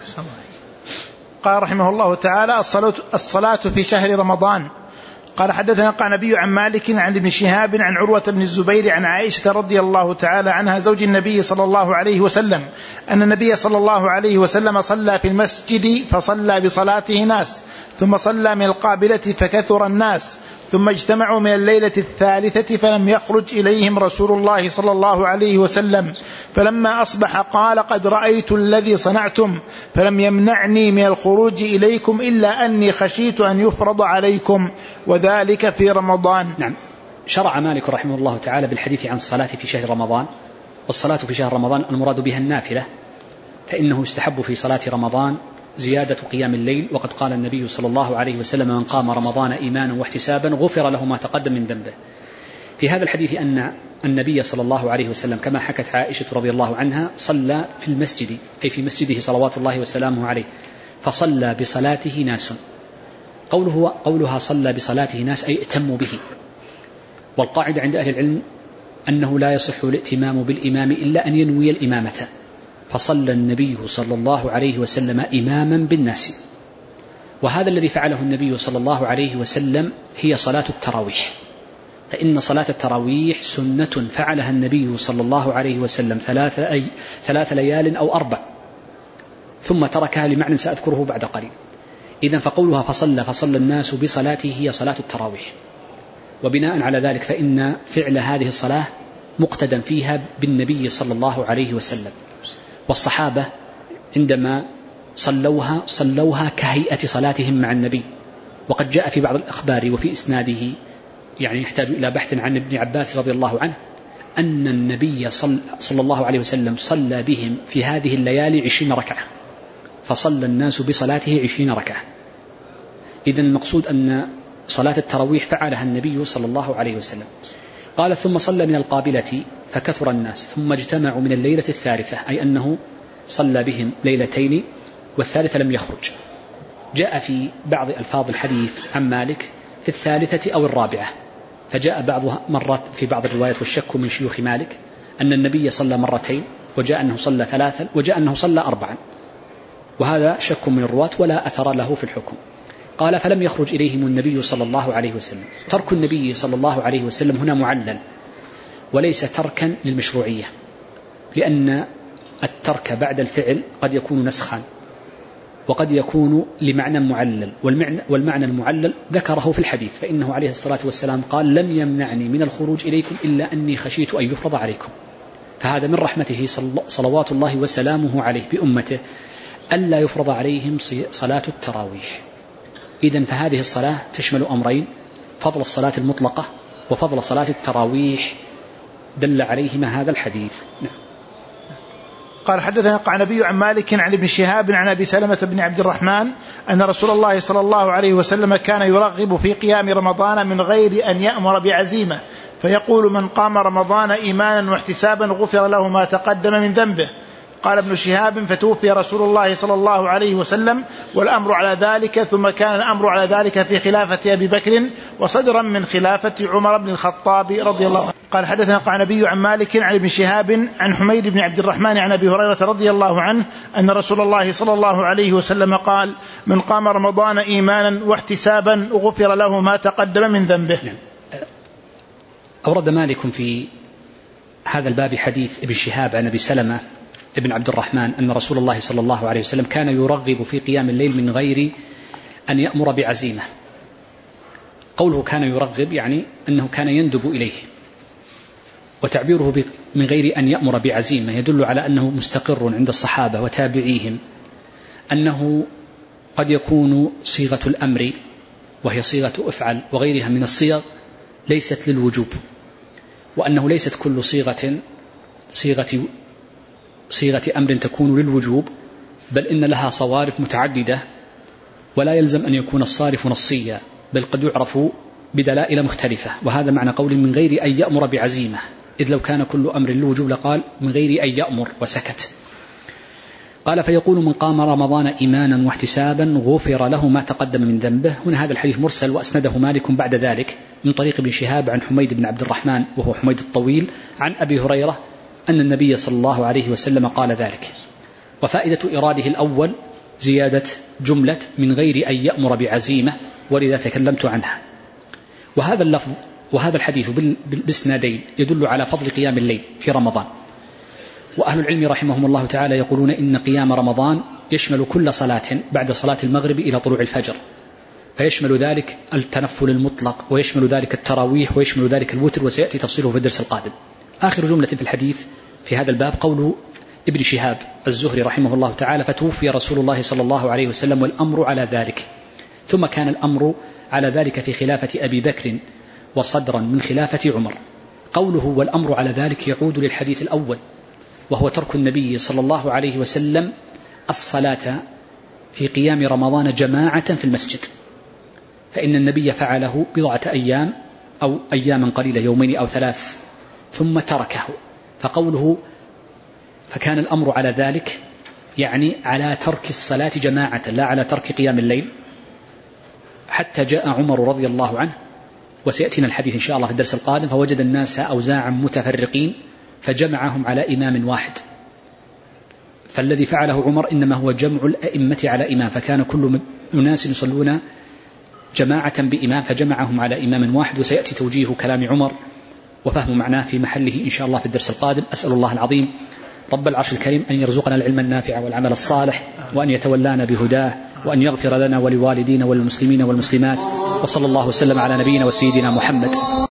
قال رحمه الله تعالى الصلاة, الصلاة في شهر رمضان. قال حدثنا قال نبي عن مالك عن ابن شهاب عن عروة بن الزبير عن عائشة رضي الله تعالى عنها زوج النبي صلى الله عليه وسلم أن النبي صلى الله عليه وسلم صلى في المسجد فصلى بصلاته ناس، ثم صلى من القابلة فكثر الناس، ثم اجتمعوا من الليلة الثالثة فلم يخرج إليهم رسول الله صلى الله عليه وسلم، فلما أصبح قال قد رأيت الذي صنعتم فلم يمنعني من الخروج إليكم إلا أني خشيت أن يفرض عليكم، وذلك في رمضان. نعم. شرع مالك رحمه الله تعالى بالحديث عن الصلاة في شهر رمضان. والصلاة في شهر رمضان المراد بها النافلة، فإنه يستحب في صلاة رمضان زيادة قيام الليل، وقد قال النبي صلى الله عليه وسلم من قام رمضان إيمانا واحتسابا غفر له ما تقدم من ذنبه. في هذا الحديث أن النبي صلى الله عليه وسلم كما حكت عائشة رضي الله عنها صلى في المسجد أي في مسجده صلوات الله وسلامه عليه، فصلى بصلاته ناس. قوله قولها صلى بصلاته ناس أي ائتموا به. والقاعدة عند أهل العلم أنه لا يصح الائتمام بالإمام إلا أن ينوي الإمامة، فصلى النبي صلى الله عليه وسلم إماما بالناس. وهذا الذي فعله النبي صلى الله عليه وسلم هي صلاة التراويح، فإن صلاة التراويح سنة فعلها النبي صلى الله عليه وسلم ثلاث, أي ثلاث ليال أو أربع، ثم تركها لمعنى سأذكره بعد قليل. إذن فقولها فصلى فصلى الناس بصلاته هي صلاة التراويح، وبناء على ذلك فإن فعل هذه الصلاة مقتدى فيها بالنبي صلى الله عليه وسلم، والصحابة عندما صلوها صلوها كهيئة صلاتهم مع النبي. وقد جاء في بعض الأخبار وفي إسناده يعني يحتاج إلى بحث عن ابن عباس رضي الله عنه أن النبي صلى, صلى الله عليه وسلم صلى بهم في هذه الليالي عشرين ركعة، فصلى الناس بصلاته عشرين ركعة. إذن المقصود أن صلاة التراويح فعلها النبي صلى الله عليه وسلم. قال ثم صلى من القابلة فكثر الناس ثم اجتمعوا من الليلة الثالثة، أي أنه صلى بهم ليلتين والثالثة لم يخرج. جاء في بعض ألفاظ الحديث عن مالك في الثالثة أو الرابعة، فجاء بعضها مرات في بعض الروايات والشك من شيوخ مالك أن النبي صلى مرتين، وجاء أنه صلى ثلاثا، وجاء أنه صلى أربعا، وهذا شك من الرواة ولا أثر له في الحكم. قال فلم يخرج إليهم النبي صلى الله عليه وسلم. ترك النبي صلى الله عليه وسلم هنا معلل وليس تركا للمشروعية، لأن الترك بعد الفعل قد يكون نسخا وقد يكون لمعنى معلل، والمعنى, والمعنى المعلل ذكره في الحديث، فإنه عليه الصلاة والسلام قال لم يمنعني من الخروج إليكم إلا أني خشيت أن يفرض عليكم. فهذا من رحمته صلوات الله وسلامه عليه بأمته ألا يفرض عليهم صلاة التراويح. إذن فهذه الصلاة تشمل أمرين: فضل الصلاة المطلقة وفضل صلاة التراويح، دل عليهما هذا الحديث. نعم. قال حدثنا القعنبي عن مالك عن ابن شهاب عن أبي سلمة بن عبد الرحمن أن رسول الله صلى الله عليه وسلم كان يرغب في قيام رمضان من غير أن يأمر بعزيمة، فيقول من قام رمضان إيمانا واحتسابا غفر له ما تقدم من ذنبه. قال ابن شهاب فتوفي رسول الله صلى الله عليه وسلم والأمر على ذلك، ثم كان الأمر على ذلك في خلافة أبي بكر وصدرا من خلافة عمر بن الخطاب رضي الله عنه. قال حدثنا القعنبي عن مالك عن ابن شهاب عن حميد بن عبد الرحمن عن أبي هريرة رضي الله عنه أن رسول الله صلى الله عليه وسلم قال من قام رمضان إيمانا واحتسابا غفر له ما تقدم من ذنبه. أورد مالك في هذا الباب حديث ابن شهاب عن أبي سلمة ابن عبد الرحمن أن رسول الله صلى الله عليه وسلم كان يرغب في قيام الليل من غير أن يأمر بعزيمة. قوله كان يرغب يعني أنه كان يندب إليه، وتعبيره من غير أن يأمر بعزيمة يدل على أنه مستقر عند الصحابة وتابعيهم أنه قد يكون صيغة الأمر وهي صيغة أفعل وغيرها من الصيغ ليست للوجوب، وأنه ليست كل صيغة صيغة صيغة أمر تكون للوجوب، بل إن لها صوارف متعددة، ولا يلزم أن يكون الصارف نصيا، بل قد يعرف بدلائل مختلفة. وهذا معنى قول من غير أن يأمر بعزيمة، إذ لو كان كل أمر للوجوب لقال من غير أن يأمر وسكت. قال فيقول من قام رمضان إيمانا واحتسابا غفر له ما تقدم من ذنبه. هنا هذا الحديث مرسل وأسنده مالك بعد ذلك من طريق ابن شهاب عن حميد بن عبد الرحمن وهو حميد الطويل عن أبي هريرة أن النبي صلى الله عليه وسلم قال ذلك. وفائدة إراده الأول زيادة جملة من غير أن يأمر بعزيمة، ولذا تكلمت عنها. وهذا اللفظ وهذا الحديث بالإسنادين يدل على فضل قيام الليل في رمضان. وأهل العلم رحمهم الله تعالى يقولون إن قيام رمضان يشمل كل صلاة بعد صلاة المغرب إلى طلوع الفجر، فيشمل ذلك التنفل المطلق ويشمل ذلك التراويح ويشمل ذلك الوتر، وسيأتي تفصيله في الدرس القادم. آخر جملة في الحديث في هذا الباب قول ابن شهاب الزهري رحمه الله تعالى فتوفي رسول الله صلى الله عليه وسلم والأمر على ذلك، ثم كان الأمر على ذلك في خلافة أبي بكر وصدرا من خلافة عمر. قوله والأمر على ذلك يعود للحديث الأول، وهو ترك النبي صلى الله عليه وسلم الصلاة في قيام رمضان جماعة في المسجد، فإن النبي فعله بضعة أيام أو أياما قليلة يومين أو ثلاث ثم تركه. فقوله فكان الأمر على ذلك يعني على ترك الصلاة جماعة لا على ترك قيام الليل، حتى جاء عمر رضي الله عنه وسيأتينا الحديث إن شاء الله في الدرس القادم فوجد الناس أوزاعا متفرقين فجمعهم على إمام واحد. فالذي فعله عمر إنما هو جمع الأئمة على إمام، فكان كل الناس يصلون جماعة بإمام فجمعهم على إمام واحد. وسيأتي توجيه كلام عمر وفهم معناه في محله إن شاء الله في الدرس القادم. أسأل الله العظيم رب العرش الكريم أن يرزقنا العلم النافع والعمل الصالح، وأن يتولانا بهداه، وأن يغفر لنا ولوالدينا والمسلمين والمسلمات، وصلى الله وسلم على نبينا وسيدنا محمد.